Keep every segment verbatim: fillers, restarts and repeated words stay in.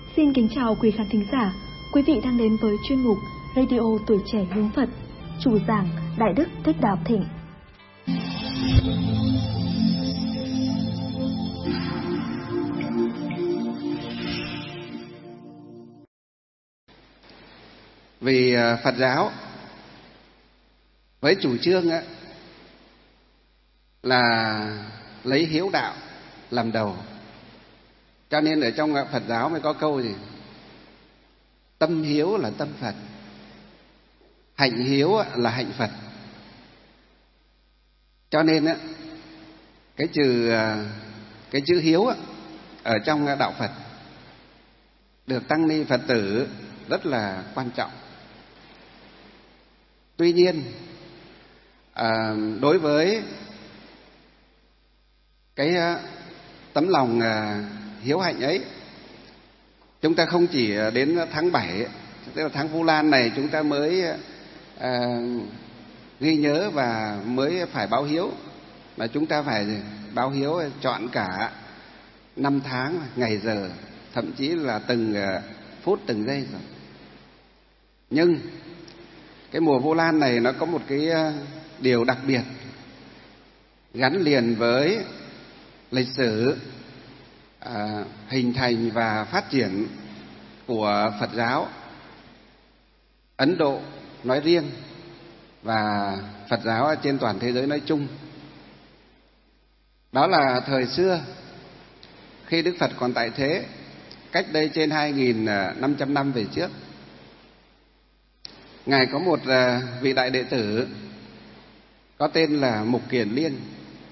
Xin kính chào quý khán thính giả. Quý vị đang đến với chuyên mục Radio Tuổi Trẻ Hướng Phật. Chủ giảng Đại Đức Thích Đạo Thịnh. Vì Phật giáo với chủ trương á, là lấy hiếu đạo làm đầu, cho nên ở trong Phật giáo mới có câu gì: tâm hiếu là tâm Phật, hạnh hiếu là hạnh Phật. Cho nên á, cái chữ cái chữ hiếu á, ở trong đạo Phật được tăng ni Phật tử rất là quan trọng. Tuy nhiên à, đối với cái tấm lòng hiếu hạnh ấy, chúng ta không chỉ đến tháng bảy, tức là tháng Vu Lan này, chúng ta mới à, ghi nhớ và mới phải báo hiếu, mà chúng ta phải báo hiếu trọn cả năm tháng, ngày giờ, thậm chí là từng phút từng giây rồi. Nhưng cái mùa Vu Lan này nó có một cái điều đặc biệt gắn liền với lịch sử à, hình thành và phát triển của Phật giáo Ấn Độ nói riêng và Phật giáo trên toàn thế giới nói chung. Đó là thời xưa khi Đức Phật còn tại thế, cách đây trên hai nghìn năm trăm năm về trước, Ngài có một vị đại đệ tử có tên là Mục Kiền Liên.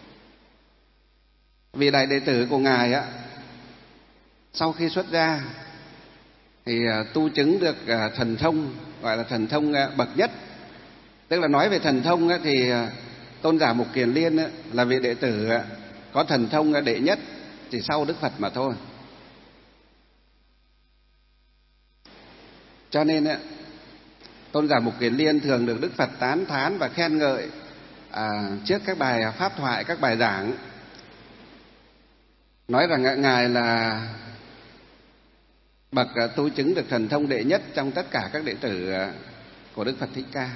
Vị đại đệ tử của Ngài á, sau khi xuất gia thì tu chứng được thần thông, gọi là thần thông bậc nhất. Tức là nói về thần thông á, thì tôn giả Mục Kiền Liên á, là vị đệ tử có thần thông đệ nhất, chỉ sau Đức Phật mà thôi. Cho nên á, tôn giả Mục Kiền Liên thường được Đức Phật tán thán và khen ngợi à, trước các bài pháp thoại, các bài giảng, nói rằng Ngài là bậc tu chứng được thần thông đệ nhất trong tất cả các đệ tử của Đức Phật Thích Ca.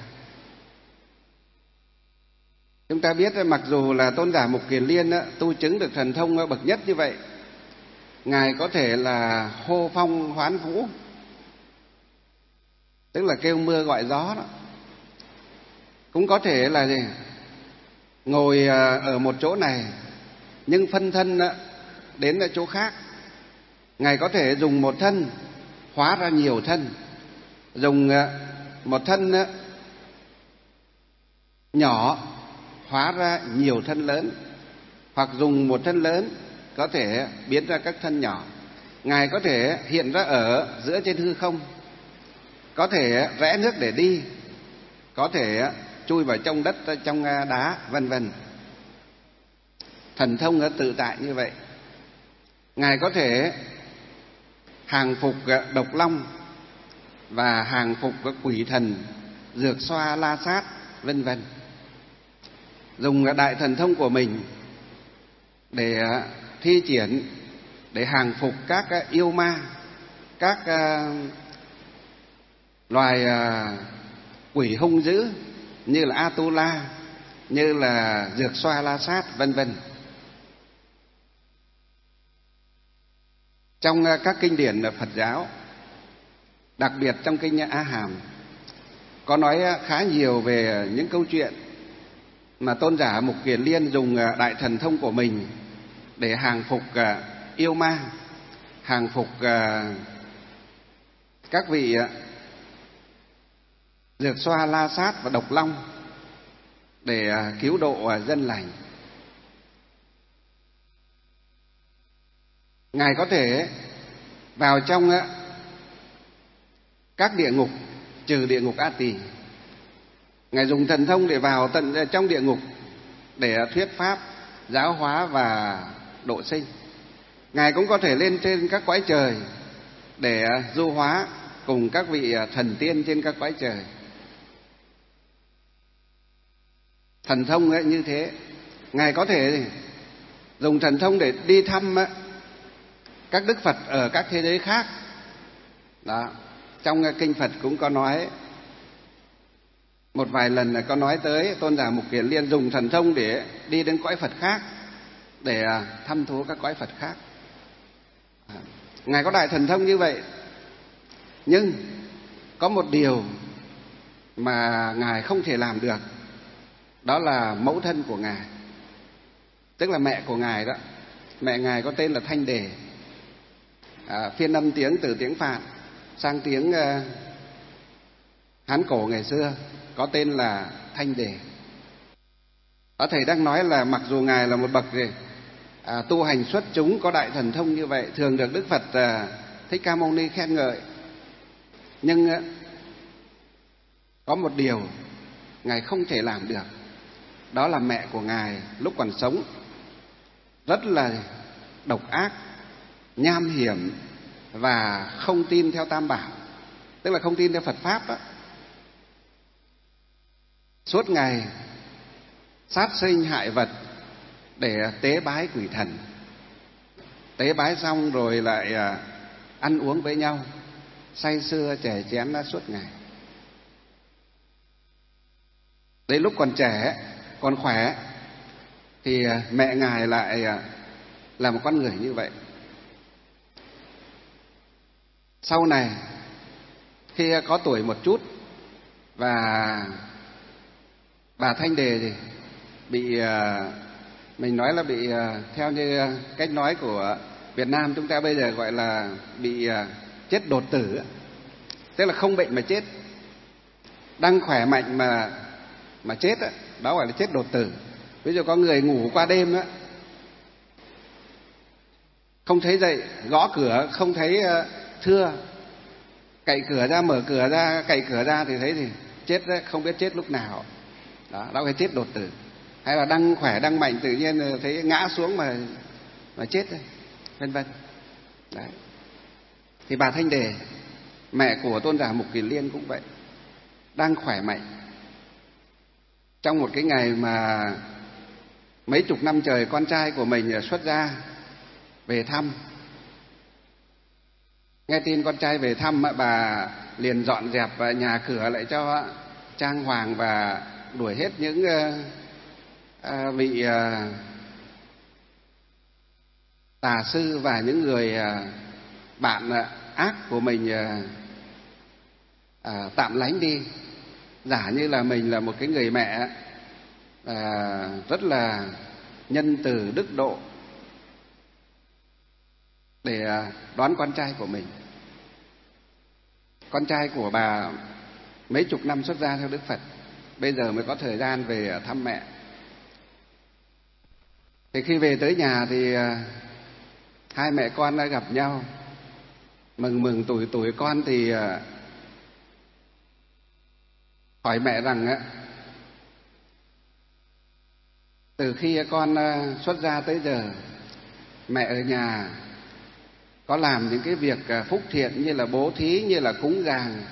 Chúng ta biết mặc dù là tôn giả Mục Kiền Liên tu chứng được thần thông bậc nhất như vậy, Ngài có thể là hô phong hoán vũ, tức là kêu mưa gọi gió đó. Cũng có thể là gì? Ngồi ở một chỗ này nhưng phân thân đến chỗ khác. Ngài có thể dùng một thân hóa ra nhiều thân, dùng một thân nhỏ hóa ra nhiều thân lớn, hoặc dùng một thân lớn có thể biến ra các thân nhỏ. Ngài có thể hiện ra ở giữa trên hư không, có thể rẽ nước để đi, có thể chui vào trong đất, trong đá, vân vân. Thần thông tự tại như vậy. Ngài có thể hàng phục độc long và hàng phục các quỷ thần, dược xoa, la sát, vân vân. Dùng đại thần thông của mình để thi triển, để hàng phục các yêu ma, các loài quỷ hung dữ như là Atula, như là dược xoa, la sát, vân vân. Trong các kinh điển Phật giáo, đặc biệt trong kinh A Hàm, có nói khá nhiều về những câu chuyện mà tôn giả Mục Kiền Liên dùng đại thần thông của mình để hàng phục yêu ma, hàng phục các vị dược xoa, la sát và độc long để cứu độ dân lành. Ngài có thể vào trong các địa ngục, trừ địa ngục A Tỳ. Ngài dùng thần thông để vào tận trong địa ngục để thuyết pháp, giáo hóa và độ sinh. Ngài cũng có thể lên trên các cõi trời để du hóa cùng các vị thần tiên trên các cõi trời. Thần thông ấy như thế. Ngài có thể dùng thần thông để đi thăm các Đức Phật ở các thế giới khác Đó, trong kinh Phật cũng có nói, một vài lần là có nói tới Tôn giả Mục Kiền Liên dùng thần thông để đi đến cõi Phật khác, để thăm thú các cõi Phật khác. Ngài có đại thần thông như vậy, nhưng có một điều mà Ngài không thể làm được, đó là mẫu thân của Ngài, tức là mẹ của Ngài đó. Mẹ Ngài có tên là Thanh Đề, à, phiên âm tiếng từ tiếng Phạn sang tiếng uh, Hán cổ ngày xưa có tên là Thanh Đề. Ở thầy đang nói là mặc dù Ngài là một bậc gì, à, tu hành xuất chúng, có đại thần thông như vậy, thường được Đức Phật à, Thích Ca Mâu Ni khen ngợi, nhưng à, có một điều Ngài không thể làm được, đó là mẹ của Ngài lúc còn sống rất là độc ác, nham hiểm và không tin theo Tam Bảo, tức là không tin theo Phật Pháp đó. Suốt ngày sát sinh hại vật để tế bái quỷ thần, tế bái xong rồi lại ăn uống với nhau, say sưa chè chén suốt ngày. Đấy, lúc còn trẻ, còn khỏe thì mẹ Ngài lại là một con người như vậy. Sau này khi có tuổi một chút và bà Thanh Đề thì bị, mình nói là bị, theo như cách nói của Việt Nam chúng ta bây giờ gọi là bị chết đột tử, tức là không bệnh mà chết, đang khỏe mạnh mà mà chết đó, đó gọi là chết đột tử. Ví dụ có người ngủ qua đêm đó, không thấy dậy, gõ cửa không thấy thưa, cậy cửa ra, mở cửa ra, cậy cửa ra thì thấy thì chết đấy, không biết chết lúc nào. Đó, đó là chết đột tử. Hay là đang khỏe, đang mạnh, tự nhiên thấy ngã xuống mà mà chết đấy, vân vân. Đấy. Thì bà Thanh Đề, mẹ của Tôn giả Mục Kiền Liên cũng vậy, đang khỏe mạnh. Trong một cái ngày mà mấy chục năm trời con trai của mình xuất gia về thăm, nghe tin con trai về thăm, bà liền dọn dẹp nhà cửa lại cho trang hoàng và đuổi hết những vị tà sư và những người bạn ác của mình tạm lánh đi, giả như là mình là một cái người mẹ rất là nhân từ đức độ để đón con trai của mình. Con trai của bà mấy chục năm xuất gia theo Đức Phật, bây giờ mới có thời gian về thăm mẹ. Thì khi về tới nhà thì hai mẹ con đã gặp nhau, mừng mừng tuổi tuổi. Con thì hỏi mẹ rằng từ khi con xuất gia tới giờ, mẹ ở nhà có làm những cái việc phúc thiện như là bố thí, như là cúng dường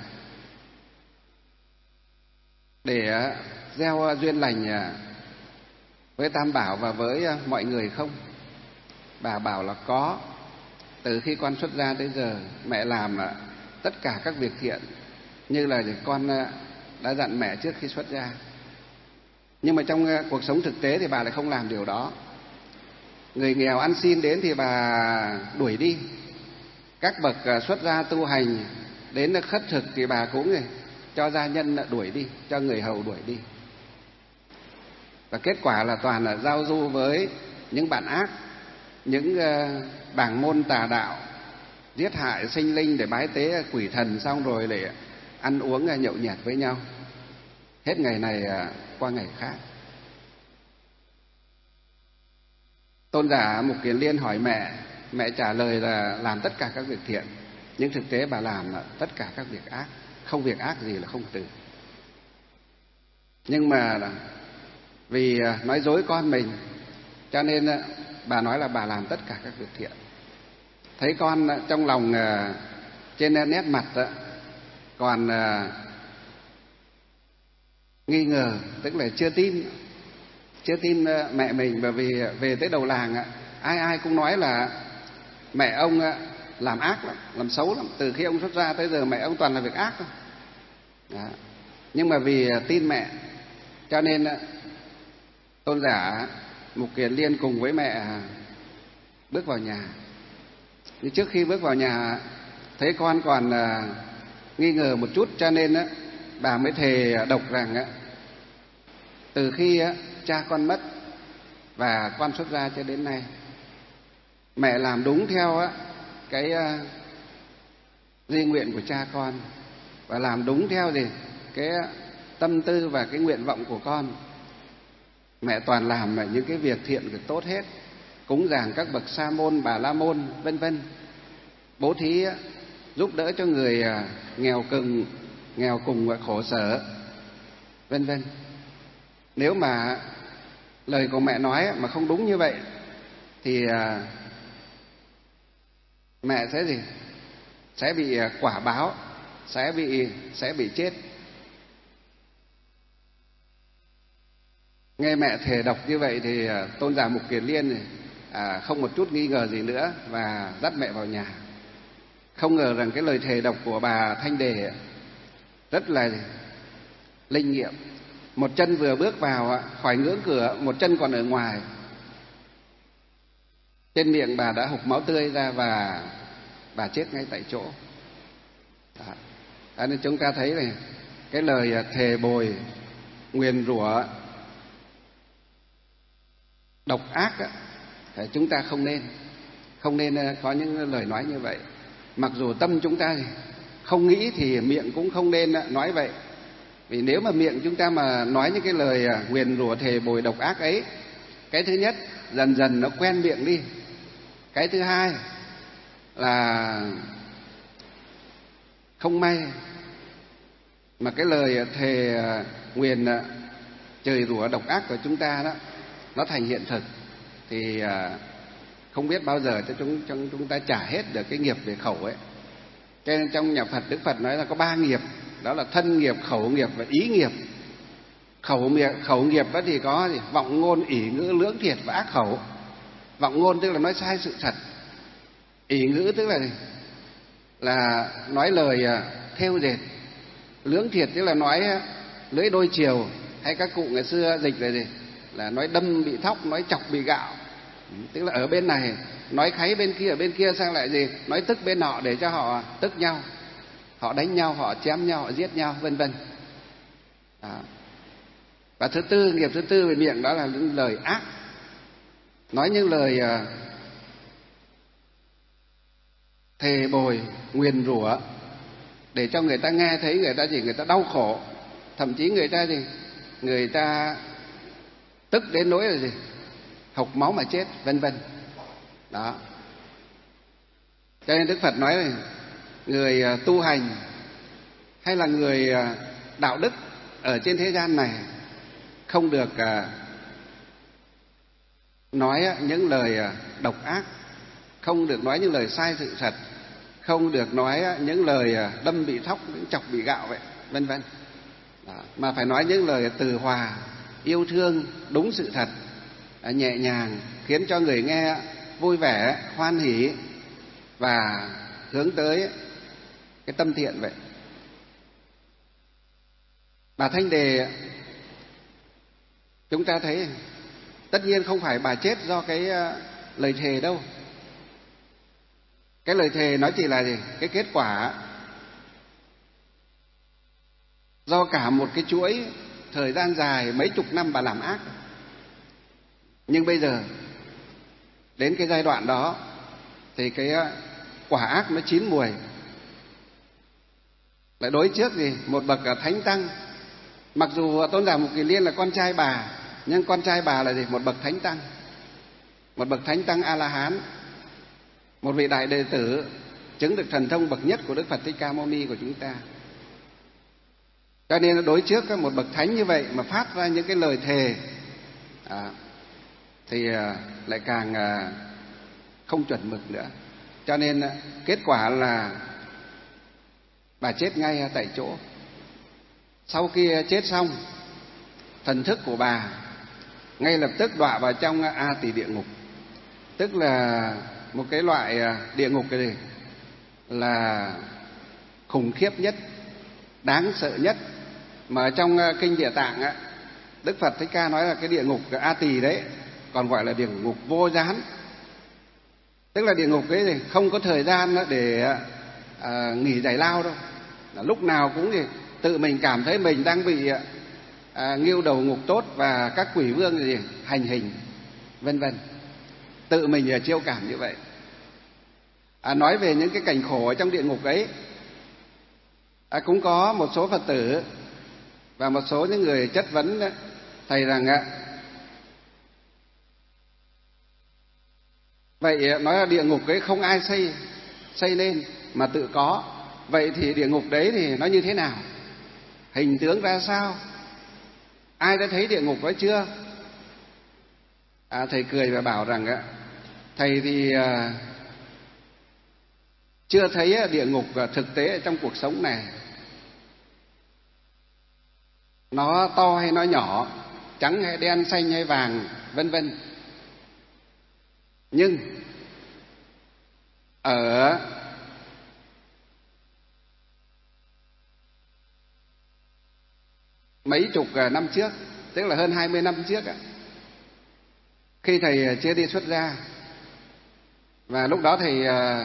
để gieo duyên lành với Tam Bảo và với mọi người không? Bà bảo là có. Từ khi con xuất gia tới giờ, mẹ làm tất cả các việc thiện như là con đã dặn mẹ trước khi xuất gia. Nhưng mà trong cuộc sống thực tế thì bà lại không làm điều đó. Người nghèo ăn xin đến thì bà đuổi đi. Các bậc xuất gia tu hành đến khất thực thì bà cũng cho gia nhân đuổi đi, cho người hầu đuổi đi. Và kết quả là toàn là giao du với những bạn ác, những bảng môn tà đạo, giết hại sinh linh để bái tế quỷ thần, xong rồi để ăn uống nhậu nhẹt với nhau, hết ngày này qua ngày khác. Tôn giả Mục Kiền Liên hỏi mẹ, mẹ trả lời là làm tất cả các việc thiện, nhưng thực tế bà làm là tất cả các việc ác, không việc ác gì là không từ. Nhưng mà vì nói dối con mình, cho nên bà nói là bà làm tất cả các việc thiện. Thấy con trong lòng trên nét mặt còn nghi ngờ, tức là chưa tin, chưa tin mẹ mình. Bởi vì về tới đầu làng ai ai cũng nói là mẹ ông làm ác lắm, làm xấu lắm. Từ khi ông xuất gia tới giờ mẹ ông toàn là việc ác thôi. Đó. Nhưng mà vì tin mẹ cho nên tôn giả Mục Kiền Liên cùng với mẹ bước vào nhà. Nhưng trước khi bước vào nhà thấy con còn nghi ngờ một chút, cho nên bà mới thề độc rằng từ khi cha con mất và con xuất gia cho đến nay, mẹ làm đúng theo cái di nguyện của cha con và làm đúng theo gì cái tâm tư và cái nguyện vọng của con. Mẹ toàn làm những cái việc thiện việc tốt hết, cúng dường các bậc sa môn, bà la môn, vân vân, bố thí giúp đỡ cho người nghèo cùng, nghèo cùng và khổ sở, vân vân. Nếu mà lời của mẹ nói mà không đúng như vậy thì mẹ sẽ gì? Sẽ bị quả báo, sẽ bị sẽ bị chết. Nghe mẹ thề độc như vậy thì tôn giả Mục Kiền Liên này, à, không một chút nghi ngờ gì nữa và dắt mẹ vào nhà. Không ngờ rằng cái lời thề độc của bà Thanh Đề rất là linh nghiệm. Một chân vừa bước vào khỏi ngưỡng cửa, một chân còn ở ngoài, trên miệng bà đã hộc máu tươi ra và bà chết ngay tại chỗ. Đó. Đó nên chúng ta thấy này, cái lời thề bồi, nguyền rủa, độc ác á, chúng ta không nên không nên có những lời nói như vậy. Mặc dù tâm chúng ta không nghĩ thì miệng cũng không nên nói vậy. Vì nếu mà miệng chúng ta mà nói những cái lời nguyền rủa thề bồi độc ác ấy, cái thứ nhất dần dần nó quen miệng đi. Cái thứ hai là không may mà cái lời thề nguyền chửi rủa độc ác của chúng ta đó nó thành hiện thực thì không biết bao giờ cho chúng, chúng, chúng ta trả hết được cái nghiệp về khẩu ấy. Cho nên trong nhà Phật, Đức Phật nói là có ba nghiệp, đó là thân nghiệp, khẩu nghiệp và ý nghiệp. Khẩu nghiệp, khẩu nghiệp đó thì có gì? Vọng ngôn, ỷ ngữ, lưỡng thiệt và ác khẩu. Vọng ngôn tức là nói sai sự thật. Ỷ ngữ tức là gì? Là nói lời thêu dệt. Lưỡng thiệt tức là nói lưỡi đôi chiều, hay các cụ ngày xưa dịch là gì? Là nói đâm bị thóc, nói chọc bị gạo. Tức là ở bên này nói kháy bên kia, ở bên kia sang lại gì? Nói tức bên họ để cho họ tức nhau, họ đánh nhau, họ chém nhau, họ giết nhau, vân vân. Và thứ tư, nghiệp thứ tư về miệng đó là những lời ác, nói những lời uh, thề bồi, nguyền rủa để cho người ta nghe thấy người ta gì? Người ta đau khổ, thậm chí người ta gì? Người ta tức đến nỗi là gì? Hộc máu mà chết, vân vân. Đó. Cho nên Đức Phật nói là người tu hành hay là người đạo đức ở trên thế gian này không được nói những lời độc ác, không được nói những lời sai sự thật, không được nói những lời đâm bị thóc, những chọc bị gạo vậy, vân vân. Mà phải nói những lời từ hòa, yêu thương, đúng sự thật, nhẹ nhàng, khiến cho người nghe vui vẻ, hoan hỉ và hướng tới cái tâm thiện vậy. Bà Thanh Đề chúng ta thấy tất nhiên không phải bà chết do cái lời thề đâu. Cái lời thề nó chỉ là gì? Cái kết quả do cả một cái chuỗi thời gian dài mấy chục năm bà làm ác. Nhưng bây giờ đến cái giai đoạn đó thì cái quả ác nó chín mùi. Lại đối trước gì? Một bậc thánh tăng. Mặc dù tôn giả Mục Kiền Liên là con trai bà, nhưng con trai bà là gì? Một bậc thánh tăng, một bậc thánh tăng A La Hán, một vị đại đệ tử chứng được thần thông bậc nhất của Đức Phật Thích Ca Mâu Ni của chúng ta. Cho nên đối trước một bậc thánh như vậy mà phát ra những cái lời thề à, thì lại càng không chuẩn mực nữa. Cho nên kết quả là bà chết ngay tại chỗ. Sau khi chết xong, thần thức của bà ngay lập tức đọa vào trong A Tỳ địa ngục, tức là một cái loại địa ngục cái gì là khủng khiếp nhất, đáng sợ nhất. Mà trong kinh Địa Tạng á, Đức Phật Thích Ca nói là cái địa ngục A Tỳ đấy, còn gọi là địa ngục vô gián. Tức là địa ngục ấy thì không có thời gian để à, nghỉ giải lao đâu. Lúc nào cũng thì tự mình cảm thấy mình đang bị à, nghiêu đầu ngục tốt và các quỷ vương gì hành hình, vân vân. Tự mình chiêu cảm như vậy. À, nói về những cái cảnh khổ ở trong địa ngục ấy, à, cũng có một số Phật tử và một số những người chất vấn đó, thầy rằng ạ, vậy nói là địa ngục ấy không ai xây xây lên mà tự có, vậy thì địa ngục đấy thì nó như thế nào, hình tướng ra sao, ai đã thấy địa ngục đó chưa? À, thầy cười và bảo rằng ạ, thầy thì à, chưa thấy địa ngục thực tế ở trong cuộc sống này, nó to hay nó nhỏ, trắng hay đen, xanh hay vàng, vân vân. Nhưng ở mấy chục năm trước, tức là hơn hai mươi năm trước, khi thầy chưa đi xuất gia, và lúc đó thầy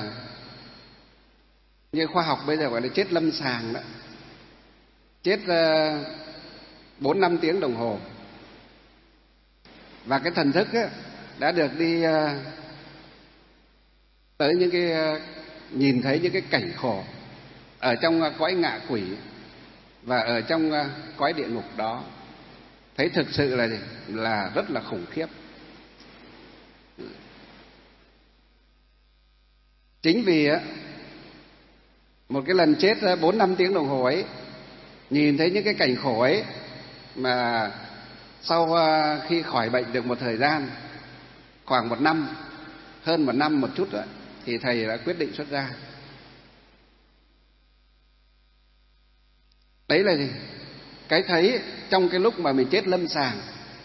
như khoa học bây giờ gọi là chết lâm sàng đó, chết bốn năm tiếng đồng hồ, và cái thần thức á, đã được đi tới những cái, nhìn thấy những cái cảnh khổ ở trong cõi ngạ quỷ và ở trong cõi địa ngục đó, thấy thực sự là gì? Là rất là khủng khiếp. Chính vì á, một cái lần chết bốn năm tiếng đồng hồ ấy, nhìn thấy những cái cảnh khổ ấy, mà sau khi khỏi bệnh được một thời gian, khoảng một năm, hơn một năm một chút rồi, thì thầy đã quyết định xuất gia. Đấy là gì? Cái thấy trong cái lúc mà mình chết lâm sàng.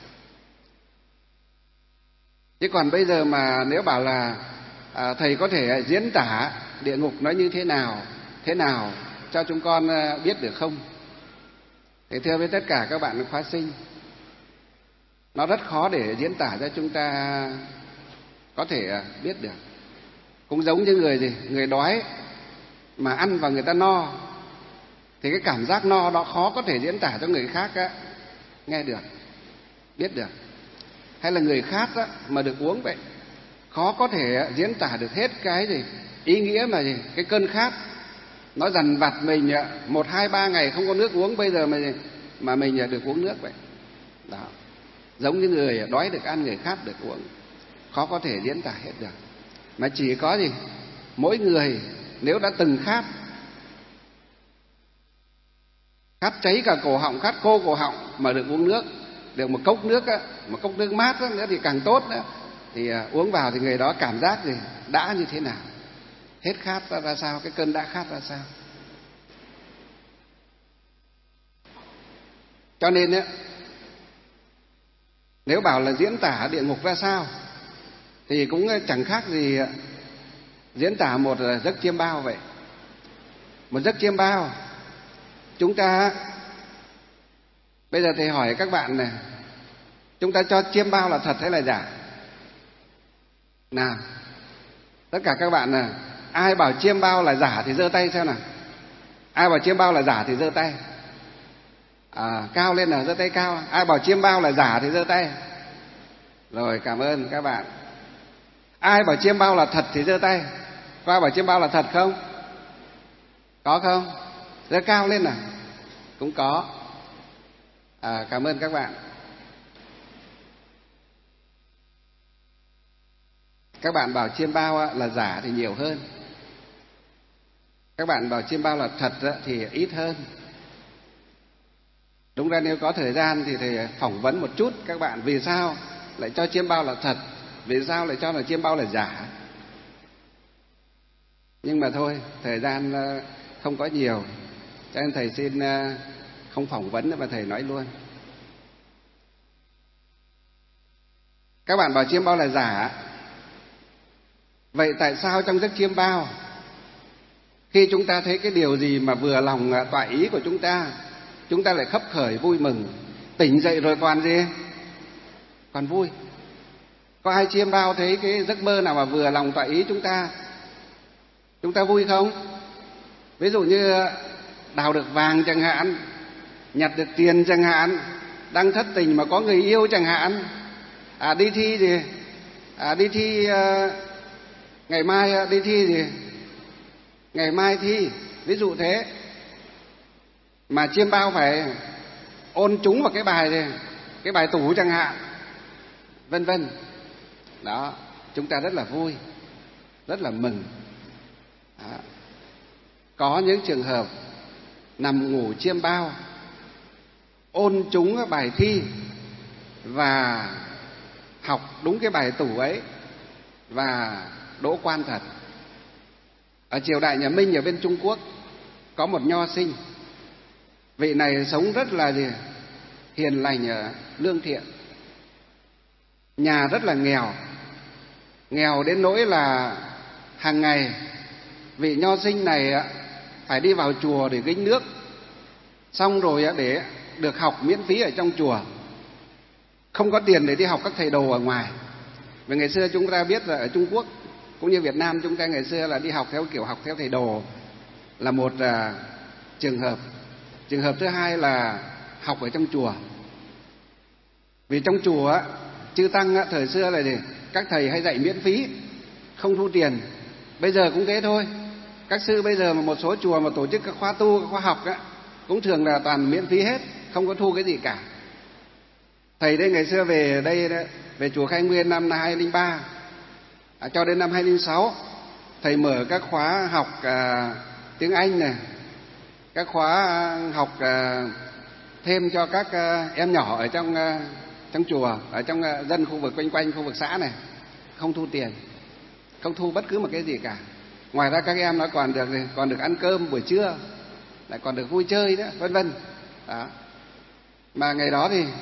Chứ còn bây giờ mà nếu bảo là à, thầy có thể diễn tả địa ngục nó như thế nào, thế nào cho chúng con biết được không? Thì thưa với tất cả các bạn khóa sinh, nó rất khó để diễn tả cho chúng ta có thể biết được. Cũng giống như người gì, người đói mà ăn và người ta no, thì cái cảm giác no đó khó có thể diễn tả cho người khác á, nghe được, biết được. Hay là người khát á, mà được uống vậy, khó có thể diễn tả được hết cái gì ý nghĩa mà gì, cái cơn khát nó dằn vặt mình một hai ba ngày không có nước uống, bây giờ mà mà mình được uống nước vậy. Đó, giống như người đói được ăn, người khát được uống, khó có thể diễn tả hết được. Mà chỉ có gì, mỗi người nếu đã từng khát, khát cháy cả cổ họng, khát khô cổ họng mà được uống nước, được một cốc nước á, một cốc nước mát á, nữa thì càng tốt nữa, thì uh, uống vào thì người đó cảm giác gì, đã như thế nào, hết khát ra, ra sao, cái cơn đã khát ra sao. Cho nên á, nếu bảo là diễn tả địa ngục ra sao thì cũng chẳng khác gì diễn tả một giấc chiêm bao vậy. Một giấc chiêm bao, chúng ta bây giờ thầy hỏi các bạn này, chúng ta cho chiêm bao là thật hay là giả? Nào, tất cả các bạn này, ai bảo chiêm bao là giả thì giơ tay xem nào. Ai bảo chiêm bao là giả thì giơ tay. À, cao lên nào, giơ tay cao. Ai bảo chiêm bao là giả thì giơ tay. Rồi, cảm ơn các bạn. Ai bảo chiêm bao là thật thì giơ tay. Có ai bảo chiêm bao là thật không? Có không? Giơ cao lên nào. Cũng có. À, cảm ơn các bạn. Các bạn bảo chiêm bao là giả thì nhiều hơn. Các bạn bảo chiêm bao là thật thì ít hơn. Đúng ra nếu có thời gian thì thầy phỏng vấn một chút các bạn vì sao lại cho chiêm bao là thật, vì sao lại cho là chiêm bao là giả. Nhưng mà thôi, thời gian không có nhiều, cho nên thầy xin không phỏng vấn nữa mà thầy nói luôn. Các bạn bảo chiêm bao là giả, vậy tại sao trong giấc chiêm bao Khi chúng ta thấy cái điều gì mà vừa lòng toại ý của chúng ta, chúng ta lại khấp khởi vui mừng. Tỉnh dậy rồi còn gì? Còn vui. Có ai chiêm bao thấy cái giấc mơ nào mà vừa lòng toại ý chúng ta, chúng ta vui không? Ví dụ như đào được vàng chẳng hạn, nhặt được tiền chẳng hạn, đang thất tình mà có người yêu chẳng hạn, à đi thi gì, à đi thi uh, ngày mai đi thi gì, ngày mai thi, ví dụ thế. Mà chiêm bao phải ôn trúng vào cái bài gì, cái bài tủ chẳng hạn, vân vân. Đó, chúng ta rất là vui, rất là mừng. Đó. Có những trường hợp nằm ngủ chiêm bao, ôn trúng bài thi và học đúng cái bài tủ ấy và đỗ quan thật. Ở triều đại nhà Minh ở bên Trung Quốc có một nho sinh. Vị này sống rất là gì? Hiền lành, lương thiện. Nhà rất là nghèo, nghèo đến nỗi là hàng ngày vị nho sinh này phải đi vào chùa để gánh nước, xong rồi để được học miễn phí ở trong chùa, không có tiền để đi học các thầy đồ ở ngoài. Vì ngày xưa chúng ta biết là ở Trung Quốc cũng như Việt Nam chúng ta ngày xưa là đi học theo kiểu học theo thầy đồ là một uh, trường hợp. Trường hợp thứ hai là học ở trong chùa. Vì trong chùa chư tăng thời xưa là gì? Các thầy hay dạy miễn phí, không thu tiền. Bây giờ cũng thế thôi. Các sư bây giờ mà một số chùa mà tổ chức các khóa tu, các khóa học á, cũng thường là toàn miễn phí hết, không có thu cái gì cả. Thầy đây ngày xưa về đây, về chùa Khai Nguyên năm hai không không ba à, cho đến năm hai không không sáu, thầy mở các khóa học à, tiếng Anh này, các khóa học à, thêm cho các à, em nhỏ ở trong à, trong chùa, ở trong à, dân khu vực quanh quanh khu vực xã này, không thu tiền, không thu bất cứ một cái gì cả. Ngoài ra các em nó còn được còn được ăn cơm buổi trưa, lại còn được vui chơi nữa, vân vân. Đó. Mà ngày đó thì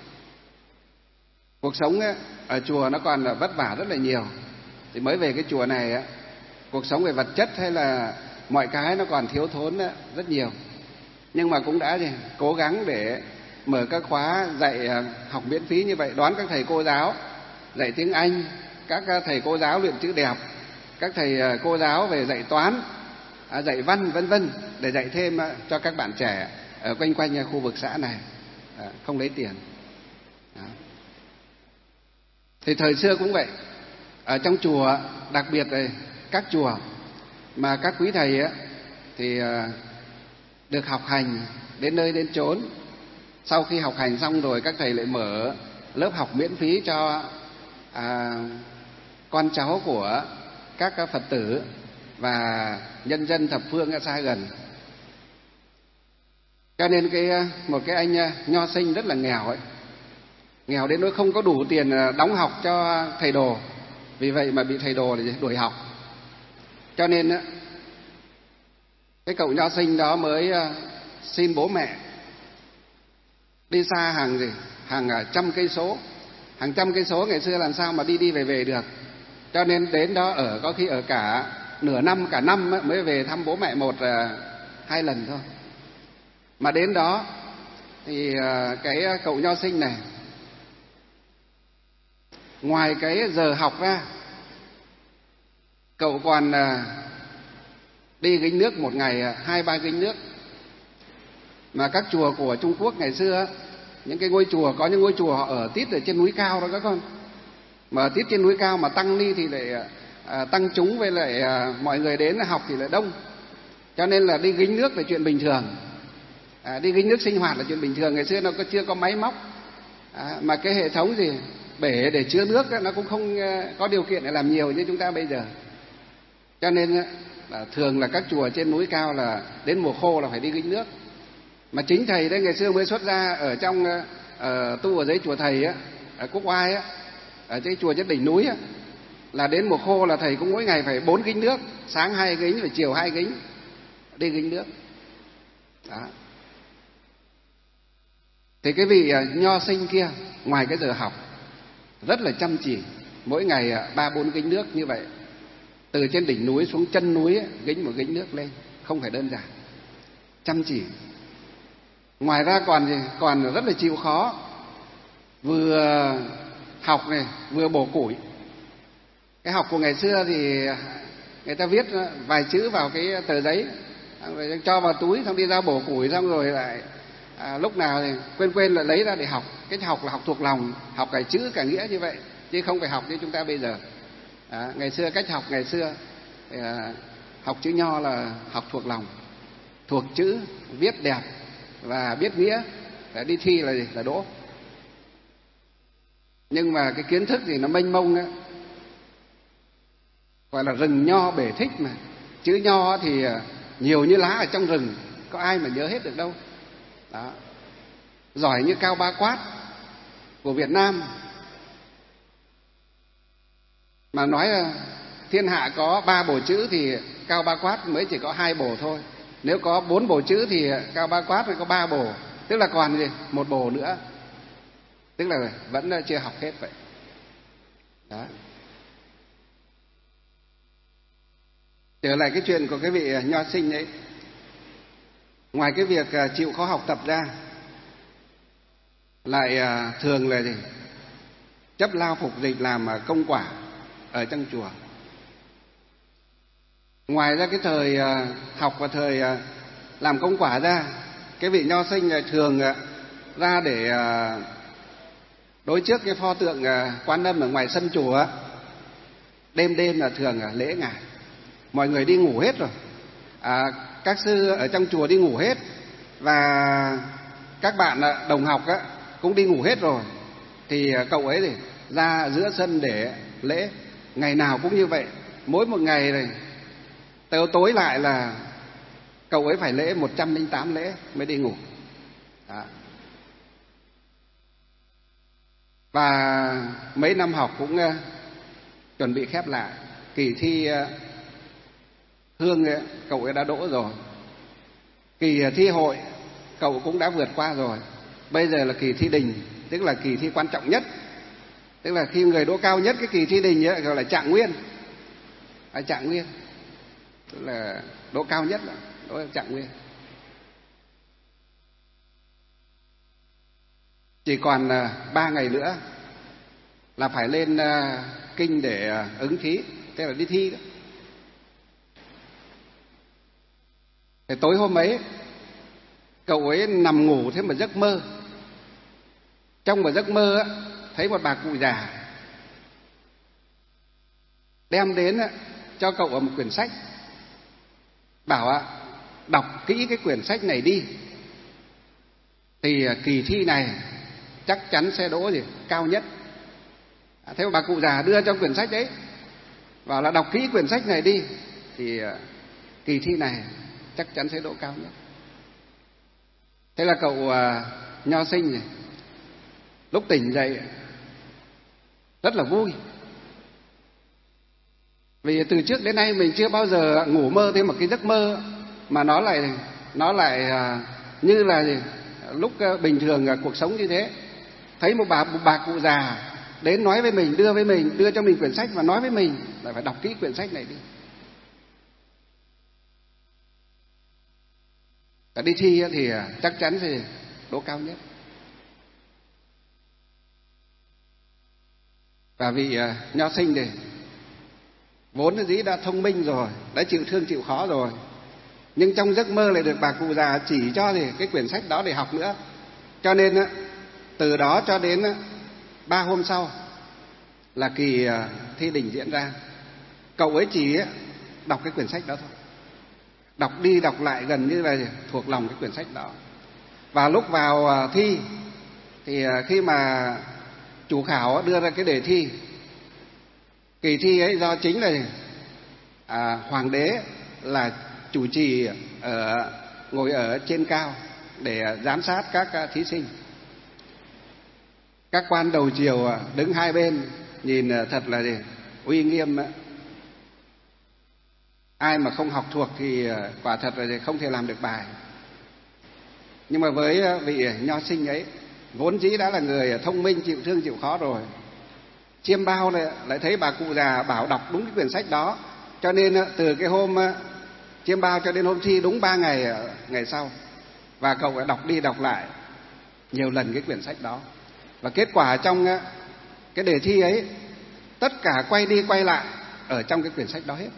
cuộc sống ấy, ở chùa nó còn là vất vả rất là nhiều. Thì mới về cái chùa này ấy, cuộc sống về vật chất hay là mọi cái nó còn thiếu thốn ấy, rất nhiều. Nhưng mà cũng đã gì, cố gắng để mở các khóa dạy học miễn phí như vậy, đón các thầy cô giáo dạy tiếng Anh, các thầy cô giáo luyện chữ đẹp, các thầy cô giáo về dạy toán, dạy văn, vân vân, để dạy thêm cho các bạn trẻ ở quanh quanh khu vực xã này, không lấy tiền. Đó. Thì thời xưa cũng vậy, ở trong chùa, đặc biệt là các chùa mà các quý thầy ấy, thì được học hành đến nơi đến chốn. Sau khi học hành xong rồi các thầy lại mở lớp học miễn phí cho à, con cháu của các Phật tử và nhân dân thập phương ở xa gần. Cho nên cái một cái anh nho sinh rất là nghèo ấy, nghèo đến nỗi không có đủ tiền đóng học cho thầy đồ, vì vậy mà bị thầy đồ để đuổi học. Cho nên cái cậu nho sinh đó mới xin bố mẹ đi xa hàng gì hàng trăm cây số, hàng trăm cây số ngày xưa làm sao mà đi đi về về được. Cho nên đến đó ở có khi ở cả nửa năm, cả năm mới về thăm bố mẹ một hai lần thôi. Mà đến đó thì cái cậu nho sinh này, ngoài cái giờ học ra, cậu còn đi gánh nước một ngày hai ba gánh nước. Mà các chùa của Trung Quốc ngày xưa, những cái ngôi chùa, có những ngôi chùa họ ở tít ở trên núi cao đó các con, mà ở tít trên núi cao mà tăng ni thì lại à, tăng chúng với lại à, mọi người đến học thì lại đông. Cho nên là đi gánh nước là chuyện bình thường, à, đi gánh nước sinh hoạt là chuyện bình thường. Ngày xưa nó có, chưa có máy móc, à, mà cái hệ thống gì bể để chứa nước đó, nó cũng không có điều kiện để làm nhiều như chúng ta bây giờ. Cho nên là thường là các chùa trên núi cao là đến mùa khô là phải đi gánh nước. Mà chính thầy đấy ngày xưa mới xuất ra ở trong ở tu ở dưới chùa thầy á, ở Quốc Oai á, ở trên chùa trên đỉnh núi á, là đến mùa khô là thầy cũng mỗi ngày phải bốn gánh nước, sáng hai gánh và chiều hai gánh, đi gánh nước. Đó. Thì cái vị nho sinh kia ngoài cái giờ học rất là chăm chỉ, mỗi ngày ba bốn gánh nước như vậy. từ trên đỉnh núi xuống chân núi ấy, gánh một gánh nước lên, không phải đơn giản, chăm chỉ. Ngoài ra còn gì? Còn rất là chịu khó, vừa học này vừa bổ củi. Cái học của ngày xưa thì người ta viết vài chữ vào cái tờ giấy, cho vào túi, xong đi ra bổ củi, xong rồi lại à, lúc nào thì quên quên lại lấy ra để học. Cái học là học thuộc lòng, học cả chữ cả nghĩa như vậy, chứ không phải học như chúng ta bây giờ. À, ngày xưa cách học ngày xưa thì, à, học chữ nho là học thuộc lòng, thuộc chữ, viết đẹp và biết nghĩa, để đi thi là gì? Là đỗ. Nhưng mà cái kiến thức thì nó mênh mông á, gọi là rừng nho bể thích mà. Chữ nho thì nhiều như lá ở trong rừng, có ai mà nhớ hết được đâu. Đó. Giỏi như Cao Bá Quát của Việt Nam, mà nói là thiên hạ có ba bộ chữ thì Cao Bá Quát mới chỉ có hai bộ thôi. Nếu có bốn bộ chữ thì Cao Bá Quát mới có ba bộ, tức là còn gì? Một bộ nữa, tức là vẫn chưa học hết vậy. Đó. Trở lại cái chuyện của cái vị nho sinh ấy, ngoài cái việc chịu khó học tập ra, lại thường là gì? Chấp lao phục dịch làm công quả ở trong chùa. Ngoài ra cái thời học và thời làm công quả ra, cái vị nho sinh thường ra để đối trước cái pho tượng Quan Âm ở ngoài sân chùa. Đêm đêm là thường lễ ngài, mọi người đi ngủ hết rồi, à, các sư ở trong chùa đi ngủ hết, và các bạn đồng học á, cũng đi ngủ hết rồi, thì cậu ấy thì ra giữa sân để lễ. Ngày nào cũng như vậy, mỗi một ngày này tới tối lại là cậu ấy phải lễ một trăm lẻ tám lễ mới đi ngủ. Đó. Và mấy năm học cũng uh, chuẩn bị khép lại. Kỳ thi uh, hương ấy, cậu ấy đã đỗ rồi. Kỳ uh, thi hội cậu cũng đã vượt qua rồi. Bây giờ là kỳ thi đình, tức là kỳ thi quan trọng nhất, tức là khi người đỗ cao nhất cái kỳ thi đình ấy, gọi là trạng nguyên. À, trạng nguyên tức là đỗ cao nhất, là đỗ trạng nguyên. Chỉ còn ba ngày nữa là phải lên kinh để ứng thí, tức là đi thi đó. Thì tối hôm ấy cậu ấy nằm ngủ thêm một giấc mơ. Trong một giấc mơ á, thấy một bà cụ già đem đến cho cậu ở một quyển sách, bảo ạ, đọc kỹ cái quyển sách này đi, thì kỳ thi này chắc chắn sẽ đỗ gì cao nhất. À, thế mà bà cụ già đưa cho quyển sách đấy, bảo là đọc kỹ quyển sách này đi, thì kỳ thi này chắc chắn sẽ đỗ cao nhất. Thế là cậu uh, nho sinh này, lúc tỉnh dậy rất là vui, vì từ trước đến nay mình chưa bao giờ ngủ mơ thêm một cái giấc mơ mà nó lại nó lại uh, như là gì? Lúc uh, bình thường uh, cuộc sống như thế. Thấy một bà một bà cụ già đến nói với mình, đưa với mình, đưa cho mình quyển sách và nói với mình là phải đọc kỹ quyển sách này đi. Cả đi thi thì chắc chắn sẽ đỗ cao nhất. Và vị uh, nho sinh này vốn dĩ đã thông minh rồi, đã chịu thương chịu khó rồi, nhưng trong giấc mơ lại được bà cụ già chỉ cho thì cái quyển sách đó để học nữa. Cho nên uh, từ đó cho đến uh, ba hôm sau là kỳ uh, thi đình diễn ra, cậu ấy chỉ uh, đọc cái quyển sách đó thôi, đọc đi đọc lại gần như là thuộc lòng cái quyển sách đó. Và lúc vào uh, thi thì uh, khi mà chủ khảo đưa ra cái đề thi, kỳ thi ấy do chính là à, hoàng đế là chủ trì ở ngồi ở trên cao để giám sát các thí sinh. Các quan đầu triều đứng hai bên nhìn thật là gì? Uy nghiêm. Ai mà không học thuộc thì quả thật là không thể làm được bài. Nhưng mà với vị nho sinh ấy, vốn dĩ đã là người thông minh, chịu thương chịu khó rồi, chiêm bao lại, lại thấy bà cụ già bảo đọc đúng cái quyển sách đó, Cho nên từ cái hôm chiêm bao cho đến hôm thi đúng ba ngày ngày sau, và cậu đã đọc đi đọc lại nhiều lần cái quyển sách đó. Và kết quả trong cái đề thi ấy, tất cả quay đi quay lại ở trong cái quyển sách đó hết.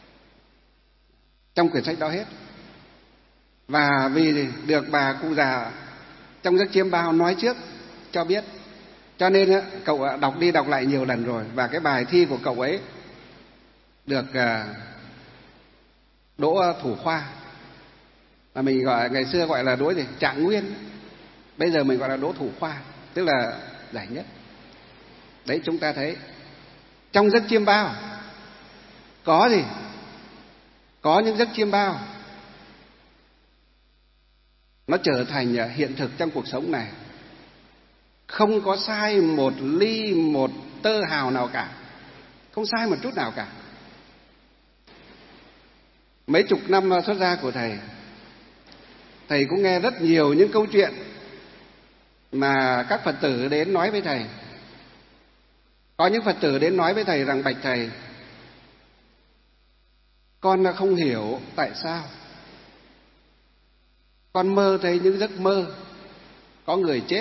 Trong quyển sách đó hết. Và vì được bà cụ già trong giấc chiêm bao nói trước cho biết, cho nên cậu đọc đi đọc lại nhiều lần rồi. Và cái bài thi của cậu ấy được đỗ thủ khoa, mà mình gọi ngày xưa gọi là đỗ gì trạng nguyên, bây giờ mình gọi là đỗ thủ khoa, tức là giải nhất. Đấy, chúng ta thấy trong giấc chiêm bao có gì, có những giấc chiêm bao nó trở thành hiện thực trong cuộc sống này, không có sai một ly một tơ hào nào cả, không sai một chút nào cả. Mấy chục năm xuất gia của thầy, thầy cũng nghe rất nhiều những câu chuyện mà các Phật tử đến nói với thầy. Có những Phật tử đến nói với thầy rằng: bạch thầy, con không hiểu tại sao con mơ thấy những giấc mơ có người chết.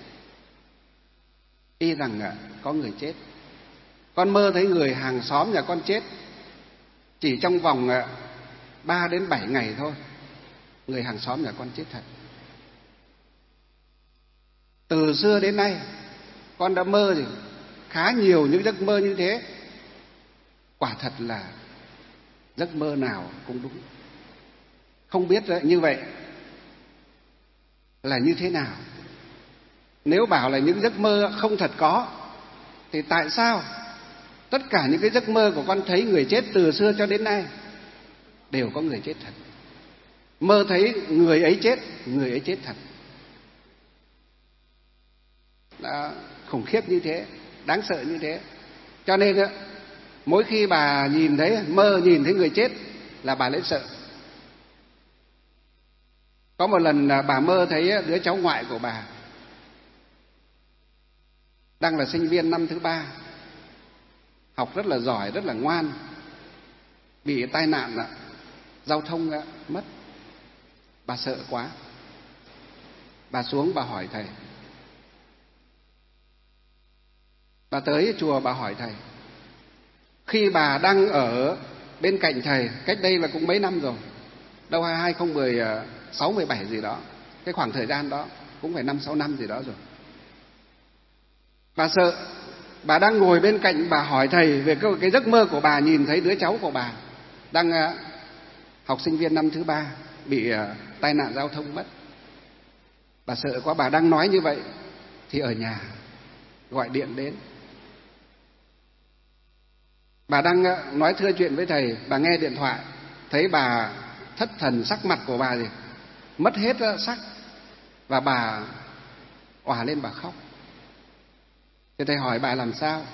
Y rằng có người chết. Con mơ thấy người hàng xóm nhà con chết, chỉ trong vòng ba đến bảy ngày thôi, người hàng xóm nhà con chết thật. Từ xưa đến nay con đã mơ gì khá nhiều những giấc mơ như thế. Quả thật là giấc mơ nào cũng đúng. Không biết như vậy là như thế nào. Nếu bảo là những giấc mơ không thật có, thì tại sao tất cả những cái giấc mơ của con thấy người chết từ xưa cho đến nay đều có người chết thật? Mơ thấy người ấy chết, người ấy chết thật. Đã khủng khiếp như thế, đáng sợ như thế. Cho nên mỗi khi bà nhìn thấy, mơ nhìn thấy người chết là bà lấy sợ. Có một lần bà mơ thấy đứa cháu ngoại của bà đang là sinh viên năm thứ ba, học rất là giỏi, rất là ngoan, bị tai nạn giao thông mất. Bà sợ quá, bà xuống bà hỏi thầy. Bà tới chùa bà hỏi thầy. Khi bà đang ở bên cạnh thầy, cách đây là cũng mấy năm rồi, đâu hai không một sáu mười bảy gì đó, cái khoảng thời gian đó cũng phải năm sáu năm gì đó rồi. Bà sợ, bà đang ngồi bên cạnh, bà hỏi thầy về cái, cái giấc mơ của bà nhìn thấy đứa cháu của bà đang uh, học sinh viên năm thứ ba bị uh, tai nạn giao thông mất. Bà sợ quá, bà đang nói như vậy thì ở nhà gọi điện đến. Bà đang uh, nói thưa chuyện với thầy, bà nghe điện thoại, thấy bà thất thần, sắc mặt của bà gì mất hết uh, sắc, và bà òa lên bà khóc. Thì thầy hỏi bà làm sao.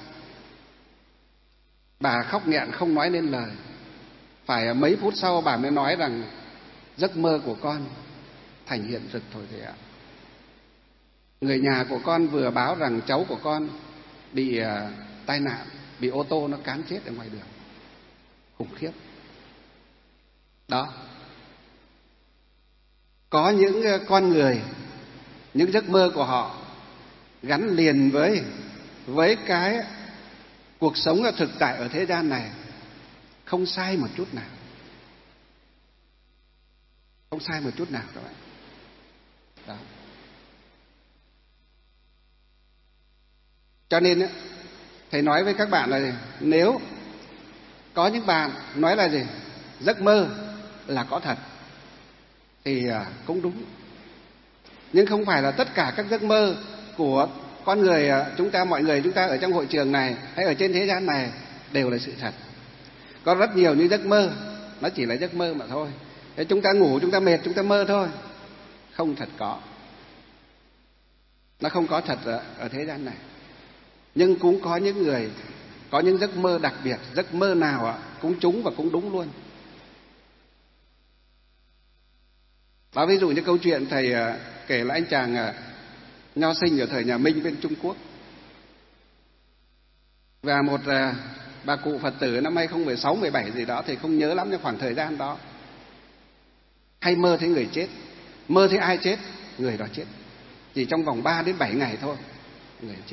Bà khóc nghẹn không nói nên lời. Phải mấy phút sau bà mới nói rằng giấc mơ của con thành hiện thực thôi thầy ạ. Người nhà của con vừa báo rằng cháu của con bị uh, tai nạn, bị ô tô nó cán chết ở ngoài đường. Khủng khiếp. Đó. Có những uh, con người, những giấc mơ của họ gắn liền với với cái cuộc sống ở thực tại ở thế gian này, không sai một chút nào, không sai một chút nào các bạn. Đó. Cho nên thầy nói với các bạn là gì? Nếu có những bạn nói là gì giấc mơ là có thật thì cũng đúng, nhưng không phải là tất cả các giấc mơ của con người chúng ta, mọi người chúng ta ở trong hội trường này hay ở trên thế gian này đều là sự thật. Có rất nhiều những giấc mơ nó chỉ là giấc mơ mà thôi. Thế chúng ta ngủ, chúng ta mệt, chúng ta mơ thôi, không thật có. Nó không có thật ở, ở thế gian này. Nhưng cũng có những người có những giấc mơ đặc biệt, giấc mơ nào cũng trúng và cũng đúng luôn. Đó, ví dụ như câu chuyện thầy kể là anh chàng nho sinh ở thời nhà Minh bên Trung Quốc, và một bà cụ Phật tử năm hai không một sáu mười bảy gì đó thì không nhớ lắm, nhưng khoảng thời gian đó hay mơ thấy người chết. Mơ thấy ai chết? Người đó chết. Chỉ trong vòng ba đến bảy ngày thôi, người chết.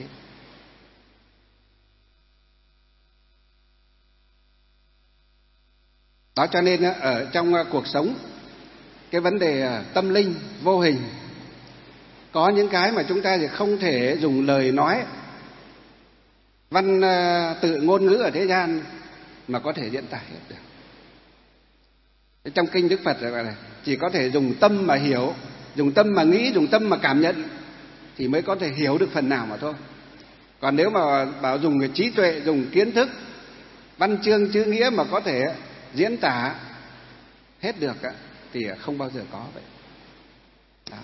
Đó cho nên ở trong cuộc sống, cái vấn đề tâm linh vô hình, có những cái mà chúng ta thì không thể dùng lời nói văn tự ngôn ngữ ở thế gian mà có thể diễn tả hết được. Trong kinh Đức Phật là chỉ có thể dùng tâm mà hiểu, dùng tâm mà nghĩ, dùng tâm mà cảm nhận thì mới có thể hiểu được phần nào mà thôi. Còn nếu mà bảo dùng cái trí tuệ, dùng kiến thức, văn chương chữ nghĩa mà có thể diễn tả hết được thì không bao giờ có vậy. Đó.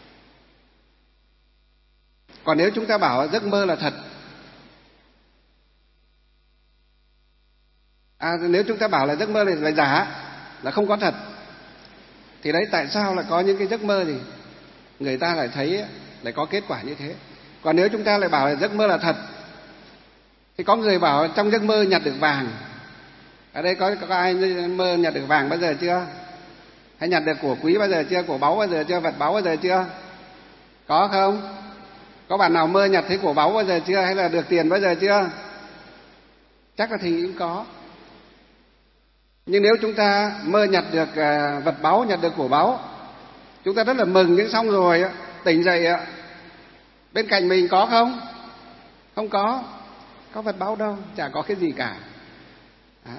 Còn nếu chúng ta bảo giấc mơ là thật, à, nếu chúng ta bảo là giấc mơ này là giả, là không có thật, thì đấy tại sao là có những cái giấc mơ thì người ta lại thấy lại có kết quả như thế. Còn nếu chúng ta lại bảo là giấc mơ là thật, thì có người bảo trong giấc mơ nhặt được vàng. Ở đây có, có ai mơ nhặt được vàng bao giờ chưa? Hay nhặt được của quý bao giờ chưa? Của báu bao giờ chưa? Vật báu bao giờ chưa? Có không? Có bạn nào mơ nhặt thấy của báu bao giờ chưa? Hay là được tiền bao giờ chưa? Chắc là thì cũng có. Nhưng nếu chúng ta mơ nhặt được vật báu, nhặt được của báu, chúng ta rất là mừng, nhưng xong rồi tỉnh dậy bên cạnh mình có không? Không có. Có vật báu đâu, chả có cái gì cả. Đó.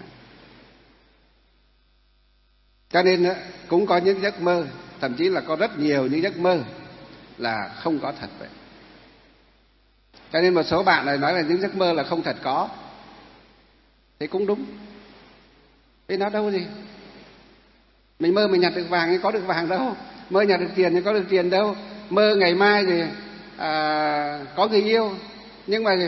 Cho nên cũng có những giấc mơ, thậm chí là có rất nhiều những giấc mơ là không có thật vậy. Cho nên một số bạn lại nói là những giấc mơ là không thật có. Thế cũng đúng. Thế nó đâu gì? Mình mơ mình nhặt được vàng thì có được vàng đâu. Mơ nhặt được tiền thì có được tiền đâu. Mơ ngày mai thì à, có người yêu, nhưng mà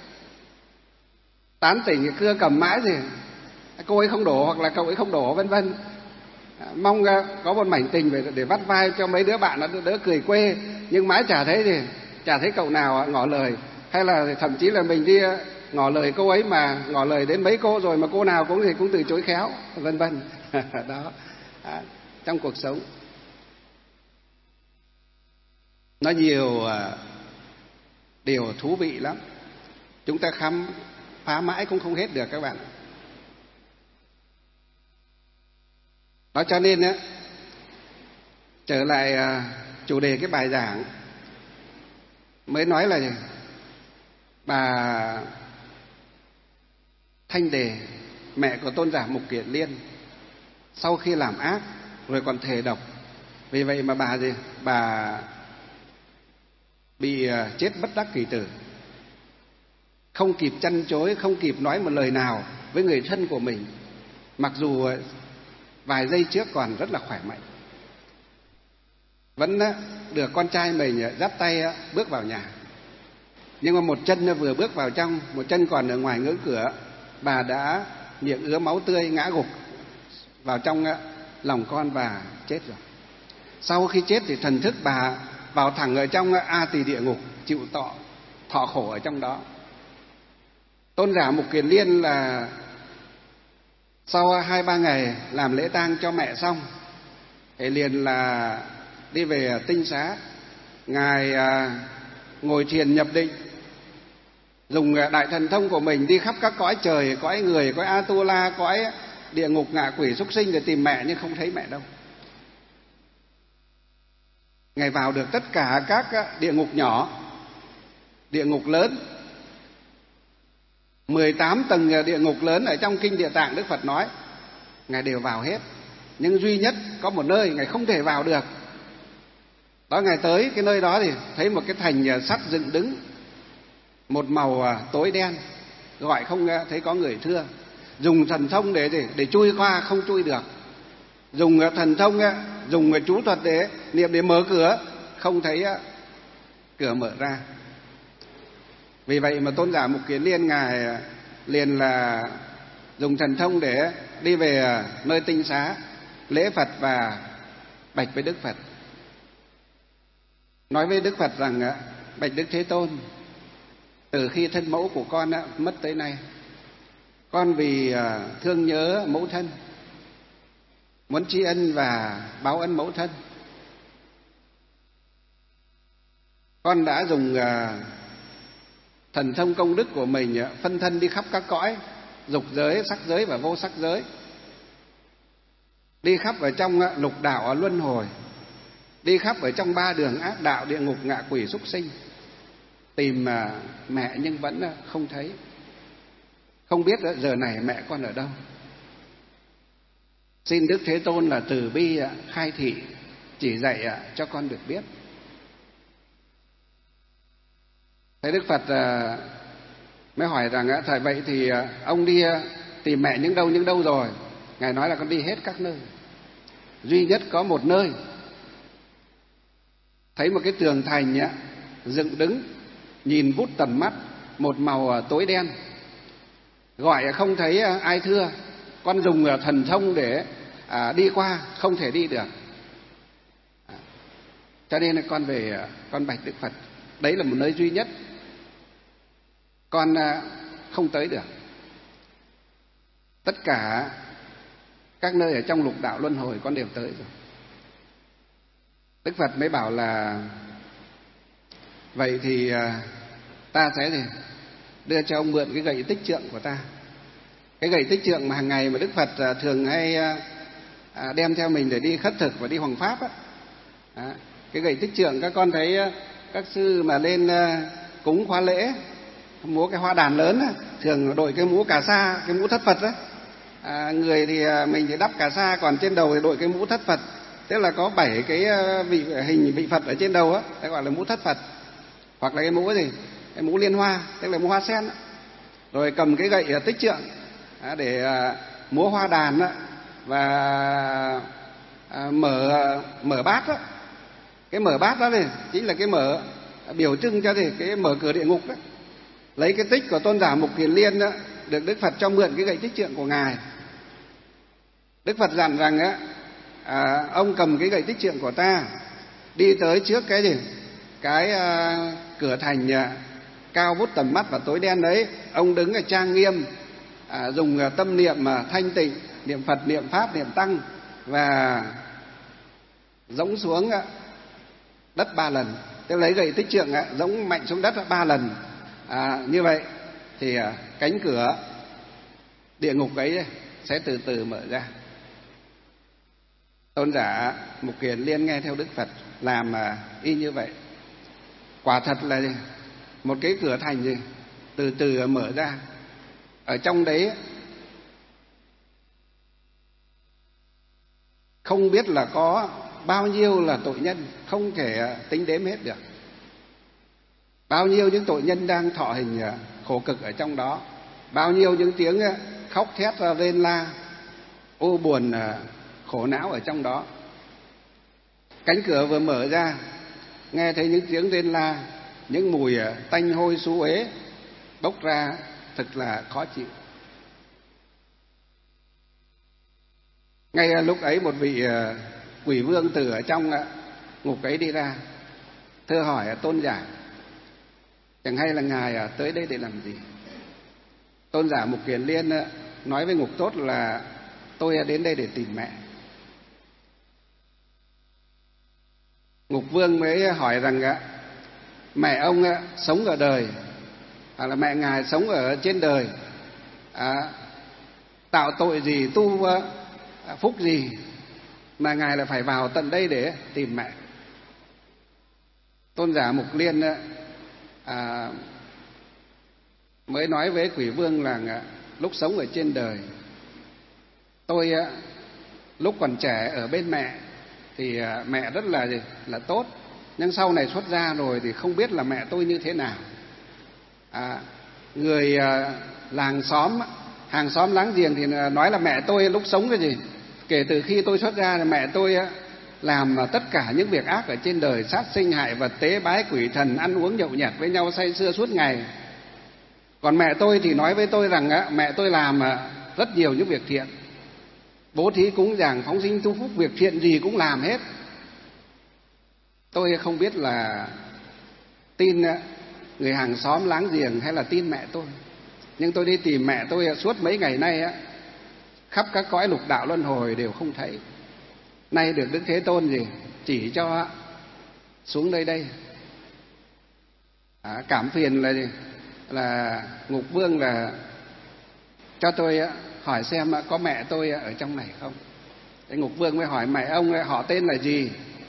tán tỉnh cưa cầm mãi thì cô ấy không đổ hoặc là cậu ấy không đổ, vân vân. Mong có một mảnh tình để, để vắt vai cho mấy đứa bạn nó đỡ cười quê, nhưng mãi chả thấy thì chả thấy cậu nào ngỏ lời. Hay là thậm chí là mình đi ngỏ lời cô ấy mà ngỏ lời đến mấy cô rồi mà cô nào cũng thì cũng từ chối khéo, vân vân. Đó. À, trong cuộc sống nó nhiều à, điều thú vị lắm, chúng ta khám phá mãi cũng không hết được các bạn. Đó cho nên á, trở lại à, chủ đề cái bài giảng mới nói là bà Thanh Đề, mẹ của tôn giả Mục Kiền Liên, sau khi làm ác rồi còn thề độc, vì vậy mà bà gì bà bị chết bất đắc kỳ tử, không kịp chăn chối, không kịp nói một lời nào với người thân của mình, mặc dù vài giây trước còn rất là khỏe mạnh. Vẫn được con trai mình dắt tay bước vào nhà, nhưng mà một chân vừa bước vào trong, một chân còn ở ngoài ngưỡng cửa, bà đã miệng ứa máu tươi ngã gục vào trong lòng con và chết rồi. Sau khi chết thì thần thức bà vào thẳng ở trong A Tỳ địa ngục, chịu tọ thọ khổ ở trong đó. Tôn giả Mục Kiền Liên là sau hai ba ngày làm lễ tang cho mẹ xong thì liền là đi về tinh xá. Ngài ngồi thiền nhập định, dùng đại thần thông của mình đi khắp các cõi trời, cõi người, cõi Atula, cõi địa ngục, ngạ quỷ, súc sinh để tìm mẹ, nhưng không thấy mẹ đâu. Ngài vào được tất cả các địa ngục nhỏ, địa ngục lớn, mười tám tầng địa ngục lớn ở trong kinh Địa Tạng Đức Phật nói, Ngài đều vào hết. Nhưng duy nhất có một nơi Ngài không thể vào được. Đó, Ngài tới cái nơi đó thì thấy một cái thành sắt dựng đứng, một màu tối đen, gọi không thấy có người thưa. Dùng thần thông để để, để chui qua không chui được. Dùng thần thông, dùng chú thuật để niệm để mở cửa, không thấy cửa mở ra. Vì vậy mà tôn giả Mục Kiền Liên Ngài liền là dùng thần thông để đi về nơi tinh xá, lễ Phật và bạch với Đức Phật. Nói với Đức Phật rằng: bạch Đức Thế Tôn, từ khi thân mẫu của con mất tới nay, con vì thương nhớ mẫu thân, muốn tri ân và báo ân mẫu thân. Con đã dùng thần thông công đức của mình phân thân đi khắp các cõi, dục giới, sắc giới và vô sắc giới, đi khắp ở trong lục đạo ở luân hồi, đi khắp ở trong ba đường ác đạo, địa ngục, ngạ quỷ, súc sinh, tìm mẹ nhưng vẫn không thấy, không biết giờ này mẹ con ở đâu. Xin Đức Thế Tôn là từ bi khai thị, chỉ dạy cho con được biết. Thế Đức Phật mới hỏi rằng thầy vậy thì ông đi tìm mẹ những đâu những đâu rồi? Ngài nói là con đi hết các nơi, duy nhất có một nơi thấy một cái tường thành dựng đứng, nhìn vút tầm mắt, một màu tối đen, gọi không thấy ai thưa. Con dùng thần thông để à, đi qua, không thể đi được. À, cho nên con về con bạch Đức Phật, đấy là một nơi duy nhất con à, không tới được. Tất cả các nơi ở trong lục đạo luân hồi con đều tới rồi. Đức Phật mới bảo là vậy thì à, ta sẽ gì? Đưa cho ông mượn cái gậy tích trượng của ta. Cái gậy tích trượng mà hàng ngày mà Đức Phật thường hay đem theo mình để đi khất thực và đi hoằng pháp á. Cái gậy tích trượng các con thấy các sư mà lên cúng khóa lễ múa cái hoa đàn lớn á, thường đội cái mũ cà sa, cái mũ thất Phật á. À, người thì mình thì đắp cà sa, còn trên đầu thì đội cái mũ thất Phật. Tức là có bảy cái vị hình vị Phật ở trên đầu á, đấy gọi là mũ thất Phật. Hoặc là cái mũ gì? Cái mũ liên hoa, tức là mũ hoa sen á. Rồi cầm cái gậy tích trượng để múa hoa đàn và mở mở bát đó. Cái mở bát đó thì chính là cái mở biểu trưng cho thì cái mở cửa địa ngục đó. Lấy cái tích của Tôn giả Mục Kiền Liên đó, được Đức Phật cho mượn cái gậy tích trượng của ngài. Đức Phật dặn rằng á, à, ông cầm cái gậy tích trượng của ta đi tới trước cái gì? Cái à, cửa thành à, cao vút tầm mắt và tối đen đấy, ông đứng ở trang nghiêm, à, dùng tâm niệm mà thanh tịnh, niệm Phật, niệm Pháp, niệm Tăng và giẫng xuống đất ba lần. Tức lấy gậy tích trượng giẫng mạnh xuống đất ba lần. À, như vậy thì cánh cửa địa ngục ấy sẽ từ từ mở ra. Tôn giả Mục Kiền Liên nghe theo Đức Phật làm y như vậy. Quả thật là gì? Một cái cửa thành gì từ từ mở ra. Ở trong đấy không biết là có bao nhiêu là tội nhân, không thể tính đếm hết được. Bao nhiêu những tội nhân đang thọ hình khổ cực ở trong đó, bao nhiêu những tiếng khóc thét rên la ô buồn khổ não ở trong đó. Cánh cửa vừa mở ra, nghe thấy những tiếng rên la, những mùi tanh hôi xú uế bốc ra thật là khó chịu. Ngay lúc ấy một vị quỷ vương từ ở trong ngục ấy đi ra, thưa hỏi tôn giả, chẳng hay là ngài tới đây để làm gì? Tôn giả Mục Kiền Liên nói với ngục tốt là tôi đến đây để tìm mẹ. Ngục vương mới hỏi rằng mẹ ông sống ở đời, hoặc là mẹ ngài sống ở trên đời, à, tạo tội gì, tu phúc gì mà ngài lại phải vào tận đây để tìm mẹ? Tôn giả Mục Liên à, mới nói với quỷ vương là lúc sống ở trên đời, tôi lúc còn trẻ ở bên mẹ thì mẹ rất là là tốt, nhưng sau này xuất gia rồi thì không biết là mẹ tôi như thế nào. À, người làng xóm, hàng xóm láng giềng thì nói là mẹ tôi lúc sống cái gì, kể từ khi tôi xuất gia thì mẹ tôi làm tất cả những việc ác ở trên đời, sát sinh hại vật, tế bái quỷ thần, ăn uống nhậu nhẹt với nhau say sưa suốt ngày. Còn mẹ tôi thì nói với tôi rằng mẹ tôi làm rất nhiều những việc thiện, bố thí cúng dường, phóng sinh tu phúc, việc thiện gì cũng làm hết. Tôi không biết là tin người hàng xóm láng giềng hay là tin mẹ tôi. Nhưng tôi đi tìm mẹ tôi suốt mấy ngày nay á, khắp các cõi lục đạo luân hồi đều không thấy. Nay được Đức Thế Tôn gì chỉ cho xuống đây đây. À, cảm phiền là gì? Là Ngục Vương là cho tôi hỏi xem có mẹ tôi ở trong này không. Thế Ngục Vương mới hỏi mẹ ông họ tên là gì,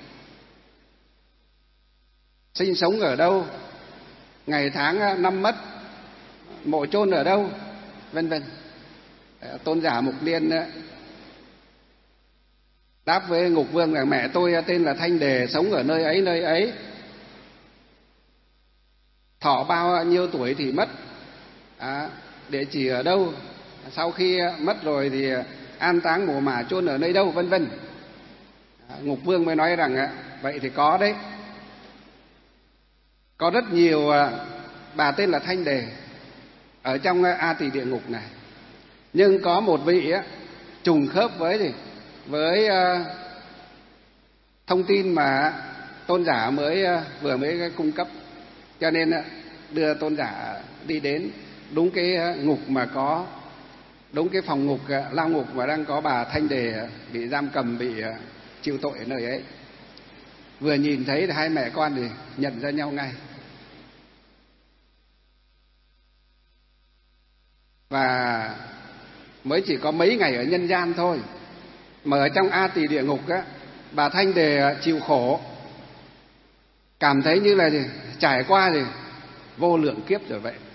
sinh sống ở đâu, ngày tháng năm mất, mộ chôn ở đâu, vân vân. Tôn giả Mục Liên đáp với Ngục Vương là mẹ tôi tên là Thanh Đề, sống ở nơi ấy nơi ấy, thọ bao nhiêu tuổi thì mất, à, địa chỉ ở đâu, sau khi mất rồi thì an táng mồ mả chôn ở nơi đâu, vân vân. À, Ngục Vương mới nói rằng vậy thì có đấy, có rất nhiều bà tên là Thanh Đề ở trong A Tỳ địa ngục này, nhưng có một vị á, trùng khớp với gì với uh, thông tin mà tôn giả mới uh, vừa mới cung cấp, cho nên uh, đưa tôn giả đi đến đúng cái uh, ngục mà có đúng cái phòng ngục uh, lao ngục mà đang có bà Thanh Đề uh, bị giam cầm, bị uh, chịu tội ở nơi ấy. Vừa nhìn thấy hai mẹ con thì nhận ra nhau ngay. Và mới chỉ có mấy ngày ở nhân gian thôi, mà ở trong A Tỳ địa ngục á, bà Thanh Đề chịu khổ, cảm thấy như là gì? Trải qua gì? Vô lượng kiếp rồi vậy.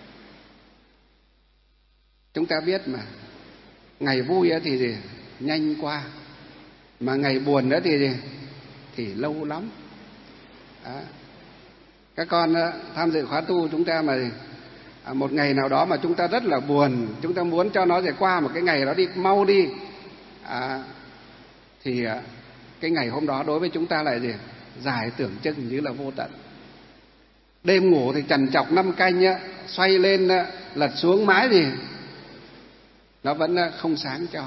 Chúng ta biết mà, ngày vui thì gì? Nhanh qua, mà ngày buồn đó thì gì? Thì lâu lắm. Đó. Các con tham dự khóa tu chúng ta mà À, một ngày nào đó mà chúng ta rất là buồn, chúng ta muốn cho nó sẽ qua một cái ngày đó đi, mau đi, à, thì à, cái ngày hôm đó đối với chúng ta lại gì? Dài tưởng chừng như là vô tận. Đêm ngủ thì trằn trọc năm canh á, xoay lên lật xuống mãi gì nó vẫn không sáng cho.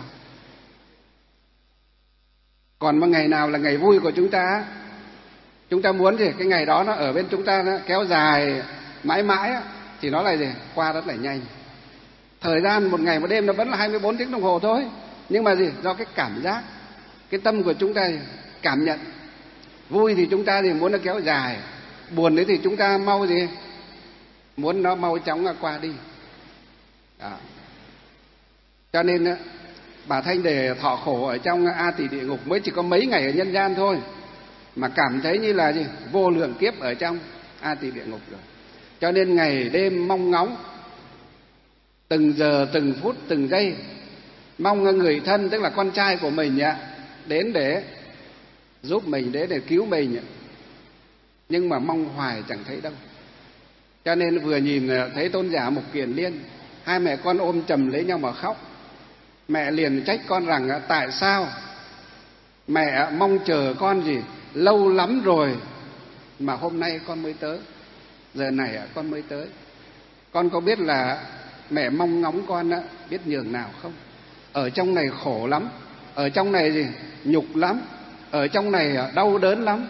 Còn một ngày nào là ngày vui của chúng ta, chúng ta muốn thì cái ngày đó nó ở bên chúng ta, nó kéo dài mãi mãi á, thì nó lại gì? Qua rất là nhanh. Thời gian một ngày một đêm nó vẫn là hai mươi bốn tiếng đồng hồ thôi, nhưng mà gì? Do cái cảm giác, cái tâm của chúng ta cảm nhận. Vui thì chúng ta thì muốn nó kéo dài, buồn đấy thì chúng ta mau gì? Muốn nó mau chóng qua đi. Đó. Cho nên bà Thanh Đề thọ khổ ở trong A Tỳ địa ngục mới chỉ có mấy ngày ở nhân gian thôi, mà cảm thấy như là gì? Vô lượng kiếp ở trong A Tỳ địa ngục rồi. Cho nên ngày đêm mong ngóng, từng giờ từng phút từng giây, mong người thân tức là con trai của mình đến để giúp mình, đến để cứu mình, nhưng mà mong hoài chẳng thấy đâu. Cho nên vừa nhìn thấy tôn giả Mục Kiền Liên, hai mẹ con ôm chầm lấy nhau mà khóc. Mẹ liền trách con rằng tại sao mẹ mong chờ con gì lâu lắm rồi mà hôm nay con mới tới, giờ này con mới tới. Con có biết là mẹ mong ngóng con biết nhường nào không? Ở trong này khổ lắm, ở trong này gì nhục lắm, ở trong này đau đớn lắm.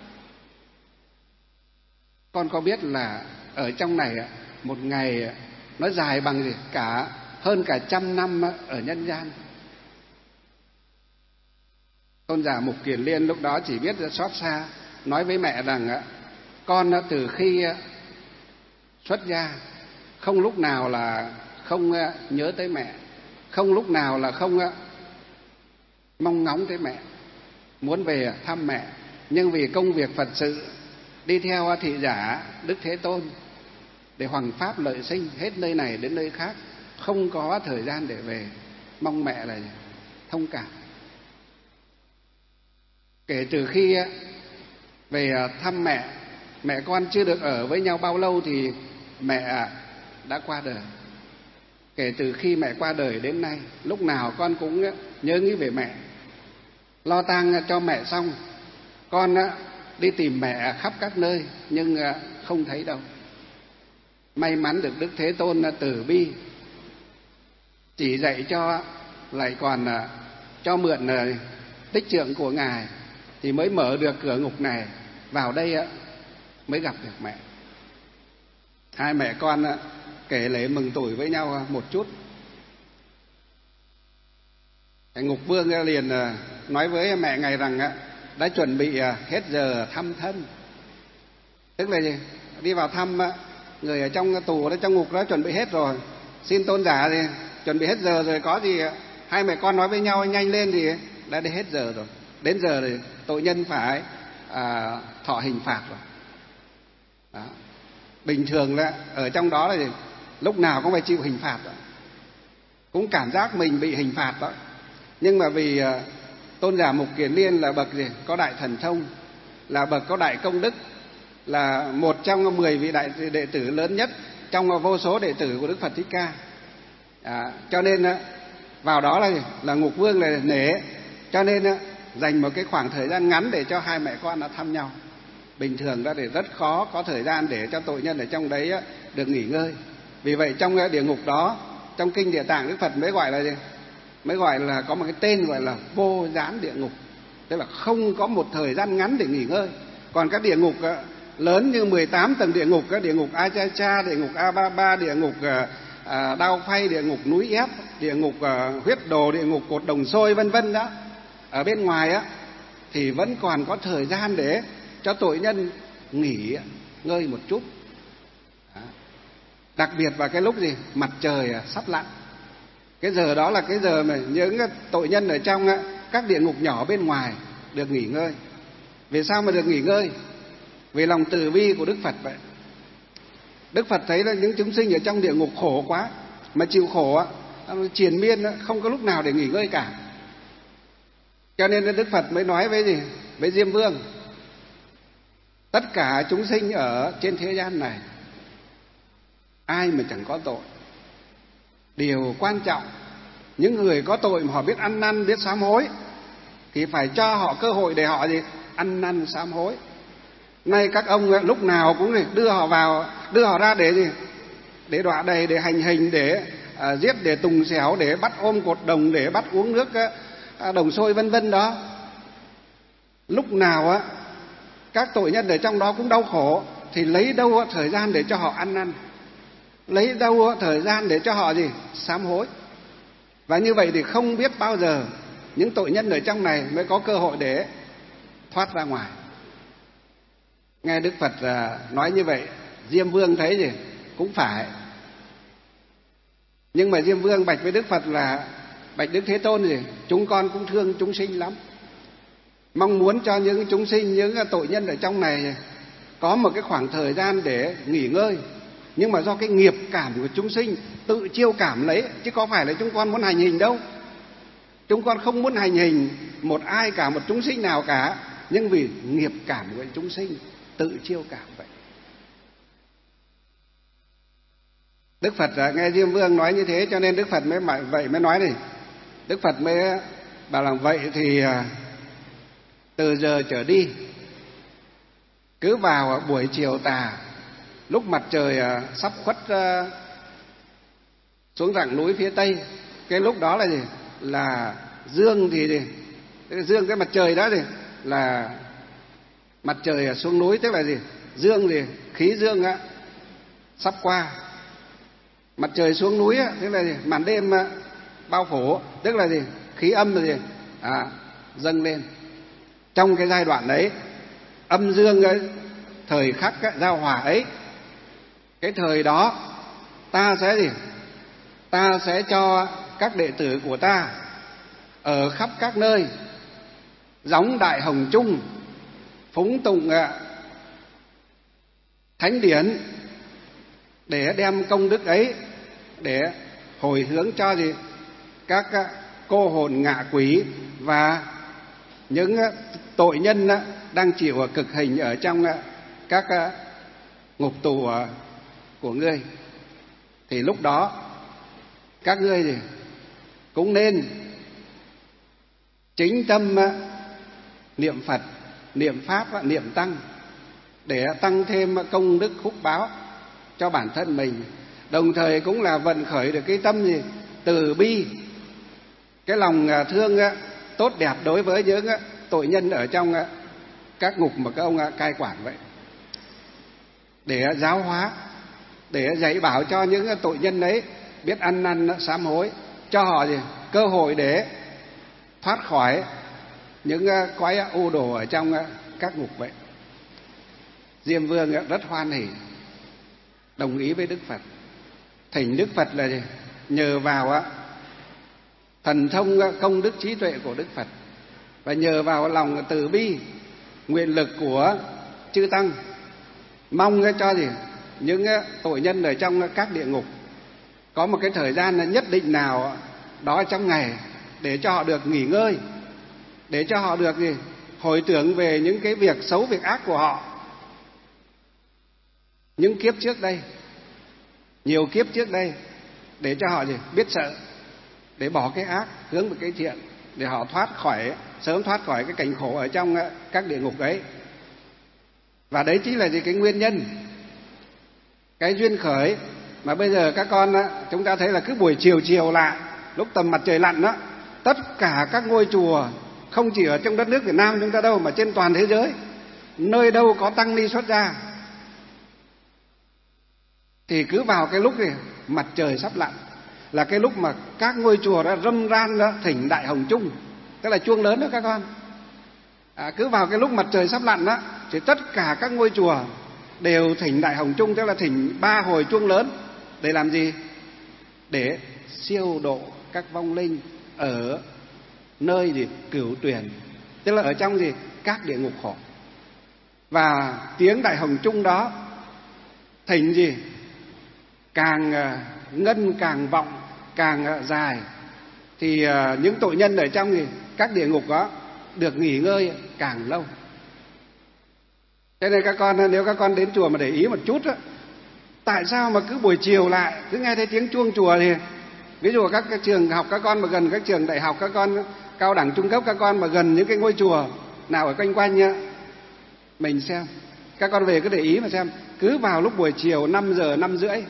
Con có biết là ở trong này một ngày nó dài bằng gì cả hơn cả trăm năm ở nhân gian. Tôn giả Mục Kiền Liên lúc đó chỉ biết xót xa, nói với mẹ rằng con từ khi xuất gia không lúc nào là không nhớ tới mẹ, không lúc nào là không mong ngóng tới mẹ, muốn về thăm mẹ. Nhưng vì công việc Phật sự, đi theo thị giả Đức Thế Tôn để hoằng pháp lợi sinh, hết nơi này đến nơi khác, không có thời gian để về. Mong mẹ là thông cảm. Kể từ khi về thăm mẹ, mẹ con chưa được ở với nhau bao lâu thì mẹ đã qua đời. Kể từ khi mẹ qua đời đến nay, lúc nào con cũng nhớ nghĩ về mẹ. Lo tang cho mẹ xong, con đi tìm mẹ khắp các nơi nhưng không thấy đâu. May mắn được Đức Thế Tôn từ bi chỉ dạy cho, lại còn cho mượn tích trượng của Ngài thì mới mở được cửa ngục này, vào đây mới gặp được mẹ. Hai mẹ con kể lễ mừng tuổi với nhau một chút. Ngục Vương liền nói với mẹ Ngài rằng đã chuẩn bị hết giờ thăm thân. Tức là gì? Đi vào thăm người ở trong tù đó, trong ngục đó chuẩn bị hết rồi. Xin tôn giả thì chuẩn bị hết giờ rồi, có gì hai mẹ con nói với nhau nhanh lên thì đã đi hết giờ rồi. Đến giờ thì tội nhân phải à, thọ hình phạt rồi. Đó. Bình thường là ở trong đó là gì? Lúc nào cũng phải chịu hình phạt đó. Cũng cảm giác mình bị hình phạt đó. Nhưng mà vì uh, tôn giả Mục Kiền Liên là bậc gì? Có đại thần thông, là bậc có đại công đức, là một trong mười vị đại đệ tử lớn nhất trong vô số đệ tử của Đức Phật Thích Ca. À, cho nên uh, vào đó là là Ngục Vương là nể, cho nên uh, dành một cái khoảng thời gian ngắn để cho hai mẹ con nó thăm nhau. Bình thường đó thì rất khó có thời gian để cho tội nhân ở trong đấy uh, được nghỉ ngơi. Vì vậy trong uh, địa ngục đó, trong kinh Địa Tạng Đức Phật mới gọi là gì? Mới gọi là có một cái tên gọi là vô gián địa ngục, tức là không có một thời gian ngắn để nghỉ ngơi. Còn các địa ngục lớn như mười tám tầng địa ngục, các địa ngục A Cha Cha, địa ngục A Ba Ba, địa ngục à, Đao Phay, địa ngục Núi Ép, địa ngục à, Huyết Đồ, địa ngục Cột Đồng Sôi vân vân đó, ở bên ngoài á thì vẫn còn có thời gian để cho tội nhân nghỉ ngơi một chút. Đó. Đặc biệt vào cái lúc gì mặt trời sắp lặn. Cái giờ đó là cái giờ mà những tội nhân ở trong các địa ngục nhỏ bên ngoài được nghỉ ngơi. Vì sao mà được nghỉ ngơi? Vì lòng từ bi của Đức Phật vậy. Đức Phật thấy là những chúng sinh ở trong địa ngục khổ quá, mà chịu khổ triền miên, không có lúc nào để nghỉ ngơi cả. Cho nên Đức Phật mới nói với gì? Với Diêm Vương: tất cả chúng sinh ở trên thế gian này, ai mà chẳng có tội. Điều quan trọng, những người có tội mà họ biết ăn năn, biết sám hối thì phải cho họ cơ hội để họ gì? Ăn năn sám hối. Nay các ông lúc nào cũng đưa họ vào, đưa họ ra để gì? Để đọa đầy, để hành hình, để à, giết, để tùng xẻo, để bắt ôm cột đồng, để bắt uống nước à, đồng sôi vân vân đó. Lúc nào á các tội nhân ở trong đó cũng đau khổ thì lấy đâu thời gian để cho họ ăn năn, lấy đâu thời gian để cho họ gì? Sám hối. Và như vậy thì không biết bao giờ những tội nhân ở trong này mới có cơ hội để thoát ra ngoài. Nghe Đức Phật nói như vậy, Diêm Vương thấy gì? Cũng phải. Nhưng mà Diêm Vương bạch với Đức Phật là: bạch Đức Thế Tôn gì? Chúng con cũng thương chúng sinh lắm, mong muốn cho những chúng sinh, những tội nhân ở trong này có một cái khoảng thời gian để nghỉ ngơi. Nhưng mà do cái nghiệp cảm của chúng sinh tự chiêu cảm lấy, chứ có phải là chúng con muốn hành hình đâu. Chúng con không muốn hành hình một ai cả, một chúng sinh nào cả, nhưng vì nghiệp cảm của chúng sinh tự chiêu cảm vậy. Đức Phật nghe Diêm Vương nói như thế, cho nên Đức Phật mới vậy mới nói này. Đức Phật mới bảo là vậy thì từ giờ trở đi, cứ vào buổi chiều tà, lúc mặt trời sắp khuất xuống rặng núi phía tây, cái lúc đó là gì? Là dương thì gì? Dương cái mặt trời đó thì là mặt trời xuống núi, tức là gì? Dương thì khí dương á sắp qua. Mặt trời xuống núi á, tức là gì? Màn đêm bao phủ, tức là gì? Khí âm là gì? À, dâng lên. Trong cái giai đoạn đấy, âm dương ấy, thời khắc ấy, giao hòa ấy, cái thời đó ta sẽ gì? Ta sẽ cho các đệ tử của ta ở khắp các nơi gióng đại hồng chung, phúng tụng thánh điển để đem công đức ấy để hồi hướng cho gì? Các cô hồn ngạ quỷ và những tội nhân đang chịu cực hình ở trong các ngục tù của ngươi. Thì lúc đó các ngươi thì cũng nên chính tâm niệm Phật, niệm Pháp, niệm Tăng để tăng thêm công đức phúc báo cho bản thân mình. Đồng thời cũng là vận khởi được cái tâm gì? Từ bi, cái lòng thương tốt đẹp đối với những tội nhân ở trong các ngục mà các ông cai quản vậy, để giáo hóa để dạy bảo cho những tội nhân ấy biết ăn năn sám hối, cho họ gì cơ hội để thoát khỏi những cõi u đồ ở trong các ngục vậy. Diêm Vương rất hoan hỉ, đồng ý với Đức Phật, thỉnh Đức Phật là gì? Nhờ vào thần thông công đức trí tuệ của Đức Phật và nhờ vào lòng từ bi nguyện lực của chư tăng, mong cho gì những tội nhân ở trong các địa ngục có một cái thời gian nhất định nào đó trong ngày để cho họ được nghỉ ngơi, để cho họ được gì hồi tưởng về những cái việc xấu việc ác của họ những kiếp trước đây, nhiều kiếp trước đây, để cho họ gì biết sợ, để bỏ cái ác hướng về cái thiện, để họ thoát khỏi sớm thoát khỏi cái cảnh khổ ở trong các địa ngục ấy. Và đấy chính là gì cái nguyên nhân, cái duyên khởi mà bây giờ các con chúng ta thấy là cứ buổi chiều chiều lại lúc tầm mặt trời lặn đó, tất cả các ngôi chùa không chỉ ở trong đất nước Việt Nam chúng ta đâu mà trên toàn thế giới, nơi đâu có tăng ni xuất gia thì cứ vào cái lúc này mặt trời sắp lặn là cái lúc mà các ngôi chùa đã râm ran đó thỉnh đại hồng chung, tức là chuông lớn đó các con. À, cứ vào cái lúc mặt trời sắp lặn đó thì tất cả các ngôi chùa đều thỉnh đại hồng chung, tức là thỉnh ba hồi chuông lớn để làm gì? Để siêu độ các vong linh ở nơi gì cửu tuyển, tức là ở trong gì các địa ngục khổ. Và tiếng đại hồng chung đó thỉnh gì càng ngân càng vọng càng dài thì những tội nhân ở trong gì các địa ngục đó được nghỉ ngơi càng lâu. Thế nên các con, nếu các con đến chùa mà để ý một chút đó, tại sao mà cứ buổi chiều lại cứ nghe thấy tiếng chuông chùa thì ví dụ các cái trường học các con mà gần các trường đại học, các con cao đẳng trung cấp, các con mà gần những cái ngôi chùa nào ở quanh quanh nhá, mình xem, các con về cứ để ý mà xem, cứ vào lúc buổi chiều năm giờ năm rưỡi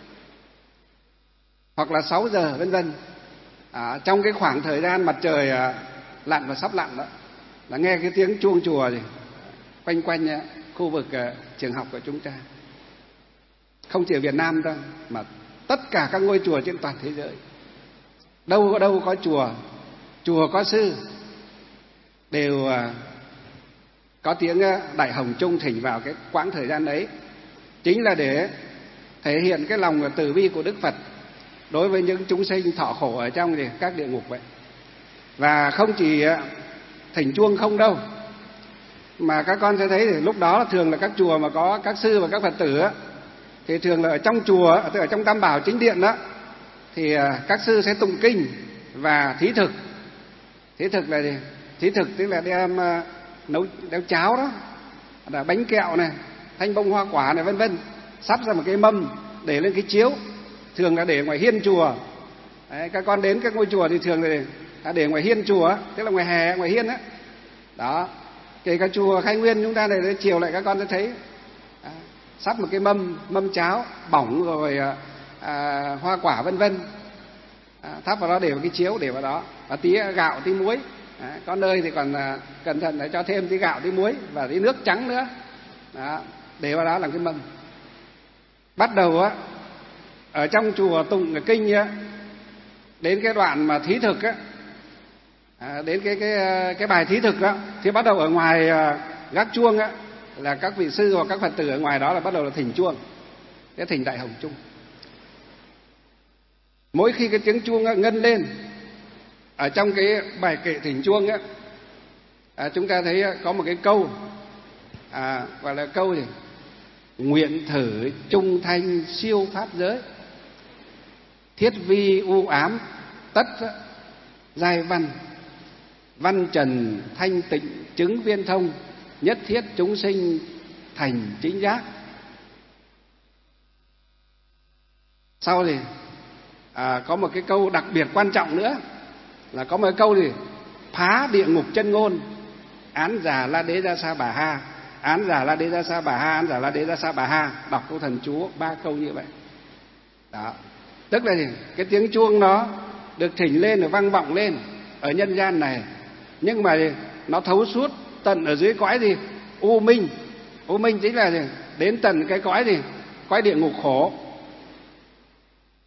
hoặc là sáu giờ vân vân, à, trong cái khoảng thời gian mặt trời à, lặn và sắp lặn đó, là nghe cái tiếng chuông chùa gì quanh quanh à, khu vực à, trường học của chúng ta. Không chỉ ở Việt Nam đâu mà tất cả các ngôi chùa trên toàn thế giới, đâu có đâu có chùa chùa có sư đều à, có tiếng à, đại hồng chung thỉnh vào cái quãng thời gian ấy, chính là để thể hiện cái lòng từ bi của Đức Phật đối với những chúng sinh thọ khổ ở trong gì các địa ngục vậy. Và không chỉ thỉnh chuông không đâu, mà các con sẽ thấy thì lúc đó thường là các chùa mà có các sư và các Phật tử á, thì thường là ở trong chùa, tức ở trong Tam Bảo chính điện đó, thì các sư sẽ tụng kinh và thí thực. Thí thực là gì? Thí thực tức là đem nấu nấu cháo đó, là bánh kẹo này, thanh bông hoa quả này vân vân, sắp ra một cái mâm để lên cái chiếu, thường là để ngoài hiên chùa. Đấy, các con đến các ngôi chùa thì thường là để, để ngoài hiên chùa, tức là ngoài hè, ngoài hiên á. Đó, kể cả chùa Khai Nguyên chúng ta này, chiều lại các con sẽ thấy à, sắp một cái mâm mâm cháo bỏng rồi à, hoa quả vân vân, à, thắp vào đó để vào cái chiếu, để vào đó và tí gạo tí muối. À, có nơi thì còn à, cẩn thận để cho thêm tí gạo tí muối và tí nước trắng nữa. Đó, để vào đó làm cái mâm. Bắt đầu á ở trong chùa tụng cái kinh á, đến cái đoạn mà thí thực á, à, đến cái cái cái bài thí thực đó, thì bắt đầu ở ngoài à, gác chuông á, là các vị sư hoặc các Phật tử ở ngoài đó là bắt đầu là thỉnh chuông, cái thỉnh đại hồng chung. Mỗi khi cái tiếng chuông á, ngân lên ở trong cái bài kệ thỉnh chuông á, à, chúng ta thấy có một cái câu à, gọi là câu gì? Nguyện thử trung thanh siêu pháp giới, thiết vi u ám tất giai văn, văn trần thanh tịnh chứng viên thông, nhất thiết chúng sinh thành chính giác. Sau thì à, có một cái câu đặc biệt quan trọng nữa, là có một cái câu gì? Phá địa ngục chân ngôn, án giả la đế ra sa bà ha, án giả la đế ra sa bà ha, án giả la đế ra sa bà ha. Đọc câu thần chú ba câu như vậy. Đó, tức là gì? Cái tiếng chuông nó được thỉnh lên, được vang vọng lên ở nhân gian này, nhưng mà nó thấu suốt tận ở dưới cõi gì? U minh. U minh chính là gì? Đến tận cái cõi gì? Cõi địa ngục khổ,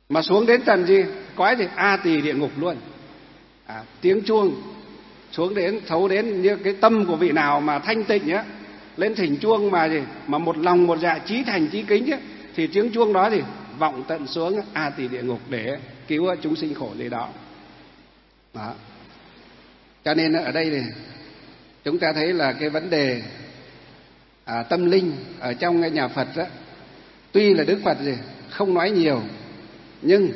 Mà xuống đến tận gì? Cõi gì? A tỳ địa ngục luôn. À, tiếng chuông xuống đến, thấu đến như cái tâm của vị nào mà thanh tịnh á, lên thỉnh chuông mà gì? Mà một lòng một dạ chí thành chí kính á, thì tiếng chuông đó gì? Vọng tận xuống A tỳ địa ngục để cứu chúng sinh khổ gì đó. Đó. Cho nên ở đây này, chúng ta thấy là cái vấn đề à, tâm linh ở trong cái nhà Phật đó, tuy là Đức Phật gì không nói nhiều, nhưng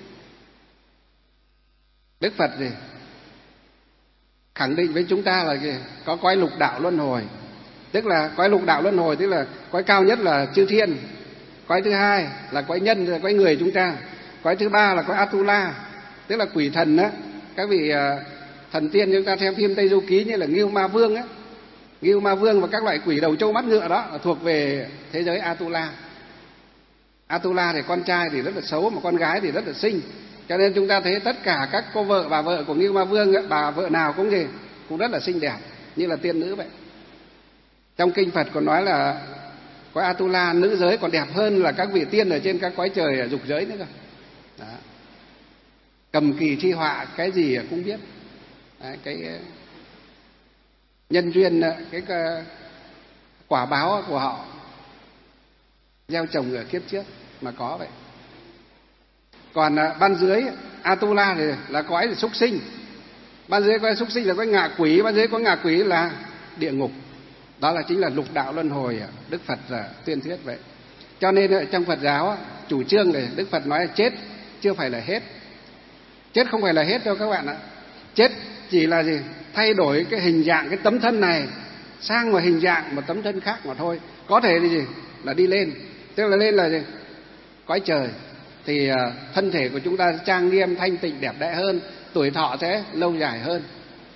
Đức Phật gì khẳng định với chúng ta là gì? Có cõi lục đạo luân hồi. Tức là cõi lục đạo luân hồi tức là cõi cao nhất là chư thiên, cõi thứ hai là cõi nhân, là cõi người chúng ta, cõi thứ ba là cõi Atula, tức là quỷ thần á. Các vị à, thần tiên chúng ta xem phim Tây Du Ký như là Ngưu Ma Vương á, Ngưu Ma Vương và các loại quỷ đầu trâu mắt ngựa đó thuộc về thế giới Atula. Atula thì con trai thì rất là xấu, mà con gái thì rất là xinh. Cho nên chúng ta thấy tất cả các cô vợ, bà vợ của Ngưu Ma Vương ấy, bà vợ nào cũng gì cũng rất là xinh đẹp, như là tiên nữ vậy. Trong kinh Phật còn nói là cõi Atula nữ giới còn đẹp hơn là các vị tiên ở trên các cõi trời ở dục giới nữa cơ. Đó. Cầm kỳ thi họa cái gì cũng biết. Đấy, cái nhân duyên, cái quả báo của họ gieo trồng ở kiếp trước mà có vậy. Còn ban dưới Atula thì là cõi súc sinh, ban dưới cõi súc sinh là cõi ngạ quỷ, ban dưới có ngạ quỷ là địa ngục. Đó là chính là lục đạo luân hồi Đức Phật tuyên thuyết vậy. Cho nên trong Phật giáo chủ trương này Đức Phật nói là chết chưa phải là hết. Chết không phải là hết đâu các bạn ạ. Chết chỉ là gì? Thay đổi cái hình dạng, cái tấm thân này sang một hình dạng một tấm thân khác mà thôi. Có thể là gì? Là đi lên. Tức là lên là gì? Cõi trời. Thì thân thể của chúng ta trang nghiêm, thanh tịnh, đẹp đẽ hơn, tuổi thọ sẽ lâu dài hơn.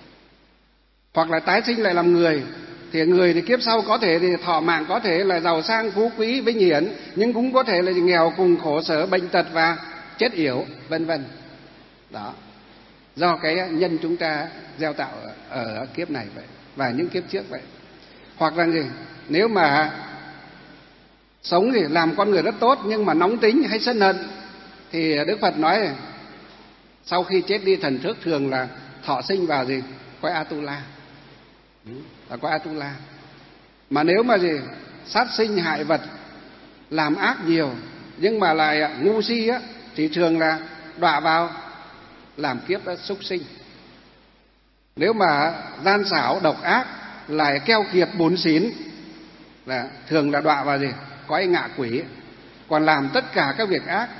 Hoặc là tái sinh lại làm người. Thì người thì kiếp sau có thể thì thọ mạng, có thể là giàu sang phú quý vinh hiển, nhưng cũng có thể là nghèo cùng khổ sở bệnh tật và chết yểu, vân vân. Đó. Do cái nhân chúng ta gieo tạo ở, ở kiếp này vậy và những kiếp trước vậy. Hoặc là gì? Nếu mà sống thì làm con người rất tốt nhưng mà nóng tính hay sân hận thì Đức Phật nói sau khi chết đi thần thức thường là thọ sinh vào gì? Cõi Atula. Là cõi Atula. Mà nếu mà gì? Sát sinh hại vật, làm ác nhiều nhưng mà lại ngu si á, thì thường là đọa vào làm kiếp đó súc sinh. Nếu mà gian xảo độc ác, lại keo kiệt bủn xỉn là thường là đọa vào gì? Cõi ngạ quỷ. Còn làm tất cả các việc ác,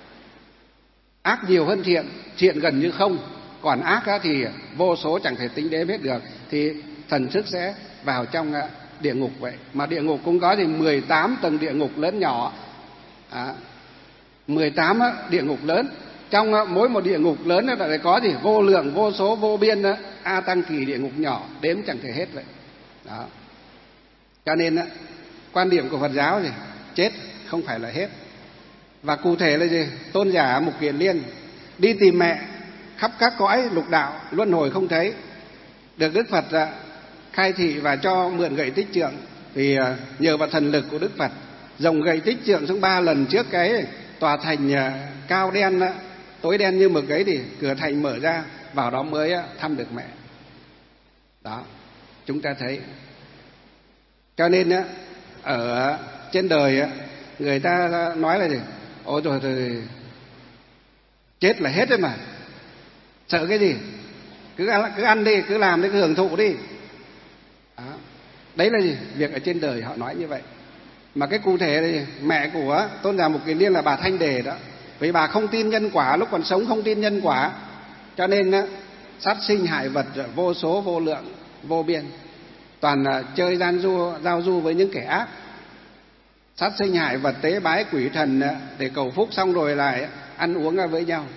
ác nhiều hơn thiện, thiện gần như không, còn ác á thì vô số chẳng thể tính đếm hết được, thì thần thức sẽ vào trong địa ngục vậy. Mà địa ngục cũng có thì mười tám tầng địa ngục lớn nhỏ, à, mười tám địa ngục lớn. Trong mỗi một địa ngục lớn lại có thì vô lượng, vô số, vô biên a tăng kỳ địa ngục nhỏ, đếm chẳng thể hết vậy. Đó. Cho nên quan điểm của Phật giáo thì chết không phải là hết. Và cụ thể là gì? Tôn giả Mục Kiền Liên đi tìm mẹ khắp các cõi lục đạo luân hồi không thấy, được Đức Phật khai thị và cho mượn gậy tích trượng. Vì nhờ vào thần lực của Đức Phật, dòng gậy tích trượng xuống ba lần trước cái tòa thành cao đen, tối đen như mực ấy, thì cửa thành mở ra, vào đó mới thăm được mẹ. Đó, chúng ta thấy. Cho nên ở trên đời người ta nói là gì? Ôi trời ơi, chết là hết đấy mà, sợ cái gì? Cứ ăn, cứ ăn đi, cứ làm đi, cứ hưởng thụ đi. Đó. Đấy là gì? Việc ở trên đời họ nói như vậy. Mà cái cụ thể thì mẹ của Tôn giả Mục Kiền Liên là bà Thanh Đề đó. Vì bà không tin nhân quả, lúc còn sống không tin nhân quả, cho nên sát sinh hại vật vô số vô lượng vô biên, toàn là chơi gian du, giao du với những kẻ ác, sát sinh hại vật, tế bái quỷ thần để cầu phúc, xong rồi lại ăn uống với nhau.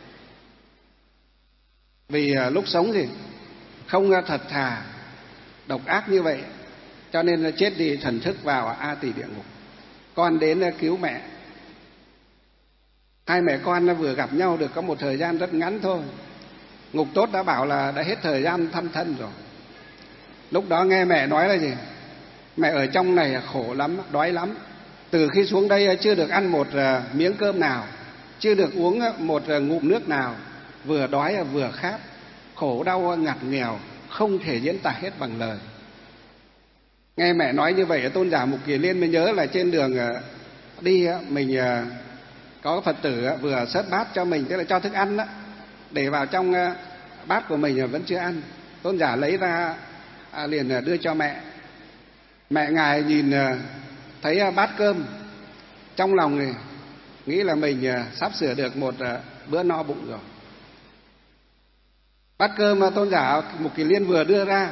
Vì lúc sống thì không thật thà, độc ác như vậy, cho nên chết đi thần thức vào A Tỳ địa ngục. Con đến cứu mẹ. Hai mẹ con vừa gặp nhau được có một thời gian rất ngắn thôi. Ngục tốt đã bảo là đã hết thời gian thăm thân rồi. Lúc đó nghe mẹ nói là gì? Mẹ ở trong này khổ lắm, đói lắm. Từ khi xuống đây chưa được ăn một miếng cơm nào. chưa được uống một ngụm nước nào, vừa đói vừa khát, khổ đau ngặt nghèo, không thể diễn tả hết bằng lời. Nghe mẹ nói như vậy, Tôn giả Mục Kiền Liên mới nhớ là trên đường đi mình có Phật tử vừa xớt bát cho mình, tức là cho thức ăn đó, để vào trong bát của mình vẫn chưa ăn. Tôn giả lấy ra liền đưa cho mẹ. Mẹ ngài nhìn thấy bát cơm, trong lòng này nghĩ là mình sắp sửa được một bữa no bụng rồi. Bát cơm mà Tôn giả Mục Kiền Liên vừa đưa ra,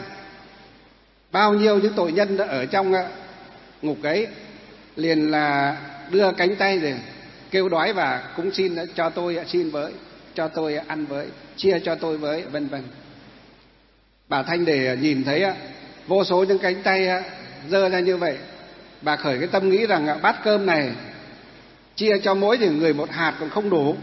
bao nhiêu những tội nhân ở trong ngục ấy liền là đưa cánh tay để kêu đói và cũng xin cho tôi xin với, cho tôi ăn với, chia cho tôi với, vân vân. Bà Thanh Đề nhìn thấy vô số những cánh tay giơ ra như vậy, bà khởi cái tâm nghĩ rằng bát cơm này chia cho mỗi người một hạt còn không đủ,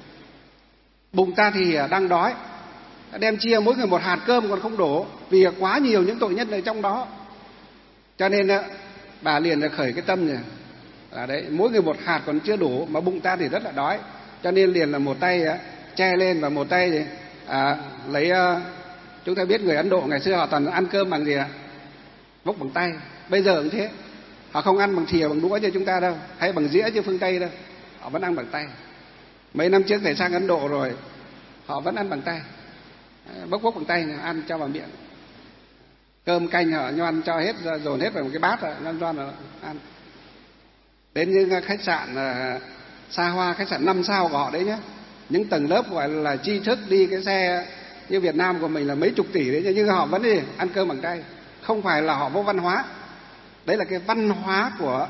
bụng ta thì đang đói, đem chia mỗi người một hạt cơm còn không đủ, vì quá nhiều những tội nhân ở trong đó. Cho nên bà liền khởi cái tâm này là đấy, mỗi người một hạt còn chưa đủ mà bụng ta thì rất là đói, cho nên liền là một tay che lên và một tay thì, à, lấy uh, chúng ta biết người Ấn Độ ngày xưa họ toàn ăn cơm bằng gì ạ? Vốc bằng tay. Bây giờ cũng thế, họ không ăn bằng thìa bằng đũa như chúng ta đâu, hay bằng dĩa như phương Tây đâu, họ vẫn ăn bằng tay. Mấy năm trước thầy sang Ấn Độ rồi, họ vẫn ăn bằng tay, bốc bốc bằng tay, ăn cho vào miệng. Cơm canh họ nhoan cho hết, dồn hết vào một cái bát rồi nhoan nhoan rồi ăn. Đến những khách sạn uh, xa hoa, khách sạn năm sao của họ đấy nhé, những tầng lớp gọi là tri thức đi cái xe như Việt Nam của mình là mấy chục tỷ đấy, nhưng họ vẫn đi ăn cơm bằng tay. Không phải là họ vô văn hóa, đấy là cái văn hóa của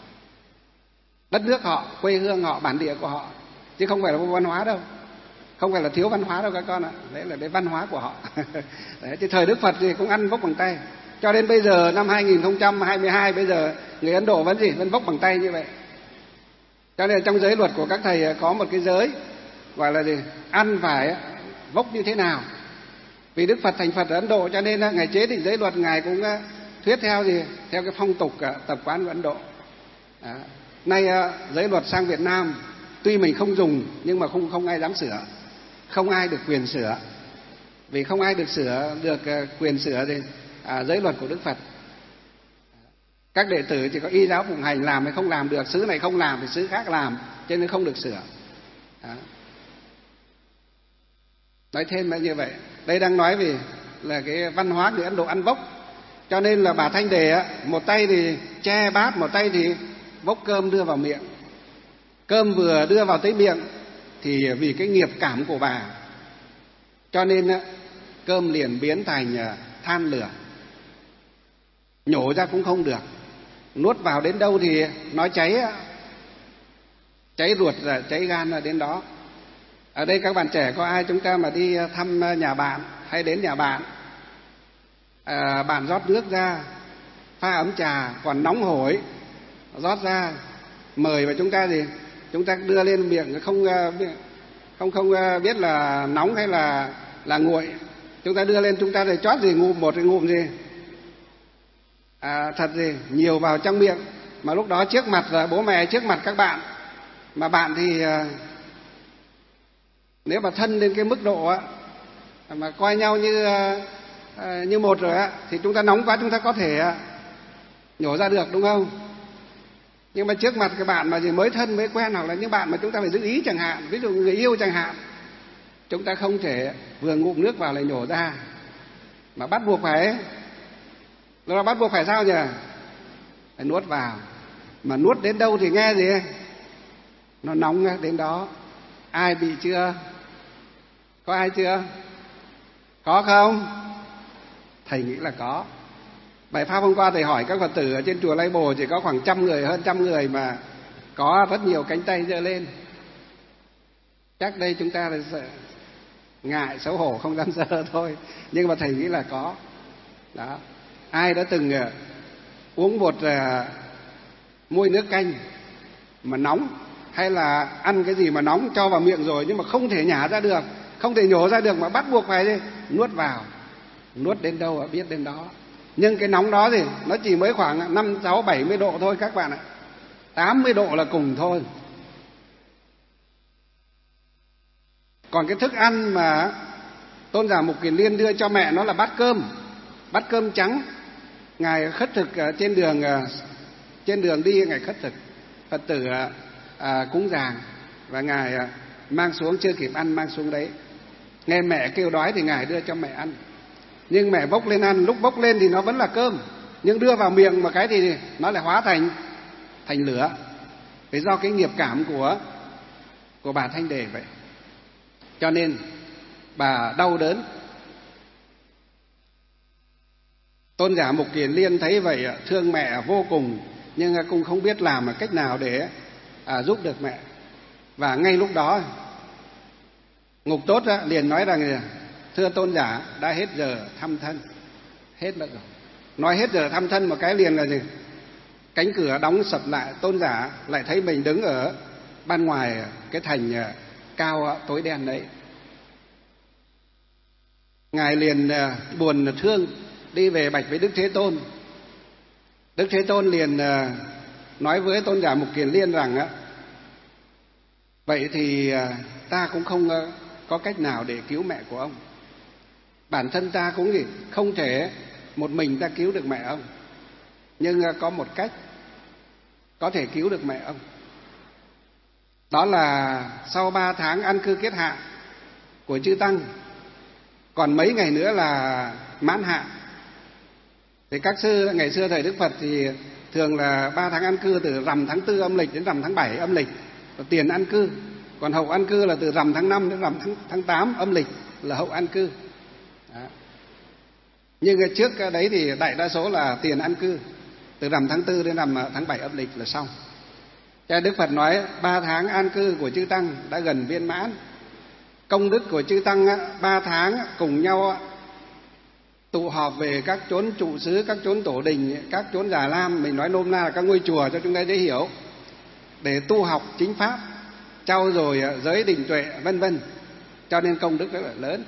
đất nước họ, quê hương họ, bản địa của họ, chứ không phải là vô văn hóa đâu, không phải là thiếu văn hóa đâu các con ạ. Đấy là cái văn hóa của họ. Đấy, thì thời Đức Phật thì cũng ăn vốc bằng tay, cho đến bây giờ năm hai nghìn không trăm hai mươi hai, bây giờ người Ấn Độ vẫn gì vẫn vốc bằng tay như vậy. Cho nên trong giới luật của các thầy có một cái giới gọi là gì, ăn phải vốc như thế nào. Vì Đức Phật thành Phật ở Ấn Độ, cho nên ngài chế định giới luật, ngài cũng thuyết theo gì, theo cái phong tục tập quán của Ấn Độ. Đó. Nay giới luật sang Việt Nam, tuy mình không dùng nhưng mà không không ai dám sửa, không ai được quyền sửa, vì không ai được sửa được quyền sửa thì à, giới luật của Đức Phật. Các đệ tử chỉ có y giáo phụng hành, làm hay không làm được, xứ này không làm thì xứ khác làm, cho nên không được sửa. Đó. Nói thêm là như vậy. Đây đang nói về là cái văn hóa người Ấn Độ ăn vốc. Cho nên là bà Thanh Đề một tay thì che bát, một tay thì vốc cơm đưa vào miệng. Cơm vừa đưa vào tới miệng thì vì cái nghiệp cảm của bà, cho nên cơm liền biến thành than lửa, nhổ ra cũng không được, nuốt vào đến đâu thì nó cháy, cháy ruột là cháy gan là đến đó. Ở đây các bạn trẻ có ai chúng ta mà đi thăm nhà bạn hay đến nhà bạn, à, bạn rót nước ra, pha ấm trà còn nóng hổi, rót ra mời và chúng ta gì, chúng ta đưa lên miệng không không không biết là nóng hay là là nguội, chúng ta đưa lên, chúng ta rồi chót gì ngụm một cái ngụm gì à, thật gì nhiều vào trong miệng. Mà lúc đó trước mặt là bố mẹ, trước mặt các bạn, mà bạn thì nếu mà thân đến cái mức độ á, mà coi nhau như như một rồi á, thì chúng ta nóng quá chúng ta có thể nhổ ra được, đúng không? Nhưng mà trước mặt cái bạn mà gì mới thân mới quen, hoặc là những bạn mà chúng ta phải giữ ý chẳng hạn, ví dụ người yêu chẳng hạn, chúng ta không thể vừa ngụm nước vào lại nhổ ra, mà bắt buộc phải, nó bắt buộc phải sao nhỉ? Phải nuốt vào. Mà nuốt đến đâu thì nghe gì, nó nóng đến đó. Ai bị chưa? Có ai chưa? Có không? Thầy nghĩ là có. Bài pháp hôm qua thầy hỏi các Phật tử ở trên chùa Lai Bồ, chỉ có khoảng trăm người, hơn trăm người mà có rất nhiều cánh tay giơ lên. Chắc đây chúng ta là ngại xấu hổ không dám giơ thôi, nhưng mà thầy nghĩ là có. Đó. Ai đã từng uh, uống một uh, muôi nước canh mà nóng, hay là ăn cái gì mà nóng cho vào miệng rồi nhưng mà không thể nhả ra được, không thể nhổ ra được, mà bắt buộc phải nuốt vào. Nuốt đến đâu biết đến đó. Nhưng cái nóng đó thì nó chỉ mới khoảng năm, sáu, bảy mươi độ thôi các bạn ạ. tám mươi độ là cùng thôi. Còn cái thức ăn mà Tôn giả Mục Kiền Liên đưa cho mẹ nó là bát cơm, bát cơm trắng. Ngài khất thực trên đường trên đường đi, Ngài khất thực, Phật tử à, cúng dường, và Ngài mang xuống, chưa kịp ăn mang xuống đấy. Nghe mẹ kêu đói thì Ngài đưa cho mẹ ăn. Nhưng mẹ bốc lên ăn, lúc bốc lên thì nó vẫn là cơm, nhưng đưa vào miệng một cái thì nó lại hóa thành thành lửa. Thế do cái nghiệp cảm của của bà Thanh Đề vậy. Cho nên bà đau đớn. Tôn giả Mục Kiền Liên thấy vậy thương mẹ vô cùng, nhưng cũng không biết làm cách nào để à, giúp được mẹ. Và ngay lúc đó Ngục Tốt liền nói rằng: thưa tôn giả, đã hết giờ thăm thân. Hết mất rồi. Nói hết giờ thăm thân một cái liền là gì? Cánh cửa đóng sập lại. Tôn giả lại thấy mình đứng ở ban ngoài cái thành cao tối đen đấy. Ngài liền buồn thương đi về bạch với Đức Thế Tôn. Đức Thế Tôn liền nói với tôn giả Mục Kiền Liên rằng: vậy thì ta cũng không có cách nào để cứu mẹ của ông. Bản thân ta cũng gì không thể một mình ta cứu được mẹ ông, nhưng có một cách có thể cứu được mẹ ông. Đó là sau ba tháng an cư kết hạ của chư tăng, còn mấy ngày nữa là mãn hạ. Thì các sư ngày xưa thời Đức Phật thì thường là ba tháng an cư từ rằm tháng tư âm lịch đến rằm tháng bảy âm lịch là tiền an cư. Còn hậu an cư là từ rằm tháng năm đến rằm tháng, tháng tám âm lịch là hậu an cư. Đó. Nhưng trước đấy thì đại đa số là tiền an cư, từ rằm tháng tư đến rằm tháng bảy âm lịch là xong. Cho Đức Phật nói ba tháng an cư của chư tăng đã gần viên mãn. Công đức của chư tăng ba tháng cùng nhau tụ họp về các chốn trụ xứ, các chốn tổ đình, các chốn già lam, mình nói nôm na là các ngôi chùa cho chúng ta dễ hiểu, để tu học chính pháp, trau dồi giới định tuệ vân vân, cho nên công đức rất là lớn.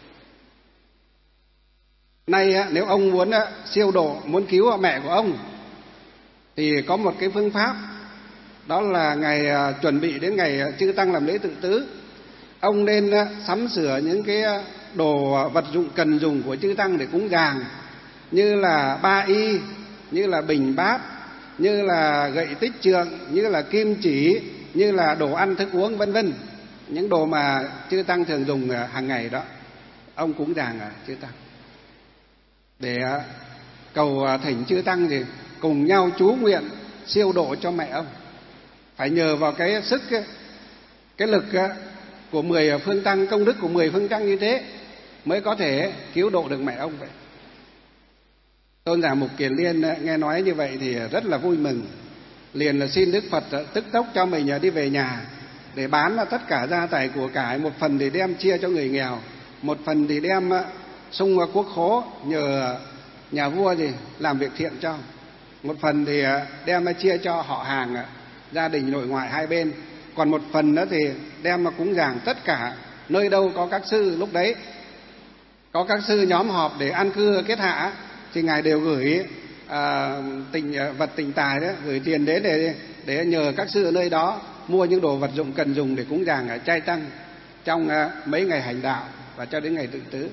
Nay nếu ông muốn siêu độ, muốn cứu mẹ của ông thì có một cái phương pháp, đó là ngày chuẩn bị đến ngày chư tăng làm lễ tự tứ, ông nên sắm sửa những cái đồ vật dụng cần dùng của chư tăng để cúng dường, như là ba y, như là bình bát, như là gậy tích trượng, như là kim chỉ, như là đồ ăn thức uống vân vân, những đồ mà chư tăng thường dùng hàng ngày đó, ông cúng dường chư tăng để cầu thỉnh chư tăng thì cùng nhau chú nguyện siêu độ cho mẹ ông. Phải nhờ vào cái sức, cái lực của mười phương tăng, công đức của mười phương tăng như thế mới có thể cứu độ được mẹ ông vậy. Tôn giả Mục Kiền Liên nghe nói như vậy thì rất là vui mừng, liền là xin Đức Phật tức tốc cho mình đi về nhà để bán tất cả gia tài của cải, một phần thì đem chia cho người nghèo, một phần thì đem sung quốc khố nhờ nhà vua gì làm việc thiện cho, một phần thì đem chia cho họ hàng, gia đình nội ngoại hai bên, còn một phần nữa thì đem mà cúng dường tất cả nơi đâu có các sư. Lúc đấy có các sư nhóm họp để an cư kết hạ thì ngài đều gửi à, tình vật tình tài đó, gửi tiền đến để để nhờ các sư ở nơi đó mua những đồ vật dụng cần dùng để cúng dường ở trai tăng trong à, mấy ngày hành đạo và cho đến ngày tự tứ.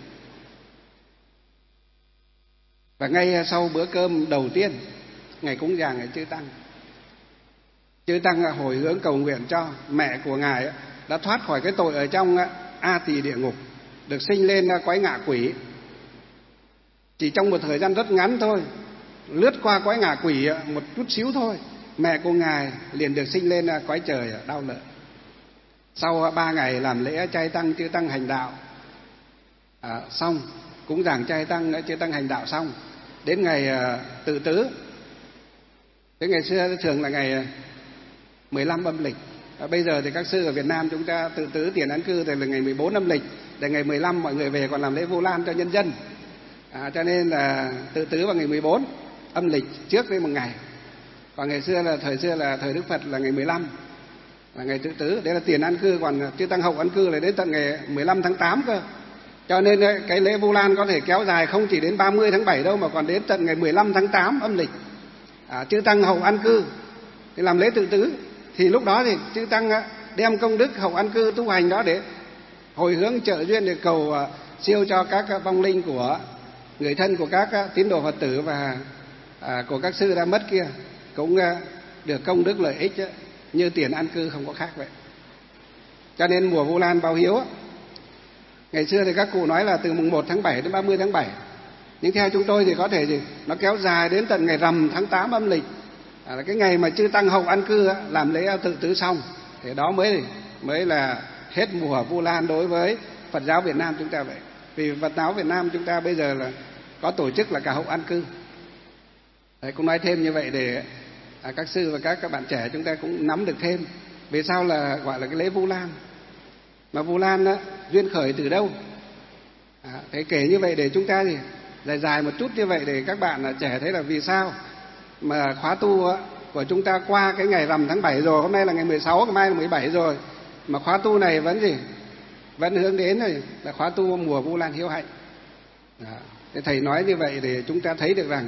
Và ngay sau bữa cơm đầu tiên ngày cúng dường ở chư tăng, chư tăng hồi hướng cầu nguyện cho mẹ của ngài đã thoát khỏi cái tội ở trong A Tỳ địa ngục, được sinh lên cõi ngạ quỷ. Chỉ trong một thời gian rất ngắn thôi, lướt qua cõi ngạ quỷ một chút xíu thôi, mẹ của ngài liền được sinh lên cõi trời đau lợi. Sau ba ngày làm lễ trai tăng chư tăng hành đạo à, xong, cúng dường trai tăng chư tăng hành đạo xong, đến ngày tự tứ, thế ngày xưa thường là ngày mười lăm âm lịch. À, bây giờ thì các sư ở Việt Nam chúng ta tự tứ tiền an cư thì là ngày mười bốn âm lịch, để ngày mười lăm mọi người về còn làm lễ Vu Lan cho nhân dân. À, cho nên là tự tứ vào ngày mười bốn âm lịch trước đây một ngày. Còn ngày xưa là thời xưa là thời Đức Phật là ngày mười lăm là ngày tự tứ, đấy là tiền an cư, còn chư tăng hậu an cư là đến tận ngày mười lăm tháng tám cơ. Cho nên cái lễ Vu Lan có thể kéo dài không chỉ đến ba mươi tháng bảy đâu, mà còn đến tận ngày mười lăm tháng tám âm lịch. À, chư tăng hậu an cư thì làm lễ tự tứ, thì lúc đó thì chư tăng đem công đức hậu an cư tu hành đó để hồi hướng trợ duyên để cầu siêu cho các vong linh của người thân của các tín đồ Phật tử và à, của các sư đã mất kia, cũng được công đức lợi ích như tiền an cư, không có khác vậy. Cho nên mùa Vu Lan báo hiếu, ngày xưa thì các cụ nói là từ mùng một tháng bảy đến ba mươi tháng bảy, nhưng theo chúng tôi thì có thể gì nó kéo dài đến tận ngày rằm tháng tám âm lịch, à, là cái ngày mà chư tăng hậu an cư làm lễ tự tứ xong, thì đó mới mới là hết mùa Vu Lan đối với Phật giáo Việt Nam chúng ta vậy. Vì Phật giáo Việt Nam chúng ta bây giờ là có tổ chức là cả hậu an cư. Đấy, cũng nói thêm như vậy để à, các sư và các các bạn trẻ chúng ta cũng nắm được thêm vì sao là gọi là cái lễ Vu Lan. Mà Vu Lan đó, duyên khởi từ đâu? À, thế kể như vậy để chúng ta thì dài dài một chút như vậy để các bạn là trẻ thấy là vì sao mà khóa tu á, của chúng ta qua cái ngày rằm tháng bảy rồi, hôm nay là ngày mười sáu, ngày mai là mười bảy rồi, mà khóa tu này vẫn gì? Vẫn hướng đến rồi là khóa tu mùa Vu Lan hiếu hạnh. Đó. Thế thầy nói như vậy để chúng ta thấy được rằng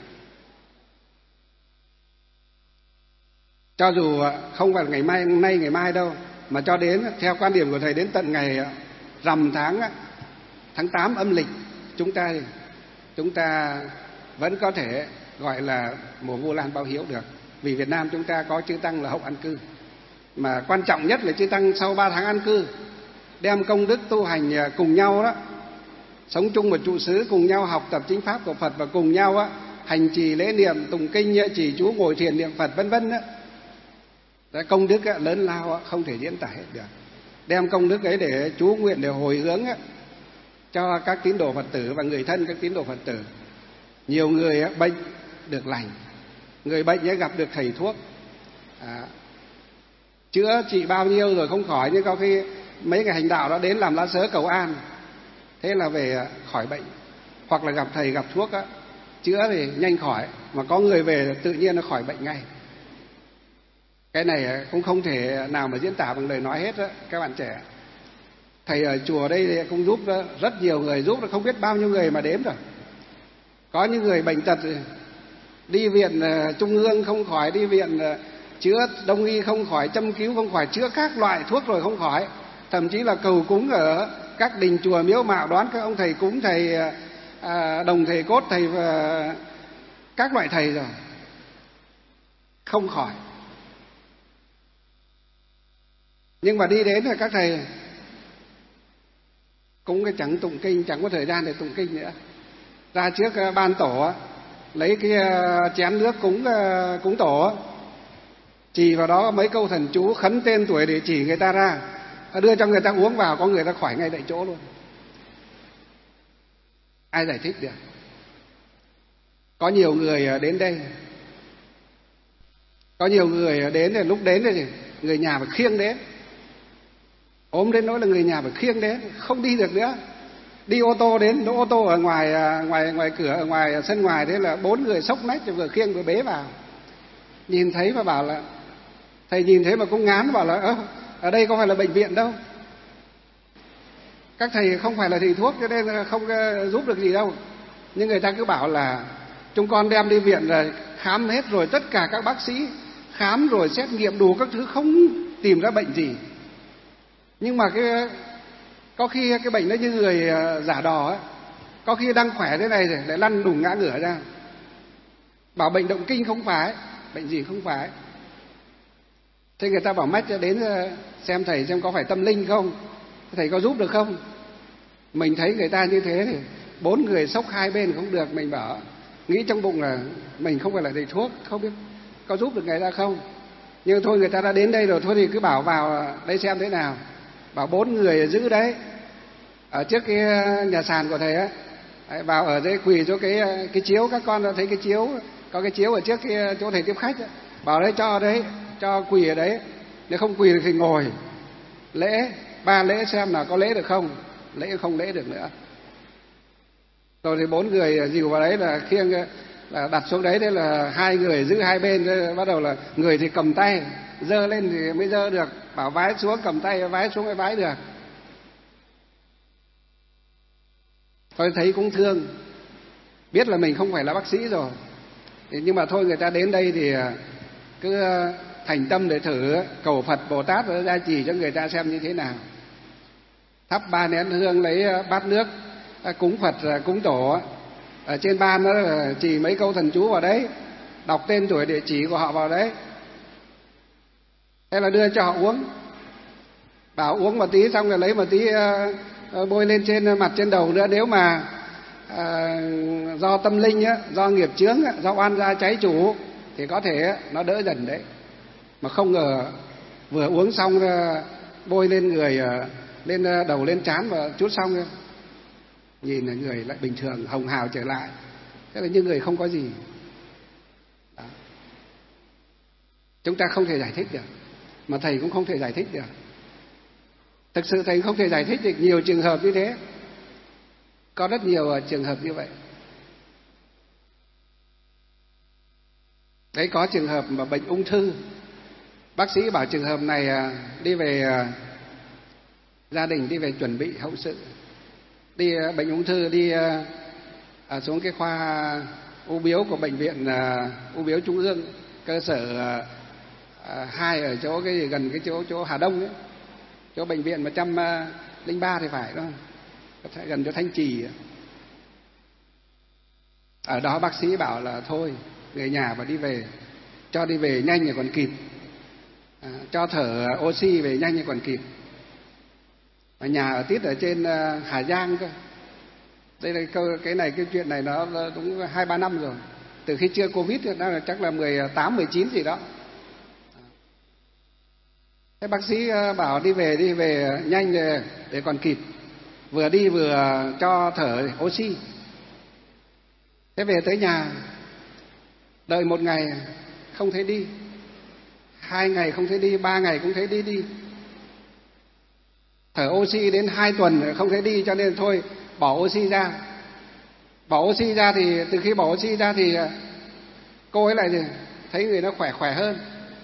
cho dù không phải ngày mai, nay ngày mai đâu, mà cho đến theo quan điểm của thầy đến tận ngày rằm tháng tháng tám âm lịch, chúng ta chúng ta vẫn có thể gọi là mùa Vu Lan báo hiếu được. Vì Việt Nam chúng ta có chư tăng là hậu an cư, mà quan trọng nhất là chư tăng sau ba tháng an cư đem công đức tu hành cùng nhau đó, sống chung một trụ xứ, cùng nhau học tập chính pháp của Phật và cùng nhau á hành trì lễ niệm, tụng kinh, trì chú, ngồi thiền niệm Phật vân vân đó. Đấy, công đức á, lớn lao á, không thể diễn tả hết được. Đem công đức ấy để chú nguyện, để hồi hướng á, cho các tín đồ Phật tử và người thân các tín đồ Phật tử. Nhiều người á, bệnh được lành, người bệnh ấy gặp được thầy thuốc, à, chữa trị bao nhiêu rồi không khỏi, nhưng có khi mấy ngày hành đạo đó đến làm lá sớ cầu an, thế là về khỏi bệnh. Hoặc là gặp thầy gặp thuốc á, chữa thì nhanh khỏi, mà có người về tự nhiên nó khỏi bệnh ngay. Cái này cũng không thể nào mà diễn tả bằng lời nói hết đó, các bạn trẻ. Thầy ở chùa đây cũng giúp rất nhiều người, giúp không biết bao nhiêu người mà đếm rồi. Có những người bệnh tật đi viện trung ương không khỏi, đi viện chữa đông y không khỏi, châm cứu không khỏi, chữa các loại thuốc rồi không khỏi. Thậm chí là cầu cúng ở các đình chùa miếu mạo, đoán các ông thầy cúng, thầy à, đồng thầy cốt, thầy và các loại thầy rồi không khỏi. Nhưng mà đi đến là các thầy cũng cái chẳng tụng kinh, chẳng có thời gian để tụng kinh nữa. Ra trước ban tổ lấy cái chén nước cúng cúng tổ, chỉ vào đó mấy câu thần chú, khấn tên tuổi để chỉ người ta ra, đưa cho người ta uống vào, có người ta khỏi ngay tại chỗ luôn. Ai giải thích được? Có nhiều người đến đây, có nhiều người đến thì lúc đến thì người nhà phải khiêng đến, ốm đến nỗi là người nhà phải khiêng đến, không đi được nữa. Đi ô tô đến, đỗ ô tô ở ngoài ngoài ngoài cửa, ở ngoài sân ngoài, thế là bốn người xốc nách vừa khiêng vừa bế vào. Nhìn thấy và bảo là, thầy nhìn thấy mà cũng ngán, bảo là ơ, ở đây có phải là bệnh viện đâu, các thầy không phải là thầy thuốc cho nên không giúp được gì đâu. Nhưng người ta cứ bảo là chúng con đem đi viện rồi khám hết rồi, tất cả các bác sĩ khám rồi xét nghiệm đủ các thứ không tìm ra bệnh gì. Nhưng mà cái có khi cái bệnh nó như người giả đò ấy, có khi đang khỏe thế này rồi lại lăn đùng ngã ngửa ra, bảo bệnh động kinh không phải, bệnh gì không phải. Thế người ta bảo mách đến xem thầy xem có phải tâm linh không, thầy có giúp được không. Mình thấy người ta như thế thì bốn người xốc hai bên không được, mình bảo nghĩ trong bụng là mình không phải là thầy thuốc, không biết có giúp được người ta không. Nhưng thôi người ta đã đến đây rồi, thôi thì cứ bảo vào đây xem thế nào. Bảo bốn người giữ đấy ở trước cái nhà sàn của thầy á, vào ở đây quỳ chỗ cái cái chiếu, các con thấy cái chiếu, có cái chiếu ở trước cái chỗ thầy tiếp khách ấy. Bảo đấy cho đấy, cho quỳ ở đấy, nếu không quỳ thì ngồi lễ, ba lễ xem là có lễ được không, lễ không lễ được nữa. Rồi thì bốn người dìu vào đấy là khiêng, là đặt xuống đấy, thế là hai người giữ hai bên, bắt đầu là người thì cầm tay giơ lên thì mới giơ được, bảo vái xuống cầm tay vái xuống mới vái được. Tôi thấy cũng thương, biết là mình không phải là bác sĩ rồi, nhưng mà thôi người ta đến đây thì cứ thành tâm để thử cầu Phật Bồ Tát gia trì cho người ta xem như thế nào. thắp ba nén hương, lấy bát nước cúng Phật cúng tổ, ở trên ban nó chỉ mấy câu thần chú vào đấy, đọc tên tuổi địa chỉ của họ vào đấy, thế là đưa cho họ uống, bảo uống một tí xong rồi lấy một tí bôi lên trên mặt trên đầu nữa. Nếu mà à, do tâm linh á, do nghiệp chướng á, do oan gia cháy chủ thì có thể á, nó đỡ dần đấy. Mà không ngờ vừa uống xong bôi lên người, lên đầu lên trán và chút xong nhìn là người lại bình thường, hồng hào trở lại, thế là như người không có gì. Đó. Chúng ta không thể giải thích được, mà thầy cũng không thể giải thích được. Thực sự thầy không thể giải thích được nhiều trường hợp như thế, có rất nhiều trường hợp như vậy. Đấy, có trường hợp mà bệnh ung thư, bác sĩ bảo trường hợp này đi về, gia đình đi về chuẩn bị hậu sự, đi bệnh ung thư, đi à, xuống cái khoa u bướu của bệnh viện à, u bướu Trung ương cơ sở à, hai ở chỗ cái gần cái chỗ chỗ Hà Đông ấy, chỗ bệnh viện một trăm linh ba thì phải, đúng không? Gần chỗ Thanh Trì. Ở đó bác sĩ bảo là thôi, người nhà mà đi về, cho đi về nhanh thì còn kịp, à, cho thở oxy về nhanh thì còn kịp. Mà nhà ở tít ở trên Hà Giang cơ. Đây là cái này, cái chuyện này nó đúng hai ba năm rồi, từ khi chưa Covid đó là chắc là mười tám mười chín gì đó. Thế bác sĩ bảo đi về đi về nhanh để, để còn kịp, vừa đi vừa cho thở oxy. Thế về tới nhà, đợi một ngày không thấy đi, hai ngày không thấy đi, ba ngày cũng thấy đi đi, thở oxy đến hai tuần không thấy đi, cho nên thôi bỏ oxy ra. Bỏ oxy ra thì từ khi bỏ oxy ra thì cô ấy lại thấy người nó khỏe khỏe hơn.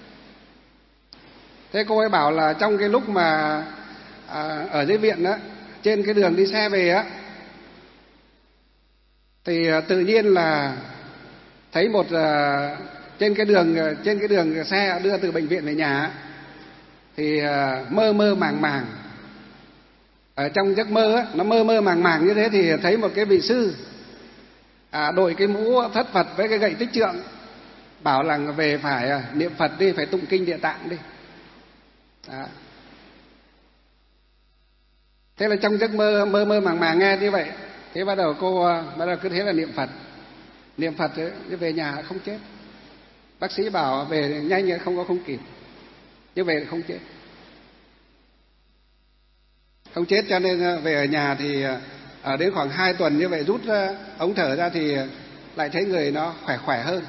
Thế cô ấy bảo là trong cái lúc mà à, ở dưới viện đó, trên cái đường đi xe về á, thì tự nhiên là thấy một à, trên cái đường trên cái đường xe đưa từ bệnh viện về nhà, thì à, mơ mơ màng màng, ở trong giấc mơ á, nó mơ mơ màng màng như thế, thì thấy một cái vị sư à, đội cái mũ thất Phật với cái gậy tích trượng, bảo là về phải à, niệm Phật đi, phải tụng kinh Địa Tạng đi. Đó. Thế là trong giấc mơ mơ mơ màng màng nghe như vậy, thế bắt đầu cô bắt đầu cứ thế là niệm Phật, niệm Phật thế về nhà không chết. Bác sĩ bảo về nhanh không có không kịp, như vậy không chết, không chết. Cho nên về ở nhà thì ở đến khoảng hai tuần như vậy, rút ống thở ra thì lại thấy người nó khỏe khỏe hơn.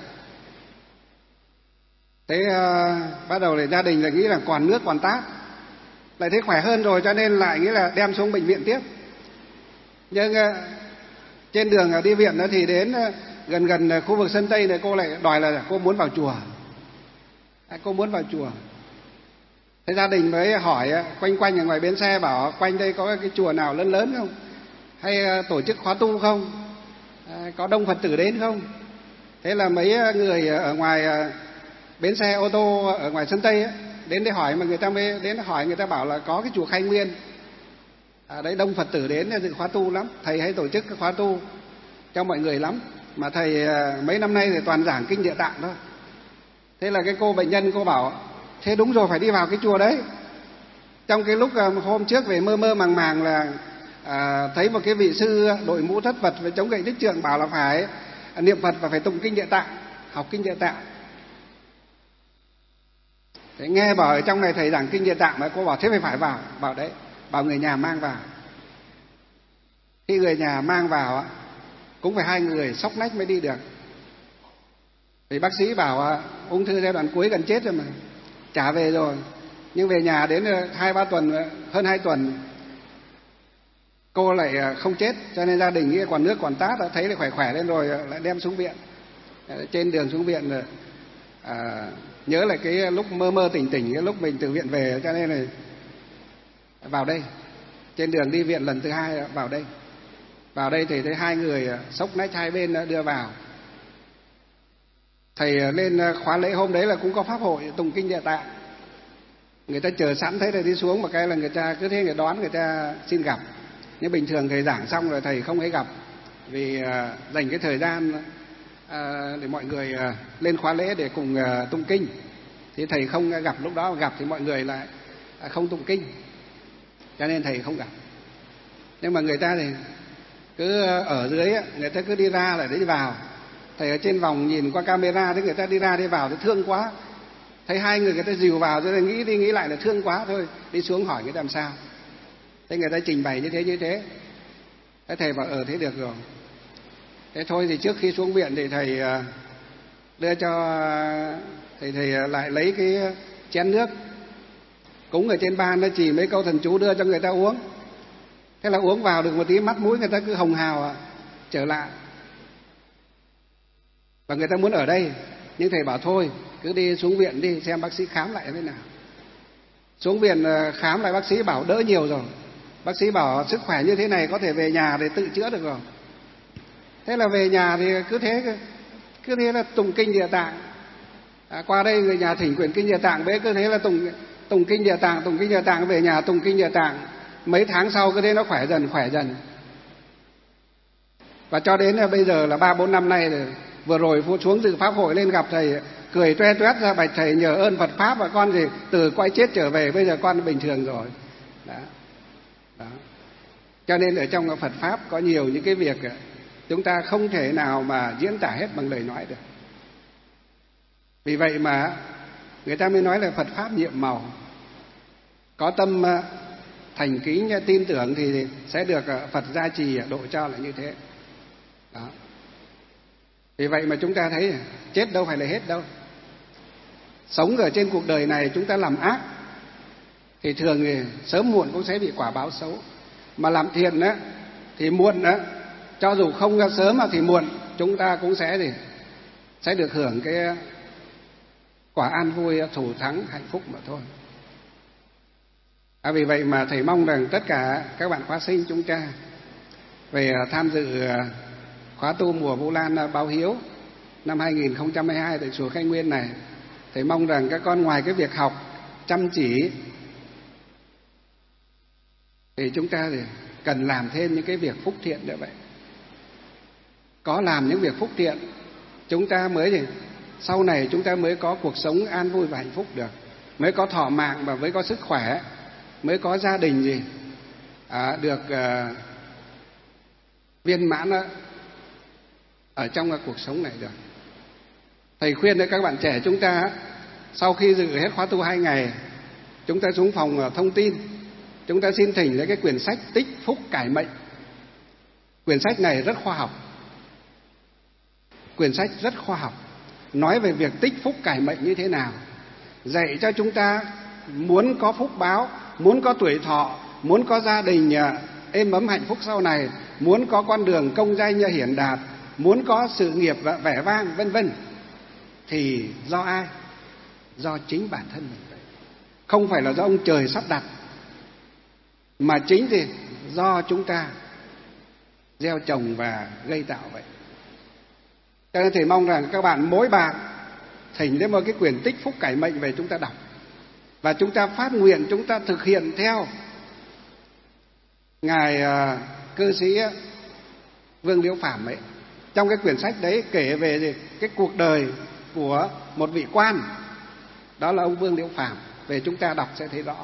Thế uh, bắt đầu thì gia đình lại nghĩ là còn nước còn tát, lại thấy khỏe hơn rồi, cho nên lại nghĩ là đem xuống bệnh viện tiếp. Nhưng uh, trên đường uh, đi viện đó thì đến uh, gần gần uh, khu vực sân Tây này, cô lại đòi là cô muốn vào chùa, à, cô muốn vào chùa. Thế gia đình mới hỏi uh, quanh quanh ở ngoài bến xe, bảo quanh đây có cái chùa nào lớn lớn không, hay uh, tổ chức khóa tu không, uh, có đông Phật tử đến không. Thế là mấy người ở ngoài uh, bến xe ô tô ở ngoài sân Tây ấy, đến để hỏi, mà người ta mới đến hỏi, người ta bảo là có cái chùa Khai Nguyên, à, đấy đông Phật tử đến dự khóa tu lắm, thầy hay tổ chức cái khóa tu cho mọi người lắm, mà thầy mấy năm nay thì toàn giảng kinh Địa Tạng thôi. Thế là cái cô bệnh nhân cô bảo thế đúng rồi, phải đi vào cái chùa đấy. Trong cái lúc hôm trước về mơ mơ màng màng là à, thấy một cái vị sư đội mũ thất Phật với chống gậy tích trượng, bảo là phải niệm Phật và phải tụng kinh Địa Tạng, học kinh Địa Tạng. Thế nghe bảo ở trong này thầy giảng kinh Địa Tạng, mà cô bảo thế phải phải vào, bảo đấy, bảo người nhà mang vào. Khi người nhà mang vào cũng phải hai người xốc nách mới đi được. Thì bác sĩ bảo ung thư giai đoạn cuối gần chết rồi mà, trả về rồi, nhưng về nhà đến hai ba tuần, hơn hai tuần cô lại không chết, cho nên gia đình nghĩ còn nước còn tát, thấy là khỏe khỏe lên rồi lại đem xuống viện. Trên đường xuống viện à, nhớ lại cái lúc mơ mơ tỉnh tỉnh, cái lúc mình từ viện về, cho nên là vào đây. Trên đường đi viện lần thứ hai vào đây, vào đây thì thấy hai người xốc nách hai bên đưa vào. Thầy lên khóa lễ hôm đấy là cũng có pháp hội tụng kinh Địa Tạng, người ta chờ sẵn thế rồi đi xuống một cái là người ta cứ thế người đón, người ta xin gặp. Nhưng bình thường thầy giảng xong rồi thầy không ấy gặp, vì uh, dành cái thời gian uh, để mọi người uh, lên khóa lễ để cùng uh, tụng kinh. Thì thầy không gặp, lúc đó gặp thì mọi người lại uh, không tụng kinh, cho nên thầy không gặp. Nhưng mà người ta thì cứ ở dưới, người ta cứ đi ra lại đi vào. Thầy ở trên vòng nhìn qua camera, thấy người ta đi ra đi vào thì thương quá. Thấy hai người người ta dìu vào, cho nên nghĩ đi nghĩ lại là thương quá thôi, đi xuống hỏi người ta làm sao. Thế người ta trình bày như thế như thế. Thế thầy bảo ờ thế được rồi. Thế thôi thì trước khi xuống viện thì thầy đưa cho thầy thầy lại lấy cái chén nước cúng ở trên ban, nó chỉ mấy câu thần chú đưa cho người ta uống. Thế là uống vào được một tí, mắt mũi người ta cứ hồng hào à, trở lại. Và người ta muốn ở đây, nhưng thầy bảo thôi cứ đi xuống viện đi, xem bác sĩ khám lại thế nào. Xuống viện khám lại, bác sĩ bảo đỡ nhiều rồi. Bác sĩ bảo sức khỏe như thế này có thể về nhà để tự chữa được rồi. Thế là về nhà thì cứ thế cứ thế là tụng kinh Địa Tạng. À, qua đây người nhà thỉnh quyển kinh Địa Tạng, bế cứ thế là tụng tụng kinh Địa Tạng, tụng kinh Địa Tạng, về nhà tụng kinh Địa Tạng. Mấy tháng sau cứ thế nó khỏe dần khỏe dần. Và cho đến bây giờ là ba bốn năm nay rồi. Vừa rồi xuống dự pháp hội lên gặp thầy, cười toe toét ra, bạch thầy nhờ ơn Phật pháp và con thì từ quay chết trở về, bây giờ con bình thường rồi. Đó. Đó. Cho nên ở trong Phật pháp có nhiều những cái việc chúng ta không thể nào mà diễn tả hết bằng lời nói được. Vì vậy mà người ta mới nói là Phật pháp nhiệm màu. Có tâm thành kính tin tưởng thì sẽ được Phật gia trì độ cho là như thế. Đó. Vì vậy mà chúng ta thấy chết đâu phải là hết đâu. Sống ở trên cuộc đời này chúng ta làm ác thì thường thì sớm muộn cũng sẽ bị quả báo xấu. Mà làm thiện á thì muộn á, cho dù không ra sớm thì muộn chúng ta cũng sẽ thì sẽ được hưởng cái quả an vui, thủ thắng, hạnh phúc mà thôi. À, vì vậy mà thầy mong rằng tất cả các bạn khóa sinh chúng ta về tham dự khóa tu mùa Vu Lan báo hiếu năm hai nghìn không trăm hai mươi hai tại chùa Khai Nguyên này, thầy mong rằng các con ngoài cái việc học chăm chỉ thì chúng ta thì cần làm thêm những cái việc phúc thiện nữa vậy. Có làm những việc phúc thiện chúng ta mới thì sau này chúng ta mới có cuộc sống an vui và hạnh phúc được, mới có thọ mạng và mới có sức khỏe, mới có gia đình gì à, được uh, viên mãn đó, ở trong uh, cuộc sống này được. Thầy khuyên đấy các bạn trẻ chúng ta, sau khi dự hết khóa tu hai ngày, chúng ta xuống phòng uh, thông tin, chúng ta xin thỉnh lấy cái quyển sách Tích Phúc Cải Mệnh. Quyển sách này rất khoa học. Quyển sách rất khoa học, nói về việc tích phúc cải mệnh như thế nào, dạy cho chúng ta muốn có phúc báo, muốn có tuổi thọ, muốn có gia đình êm ấm hạnh phúc sau này, muốn có con đường công danh hiển đạt, muốn có sự nghiệp vẻ vang vân vân, thì do ai? Do chính bản thân mình vậy. Không phải là do ông trời sắp đặt, mà chính thì do chúng ta gieo trồng và gây tạo vậy. Cho nên thầy mong rằng các bạn mỗi bạn thỉnh đến một cái quyển Tích Phúc Cải Mệnh về chúng ta đọc, và chúng ta phát nguyện, chúng ta thực hiện theo ngài uh, cư sĩ Vương Liễu Phàm ấy. Trong cái quyển sách đấy kể về cái cuộc đời của một vị quan, đó là ông Vương Liễu Phàm, về chúng ta đọc sẽ thấy rõ.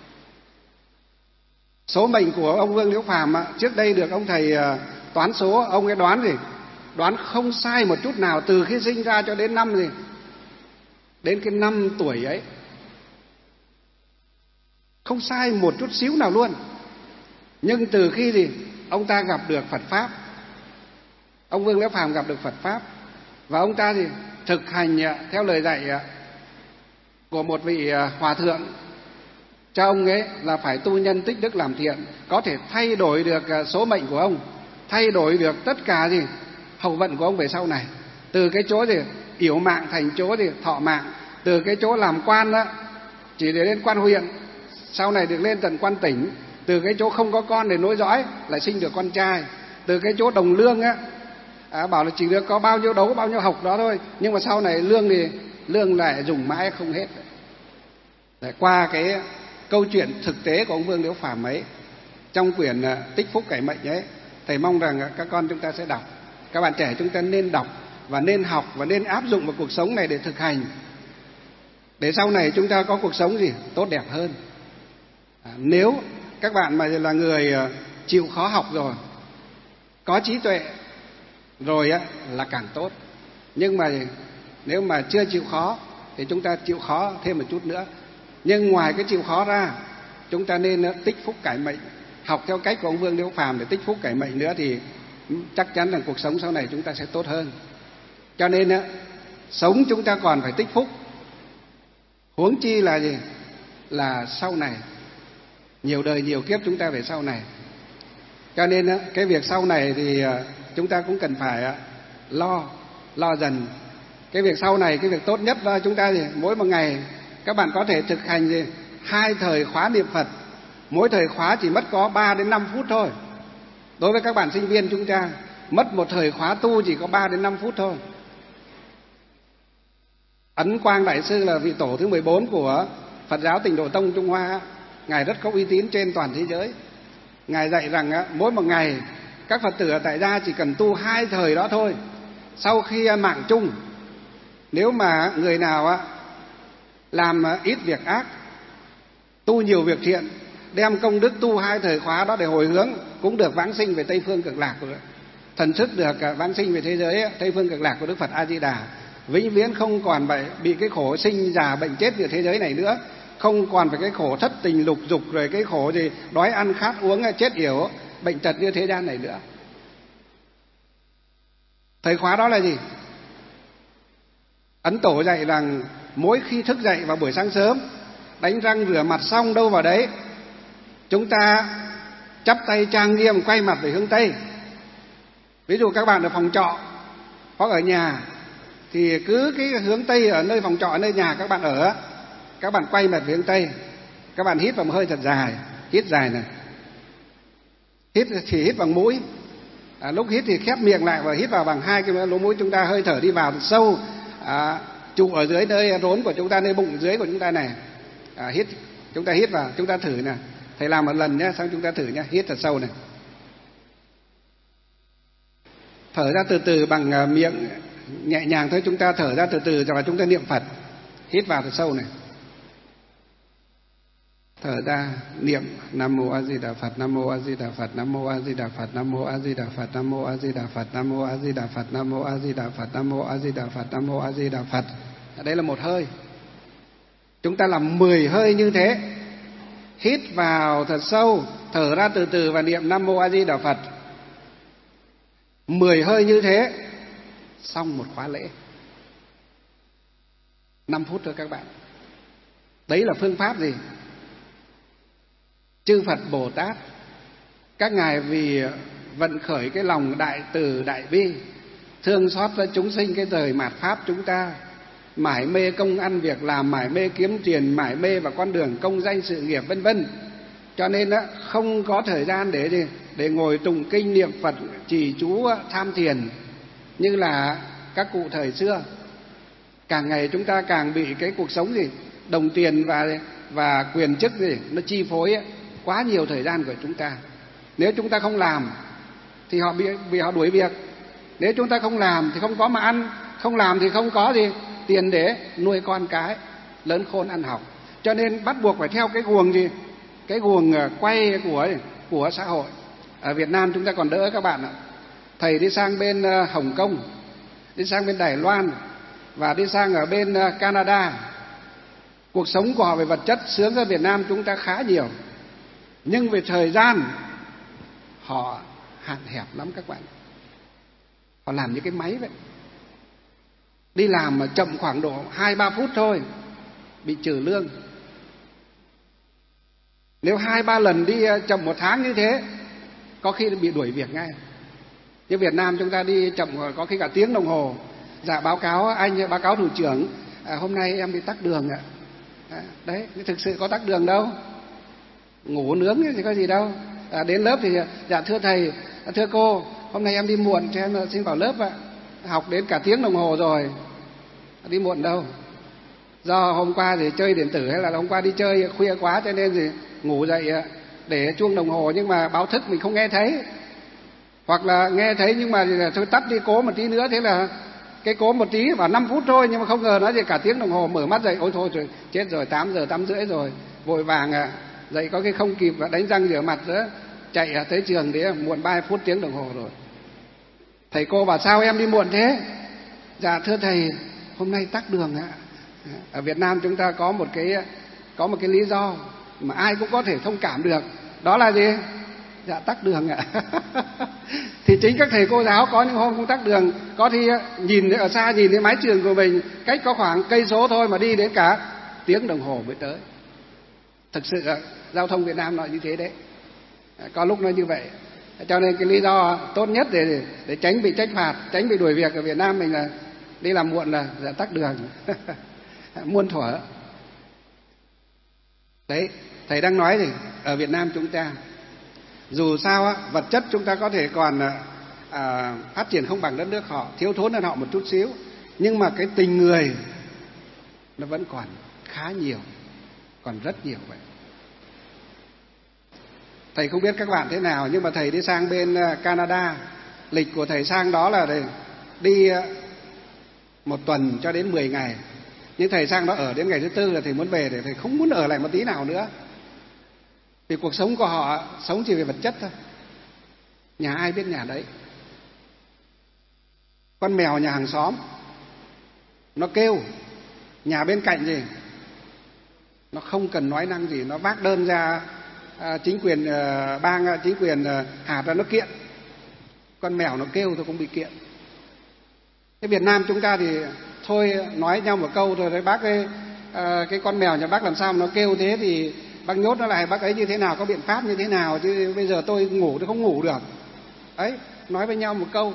Số mệnh của ông Vương Liễu Phàm trước đây được ông thầy uh, toán số, ông ấy đoán gì? Đoán không sai một chút nào, từ khi sinh ra cho đến năm gì? Đến cái năm tuổi ấy, không sai một chút xíu nào luôn. Nhưng từ khi gì ông ta gặp được Phật pháp, ông Vương Liễu Phàm gặp được Phật pháp, và ông ta thì thực hành theo lời dạy của một vị hòa thượng cho ông ấy là phải tu nhân tích đức làm thiện, có thể thay đổi được số mệnh của ông, thay đổi được tất cả gì hậu vận của ông về sau này. Từ cái chỗ gì yểu mạng thành chỗ gì thọ mạng, từ cái chỗ làm quan đó chỉ để lên quan huyện, sau này được lên tận quan tỉnh, từ cái chỗ không có con để nối dõi lại sinh được con trai, từ cái chỗ đồng lương á à, bảo là chỉ được có bao nhiêu đấu bao nhiêu học đó thôi, nhưng mà sau này lương thì lương lại dùng mãi không hết. Để qua cái câu chuyện thực tế của ông Vương Liễu Phàm ấy, trong quyển Tích Phúc Cải Mệnh ấy, thầy mong rằng các con chúng ta sẽ đọc, các bạn trẻ chúng ta nên đọc và nên học và nên áp dụng vào cuộc sống này để thực hành, để sau này chúng ta có cuộc sống gì tốt đẹp hơn. À, nếu các bạn mà là người chịu khó học rồi, có trí tuệ rồi á, là càng tốt. Nhưng mà nếu mà chưa chịu khó thì chúng ta chịu khó thêm một chút nữa. Nhưng ngoài cái chịu khó ra, chúng ta nên tích phúc cải mệnh, học theo cách của ông Vương Liễu Phàm để tích phúc cải mệnh nữa, thì chắc chắn là cuộc sống sau này chúng ta sẽ tốt hơn. Cho nên á, sống chúng ta còn phải tích phúc, huống chi là gì? Là sau này, nhiều đời nhiều kiếp chúng ta về sau này. Cho nên á, cái việc sau này thì chúng ta cũng cần phải lo, lo dần. Cái việc sau này, cái việc tốt nhất là chúng ta gì? Mỗi một ngày các bạn có thể thực hành gì? Hai thời khóa niệm Phật. Mỗi thời khóa chỉ mất có ba đến năm phút thôi. Đối với các bạn sinh viên chúng ta, mất một thời khóa tu chỉ có ba đến năm phút thôi. Ấn Quang Đại Sư là vị tổ thứ mười bốn của Phật giáo Tịnh Độ Tông Trung Hoa, Ngài rất có uy tín trên toàn thế giới. Ngài dạy rằng á, mỗi một ngày các Phật tử ở tại gia chỉ cần tu hai thời đó thôi. Sau khi mạng chung, nếu mà người nào á, làm ít việc ác, tu nhiều việc thiện, đem công đức tu hai thời khóa đó để hồi hướng, cũng được vãng sinh về Tây Phương Cực Lạc của thần thức, được vãng sinh về thế giới Tây Phương Cực Lạc của Đức Phật A Di Đà, vĩnh viễn không còn phải bị cái khổ sinh già bệnh chết ở thế giới này nữa, không còn phải cái khổ thất tình lục dục, rồi cái khổ gì đói ăn khát uống chết yểu bệnh tật như thế gian này nữa. Thời khóa đó là gì? Ấn Tổ dạy rằng mỗi khi thức dậy vào buổi sáng sớm, đánh răng rửa mặt xong đâu vào đấy, chúng ta chắp tay trang nghiêm, quay mặt về hướng Tây. Ví dụ các bạn ở phòng trọ hoặc ở nhà thì cứ cái hướng Tây ở nơi phòng trọ, nơi nhà các bạn ở, các bạn quay mặt về hướng Tây. Các bạn hít vào một hơi thật dài, hít dài này. Hít thì hít bằng mũi, à, lúc hít thì khép miệng lại và hít vào bằng hai cái lỗ mũi chúng ta, hơi thở đi vào thật sâu, à, trụ ở dưới nơi rốn của chúng ta, nơi bụng dưới của chúng ta này. À, hít, chúng ta hít vào, chúng ta thử nè. Thầy làm một lần nhé, xong chúng ta thử nhé, hít thật sâu này. Thở ra từ từ bằng miệng nhẹ nhàng thôi, chúng ta thở ra từ từ và chúng ta niệm Phật. Hít vào thật sâu này. Thở ra niệm Nam Mô A Di Đà Phật, Nam Mô A Di Đà Phật, Nam Mô A Di Đà Phật, Nam Mô A Di Đà Phật, Nam Mô A Di Đà Phật, Nam Mô A Di Đà Phật, Nam Mô A Di Đà Phật, Nam Mô A Di Đà Phật, Nam Mô A Di Đà Phật. Đây là một hơi. Chúng ta làm mười hơi như thế. Hít vào thật sâu, thở ra từ từ và niệm Nam Mô A Di Đà Phật. Mười hơi như thế, xong một khóa lễ. Năm phút thôi các bạn. Đấy là phương pháp gì? Chư Phật Bồ Tát các ngài vì vận khởi cái lòng đại từ đại bi, thương xót cho chúng sinh cái thời mạt pháp chúng ta, mải mê công ăn việc làm, mải mê kiếm tiền, mải mê vào con đường công danh sự nghiệp vân vân, cho nên đó không có thời gian để gì để ngồi tụng kinh niệm Phật trì chú tham thiền như là các cụ thời xưa. Càng ngày chúng ta càng bị cái cuộc sống gì đồng tiền và và quyền chức gì nó chi phối ấy, quá nhiều thời gian của chúng ta. Nếu chúng ta không làm thì họ bị bị họ đuổi việc. Nếu chúng ta không làm thì không có mà ăn, không làm thì không có gì tiền để nuôi con cái lớn khôn ăn học. Cho nên bắt buộc phải theo cái guồng gì, cái guồng quay của của xã hội. Ở Việt Nam chúng ta còn đỡ các bạn ạ. Thầy đi sang bên Hồng Kông, đi sang bên Đài Loan và đi sang ở bên Canada, cuộc sống của họ về vật chất sướng hơn Việt Nam chúng ta khá nhiều, nhưng về thời gian họ hạn hẹp lắm các bạn. Họ làm như cái máy vậy, đi làm mà chậm khoảng độ hai ba phút thôi bị trừ lương. Nếu hai ba lần đi chậm một tháng như thế có khi bị đuổi việc ngay. Như Việt Nam chúng ta đi chậm có khi cả tiếng đồng hồ. Dạ báo cáo anh, báo cáo thủ trưởng, à, hôm nay em bị tắc đường ạ. À, đấy, thực sự có tắc đường đâu, ngủ nướng thì có gì đâu. À, đến lớp thì dạ thưa thầy, thưa cô, hôm nay em đi muộn cho em xin vào lớp ạ. Học đến cả tiếng đồng hồ rồi, đi muộn đâu. Do hôm qua thì chơi điện tử hay là hôm qua đi chơi khuya quá cho nên thì ngủ dậy để chuông đồng hồ nhưng mà báo thức mình không nghe thấy, hoặc là nghe thấy nhưng mà thôi tắt đi cố một tí nữa, thế là cái cố một tí vào năm phút thôi nhưng mà không ngờ nói gì cả tiếng đồng hồ, mở mắt dậy ôi thôi trời, chết rồi, tám giờ tám rưỡi rồi, vội vàng à, dậy có cái không kịp đánh răng rửa mặt nữa, chạy tới trường thì muộn ba phút tiếng đồng hồ rồi. Thầy cô bảo sao em đi muộn thế? Dạ thưa thầy, hôm nay tắc đường ạ. Ở Việt Nam chúng ta có một cái có một cái lý do mà ai cũng có thể thông cảm được, đó là gì? Dạ tắc đường ạ. Thì chính các thầy cô giáo có những hôm không tắc đường, có thì nhìn ở xa nhìn thấy mái trường của mình cách có khoảng cây số thôi mà đi đến cả tiếng đồng hồ mới tới. Thực sự giao thông Việt Nam nó như thế đấy, có lúc nó như vậy. Cho nên cái lý do tốt nhất để để tránh bị trách phạt, tránh bị đuổi việc ở Việt Nam mình là đi làm muộn là, là tắc đường. Muôn thuở. Đấy, thầy đang nói thì ở Việt Nam chúng ta dù sao á, vật chất chúng ta có thể còn à, phát triển không bằng đất nước họ, thiếu thốn hơn họ một chút xíu, nhưng mà cái tình người nó vẫn còn khá nhiều, còn rất nhiều vậy. Thầy không biết các bạn thế nào, nhưng mà thầy đi sang bên Canada, lịch của thầy sang đó là thầy đi một tuần cho đến mười ngày. Nhưng thầy sang đó ở đến ngày thứ tư là thầy muốn về, để thầy không muốn ở lại một tí nào nữa. Vì cuộc sống của họ sống chỉ về vật chất thôi, nhà ai biết nhà đấy. Con mèo nhà hàng xóm nó kêu, nhà bên cạnh gì nó không cần nói năng gì, nó vác đơn ra à, chính quyền à, bang, chính quyền à, hạt ra nó kiện. Con mèo nó kêu thôi cũng bị kiện. Cái Việt Nam chúng ta thì thôi nói nhau một câu thôi đấy, bác ơi, à, cái con mèo nhà bác làm sao mà nó kêu thế thì bác nhốt nó lại, bác ấy như thế nào, có biện pháp như thế nào, chứ bây giờ tôi ngủ tôi không ngủ được. Ấy, nói với nhau một câu.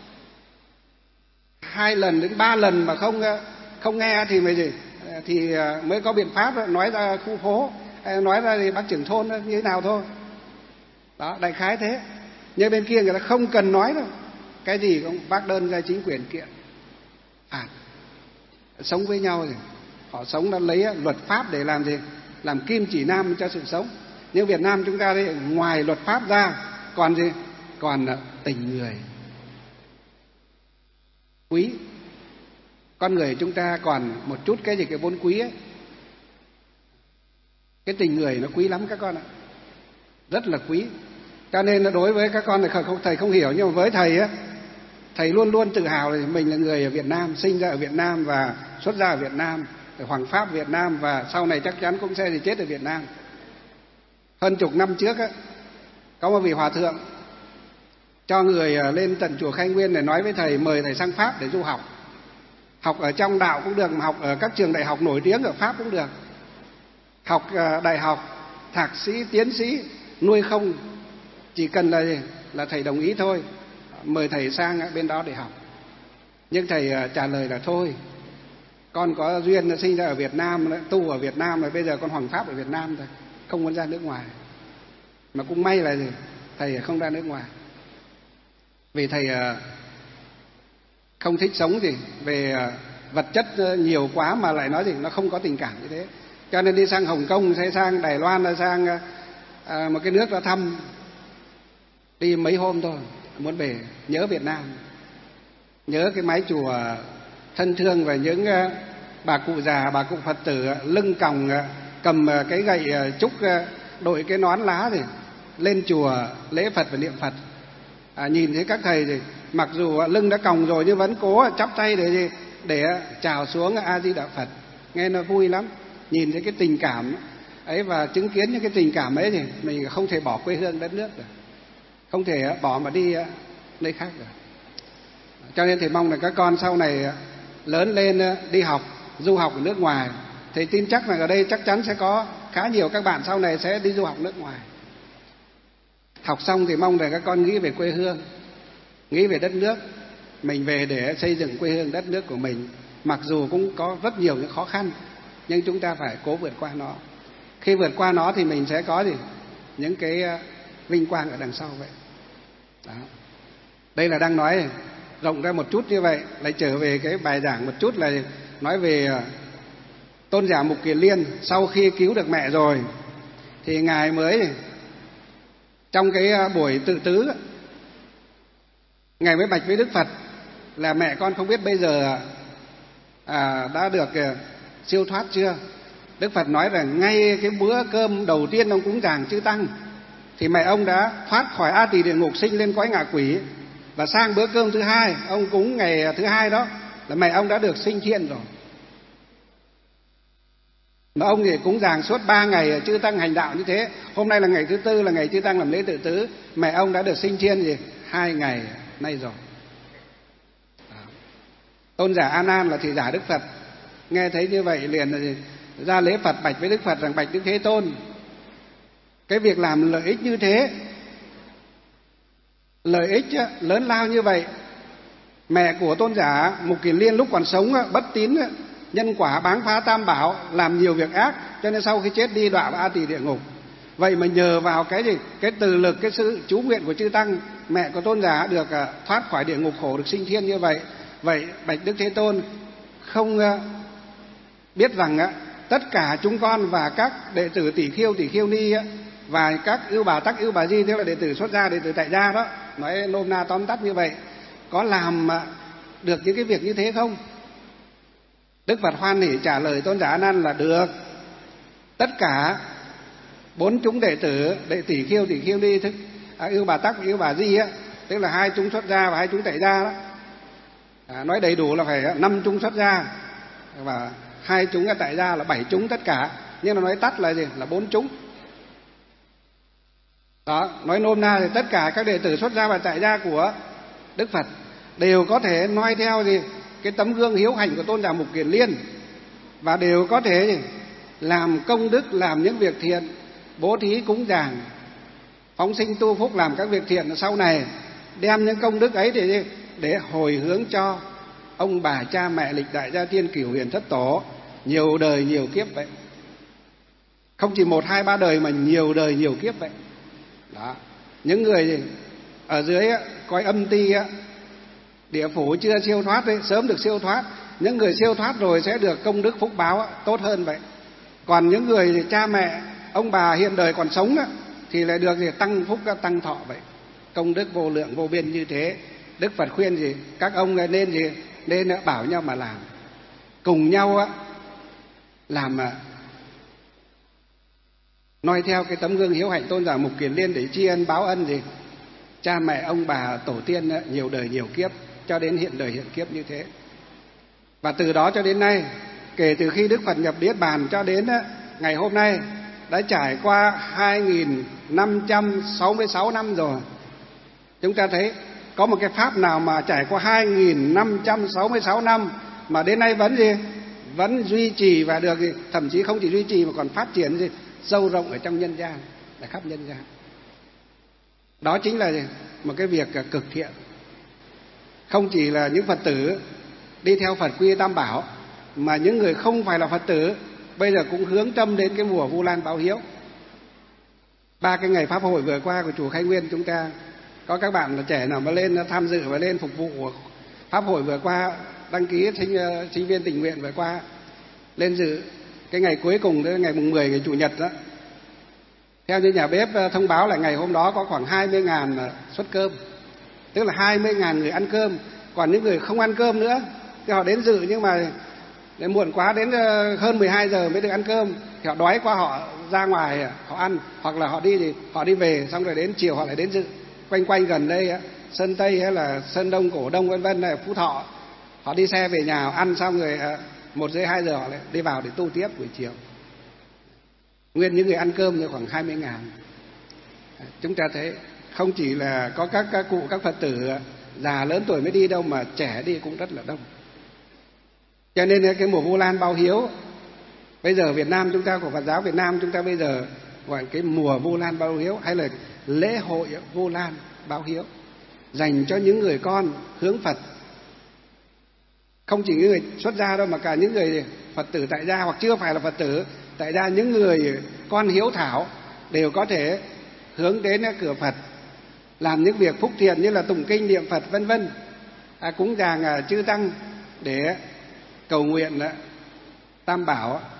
Hai lần đến ba lần mà không không nghe thì mới gì thì mới có biện pháp nói ra khu phố, nói ra thì bác trưởng thôn như thế nào thôi. Đó, đại khái thế. Nhưng bên kia người ta không cần nói đâu, cái gì cũng bác đơn ra chính quyền kiện. À, sống với nhau thì họ sống đã lấy luật pháp để làm gì? Làm kim chỉ nam cho sự sống. Nhưng Việt Nam chúng ta đây, ngoài luật pháp ra còn gì? Còn tình người. Quý. Con người chúng ta còn một chút cái gì cái vốn quý ấy. Cái tình người nó quý lắm các con ạ. Rất là quý. Cho nên đối với các con thì thầy không hiểu, nhưng mà với thầy á, thầy luôn luôn tự hào là mình là người ở Việt Nam, sinh ra ở Việt Nam và xuất ra ở Việt Nam, ở Hoàng Pháp Việt Nam, và sau này chắc chắn cũng sẽ thì chết ở Việt Nam. Hơn chục năm trước á, có một vị hòa thượng cho người lên tận chùa Khai Nguyên để nói với thầy, mời thầy sang Pháp để du học. Học ở trong đạo cũng được, mà học ở các trường đại học nổi tiếng ở Pháp cũng được. Học đại học, thạc sĩ, tiến sĩ, nuôi không, chỉ cần là là thầy đồng ý thôi, mời thầy sang bên đó để học. Nhưng thầy trả lời là thôi, con có duyên sinh ra ở Việt Nam, tu ở Việt Nam, rồi bây giờ con Hoàng Pháp ở Việt Nam thôi, không muốn ra nước ngoài. Mà cũng may là gì? Thầy không ra nước ngoài. Vì thầy không thích sống gì về vật chất nhiều quá, mà lại nói gì nó không có tình cảm như thế. Cho nên đi sang Hồng Kông hay sang Đài Loan hay sang một cái nước ra thăm, đi mấy hôm thôi muốn về, nhớ Việt Nam, nhớ cái mái chùa thân thương và những bà cụ già, bà cụ Phật tử lưng còng cầm cái gậy trúc, đội cái nón lá thì lên chùa lễ Phật và niệm Phật. À, nhìn thấy các thầy thì mặc dù lưng đã còng rồi nhưng vẫn cố chắp tay để gì? Để chào xuống A Di Đà Phật. Nghe nó vui lắm. Nhìn thấy cái tình cảm ấy và chứng kiến những cái tình cảm ấy thì mình không thể bỏ quê hương đất nước được, không thể bỏ mà đi nơi khác được. Cho nên thầy mong là các con sau này lớn lên đi học, du học ở nước ngoài. Thầy tin chắc là ở đây chắc chắn sẽ có khá nhiều các bạn sau này sẽ đi du học nước ngoài. Học xong thì mong là các con nghĩ về quê hương, nghĩ về đất nước. Mình về để xây dựng quê hương đất nước của mình. Mặc dù cũng có rất nhiều những khó khăn, nhưng chúng ta phải cố vượt qua nó. Khi vượt qua nó thì mình sẽ có gì? Những cái vinh quang ở đằng sau vậy. Đó. Đây là đang nói rộng ra một chút như vậy. Lại trở về cái bài giảng một chút là nói về Tôn giả Mục Kiền Liên sau khi cứu được mẹ rồi thì ngài mới trong cái buổi tự tứ, ngài mới bạch với Đức Phật là mẹ con không biết bây giờ à, đã được siêu thoát chưa. Đức Phật nói là ngay cái bữa cơm đầu tiên ông cúng dường chư tăng thì mẹ ông đã thoát khỏi A Tỳ địa ngục sinh lên cõi ngạ quỷ, và sang bữa cơm thứ hai, ông cúng ngày thứ hai đó là mẹ ông đã được sinh thiên rồi. Mà ông thì cúng dường suốt ba ngày chư tăng hành đạo như thế. Hôm nay là ngày thứ tư, là ngày chư tăng làm lễ tự tứ, mẹ ông đã được sinh thiên gì hai ngày nay rồi. Tôn giả A Nan là thị giả Đức Phật nghe thấy như vậy liền ra lễ Phật bạch với Đức Phật rằng: bạch Đức Thế Tôn, cái việc làm lợi ích như thế, lợi ích lớn lao như vậy, mẹ của tôn giả Mục Kiền Liên lúc còn sống bất tín, nhân quả báng phá tam bảo, làm nhiều việc ác, cho nên sau khi chết đi đọa vào A Tỳ địa ngục. Vậy mà nhờ vào cái gì, cái từ lực, cái sự chú nguyện của chư tăng, mẹ của tôn giả được thoát khỏi địa ngục khổ, được sinh thiên như vậy. Vậy bạch Đức Thế Tôn, không biết rằng tất cả chúng con và các đệ tử tỷ khiêu tỷ khiêu ni và các ưu bà tắc ưu bà di, tức là đệ tử xuất gia, đệ tử tại gia đó, nói nôm na tóm tắt như vậy, có làm được những cái việc như thế không? Đức Phật hoan hỉ trả lời tôn giả A Nan là được. Tất cả bốn chúng đệ tử, đệ tỷ khiêu tỷ khiêu ni, thức à, ưu bà tắc và ưu bà di á, tức là hai chúng xuất gia và hai chúng tại gia đó. À, nói đầy đủ là phải năm chúng xuất gia và hai chúng ở tại gia là bảy chúng tất cả, nhưng mà nói tắt là gì, là bốn chúng đó. Nói nôm na thì tất cả các đệ tử xuất gia và tại gia của Đức Phật đều có thể noi theo gì cái tấm gương hiếu hành của tôn giả Mục Kiền Liên, và đều có thể gì, làm công đức, làm những việc thiện, bố thí cúng dường, phóng sinh tu phúc, làm các việc thiện sau này, đem những công đức ấy để để hồi hướng cho ông bà cha mẹ lịch đại gia tiên cửu huyền thất tổ nhiều đời nhiều kiếp vậy. Không chỉ một hai ba đời mà nhiều đời nhiều kiếp vậy đó. Những người ở dưới coi âm ti địa phủ chưa siêu thoát ấy, sớm được siêu thoát. Những người siêu thoát rồi sẽ được công đức phúc báo tốt hơn vậy. Còn những người cha mẹ ông bà hiện đời còn sống đó, thì lại được gì, tăng phúc tăng thọ vậy. Công đức vô lượng vô biên như thế. Đức Phật khuyên gì, các ông nên gì, nên bảo nhau mà làm, cùng nhau á làm mà noi theo cái tấm gương hiếu hạnh tôn giả Mục Kiền Liên để tri ân báo ân gì cha mẹ ông bà tổ tiên nhiều đời nhiều kiếp cho đến hiện đời hiện kiếp như thế. Và từ đó cho đến nay, kể từ khi Đức Phật nhập Niết Bàn cho đến ngày hôm nay đã trải qua hai nghìn năm trăm sáu mươi sáu năm rồi. Chúng ta thấy có một cái pháp nào mà trải qua hai nghìn năm trăm sáu mươi sáu năm mà đến nay vẫn gì, vẫn duy trì và được gì, thậm chí không chỉ duy trì mà còn phát triển gì, sâu rộng ở trong nhân gian, ở khắp nhân gian. Đó chính là gì, một cái việc cực thiện. Không chỉ là những Phật tử đi theo Phật quy Tam Bảo, mà những người không phải là Phật tử bây giờ cũng hướng tâm đến cái mùa Vu Lan báo hiếu. Ba cái ngày pháp hội vừa qua của chùa Khai Nguyên, chúng ta có các bạn là trẻ nào mà lên tham dự và lên phục vụ pháp hội vừa qua, đăng ký sinh, sinh viên tình nguyện vừa qua lên dự cái ngày cuối cùng, tới ngày mùng mười, ngày chủ nhật đó. Theo như nhà bếp thông báo là ngày hôm đó có khoảng hai mươi ngàn suất cơm, tức là hai mươi ngàn người ăn cơm. Còn những người không ăn cơm nữa thì họ đến dự, nhưng mà đến muộn quá, đến hơn mười hai giờ mới được ăn cơm, thì họ đói quá họ ra ngoài họ ăn, hoặc là họ đi thì họ đi về, xong rồi đến chiều họ lại đến dự. Quanh quanh gần đây Sơn Tây hay là Sơn Đông, Cổ Đông vân vân, Phú Thọ, họ đi xe về nhà, họ ăn xong rồi một rưỡi hai giờ họ lại đi vào để tu tiếp buổi chiều. Nguyên những người ăn cơm thì khoảng hai mươi ngàn. Chúng ta thấy không chỉ là có các, các cụ các Phật tử già lớn tuổi mới đi đâu, mà trẻ đi cũng rất là đông. Cho nên cái mùa Vu Lan báo hiếu bây giờ Việt Nam chúng ta, của Phật giáo Việt Nam chúng ta bây giờ gọi cái mùa Vu Lan báo hiếu, hay là lễ hội Vu Lan báo hiếu, dành cho những người con hướng Phật. Không chỉ những người xuất gia đâu, mà cả những người Phật tử tại gia hoặc chưa phải là Phật tử tại gia, những người con hiếu thảo đều có thể hướng đến cửa Phật, làm những việc phúc thiện như là tụng kinh niệm Phật vân vân, à, cúng dường chư tăng để cầu nguyện Tam Bảo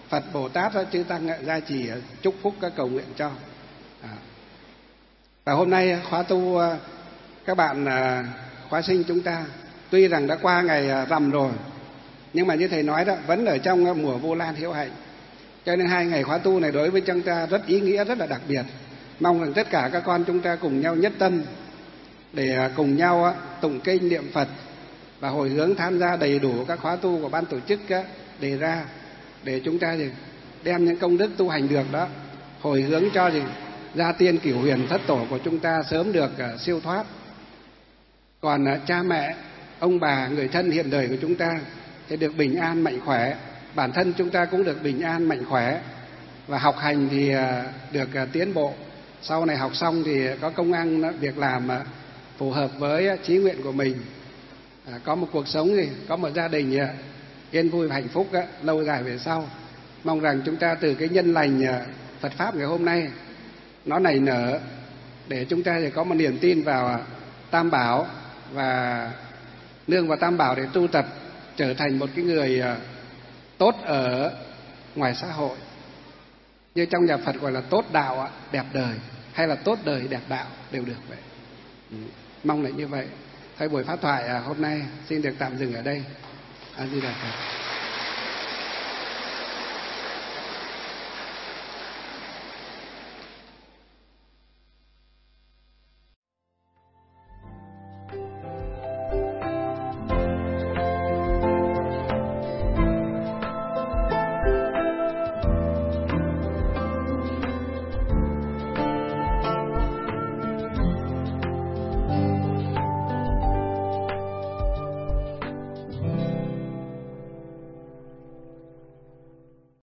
Phật Bồ Tát chư tăng gia trì chúc phúc các cầu nguyện cho. À. Và hôm nay khóa tu các bạn khóa sinh chúng ta tuy rằng đã qua ngày rằm rồi, nhưng mà như thầy nói đó, vẫn ở trong mùa Vu Lan Hiếu Hạnh. Cho nên hai ngày khóa tu này đối với chúng ta rất ý nghĩa, rất là đặc biệt. Mong rằng tất cả các con chúng ta cùng nhau nhất tâm để cùng nhau tụng kinh niệm Phật và hồi hướng tham gia đầy đủ các khóa tu của ban tổ chức đề ra, để chúng ta đem những công đức tu hành được đó hồi hướng cho gì gia tiên cửu huyền thất tổ của chúng ta sớm được siêu thoát. Còn cha mẹ, ông bà, người thân hiện đời của chúng ta thì được bình an mạnh khỏe, bản thân chúng ta cũng được bình an mạnh khỏe, và học hành thì được tiến bộ. Sau này học xong thì có công ăn việc làm phù hợp với chí nguyện của mình, có một cuộc sống gì, có một gia đình yên vui và hạnh phúc lâu dài về sau. Mong rằng chúng ta từ cái nhân lành Phật pháp ngày hôm nay nó nảy nở, để chúng ta có một niềm tin vào Tam Bảo và nương vào Tam Bảo để tu tập, trở thành một cái người tốt ở ngoài xã hội. Như trong nhà Phật gọi là tốt đạo đẹp đời, hay là tốt đời đẹp đạo đều được vậy. Ừ. Mong là như vậy. Thôi buổi pháp thoại hôm nay xin được tạm dừng ở đây. A Di Đà Phật.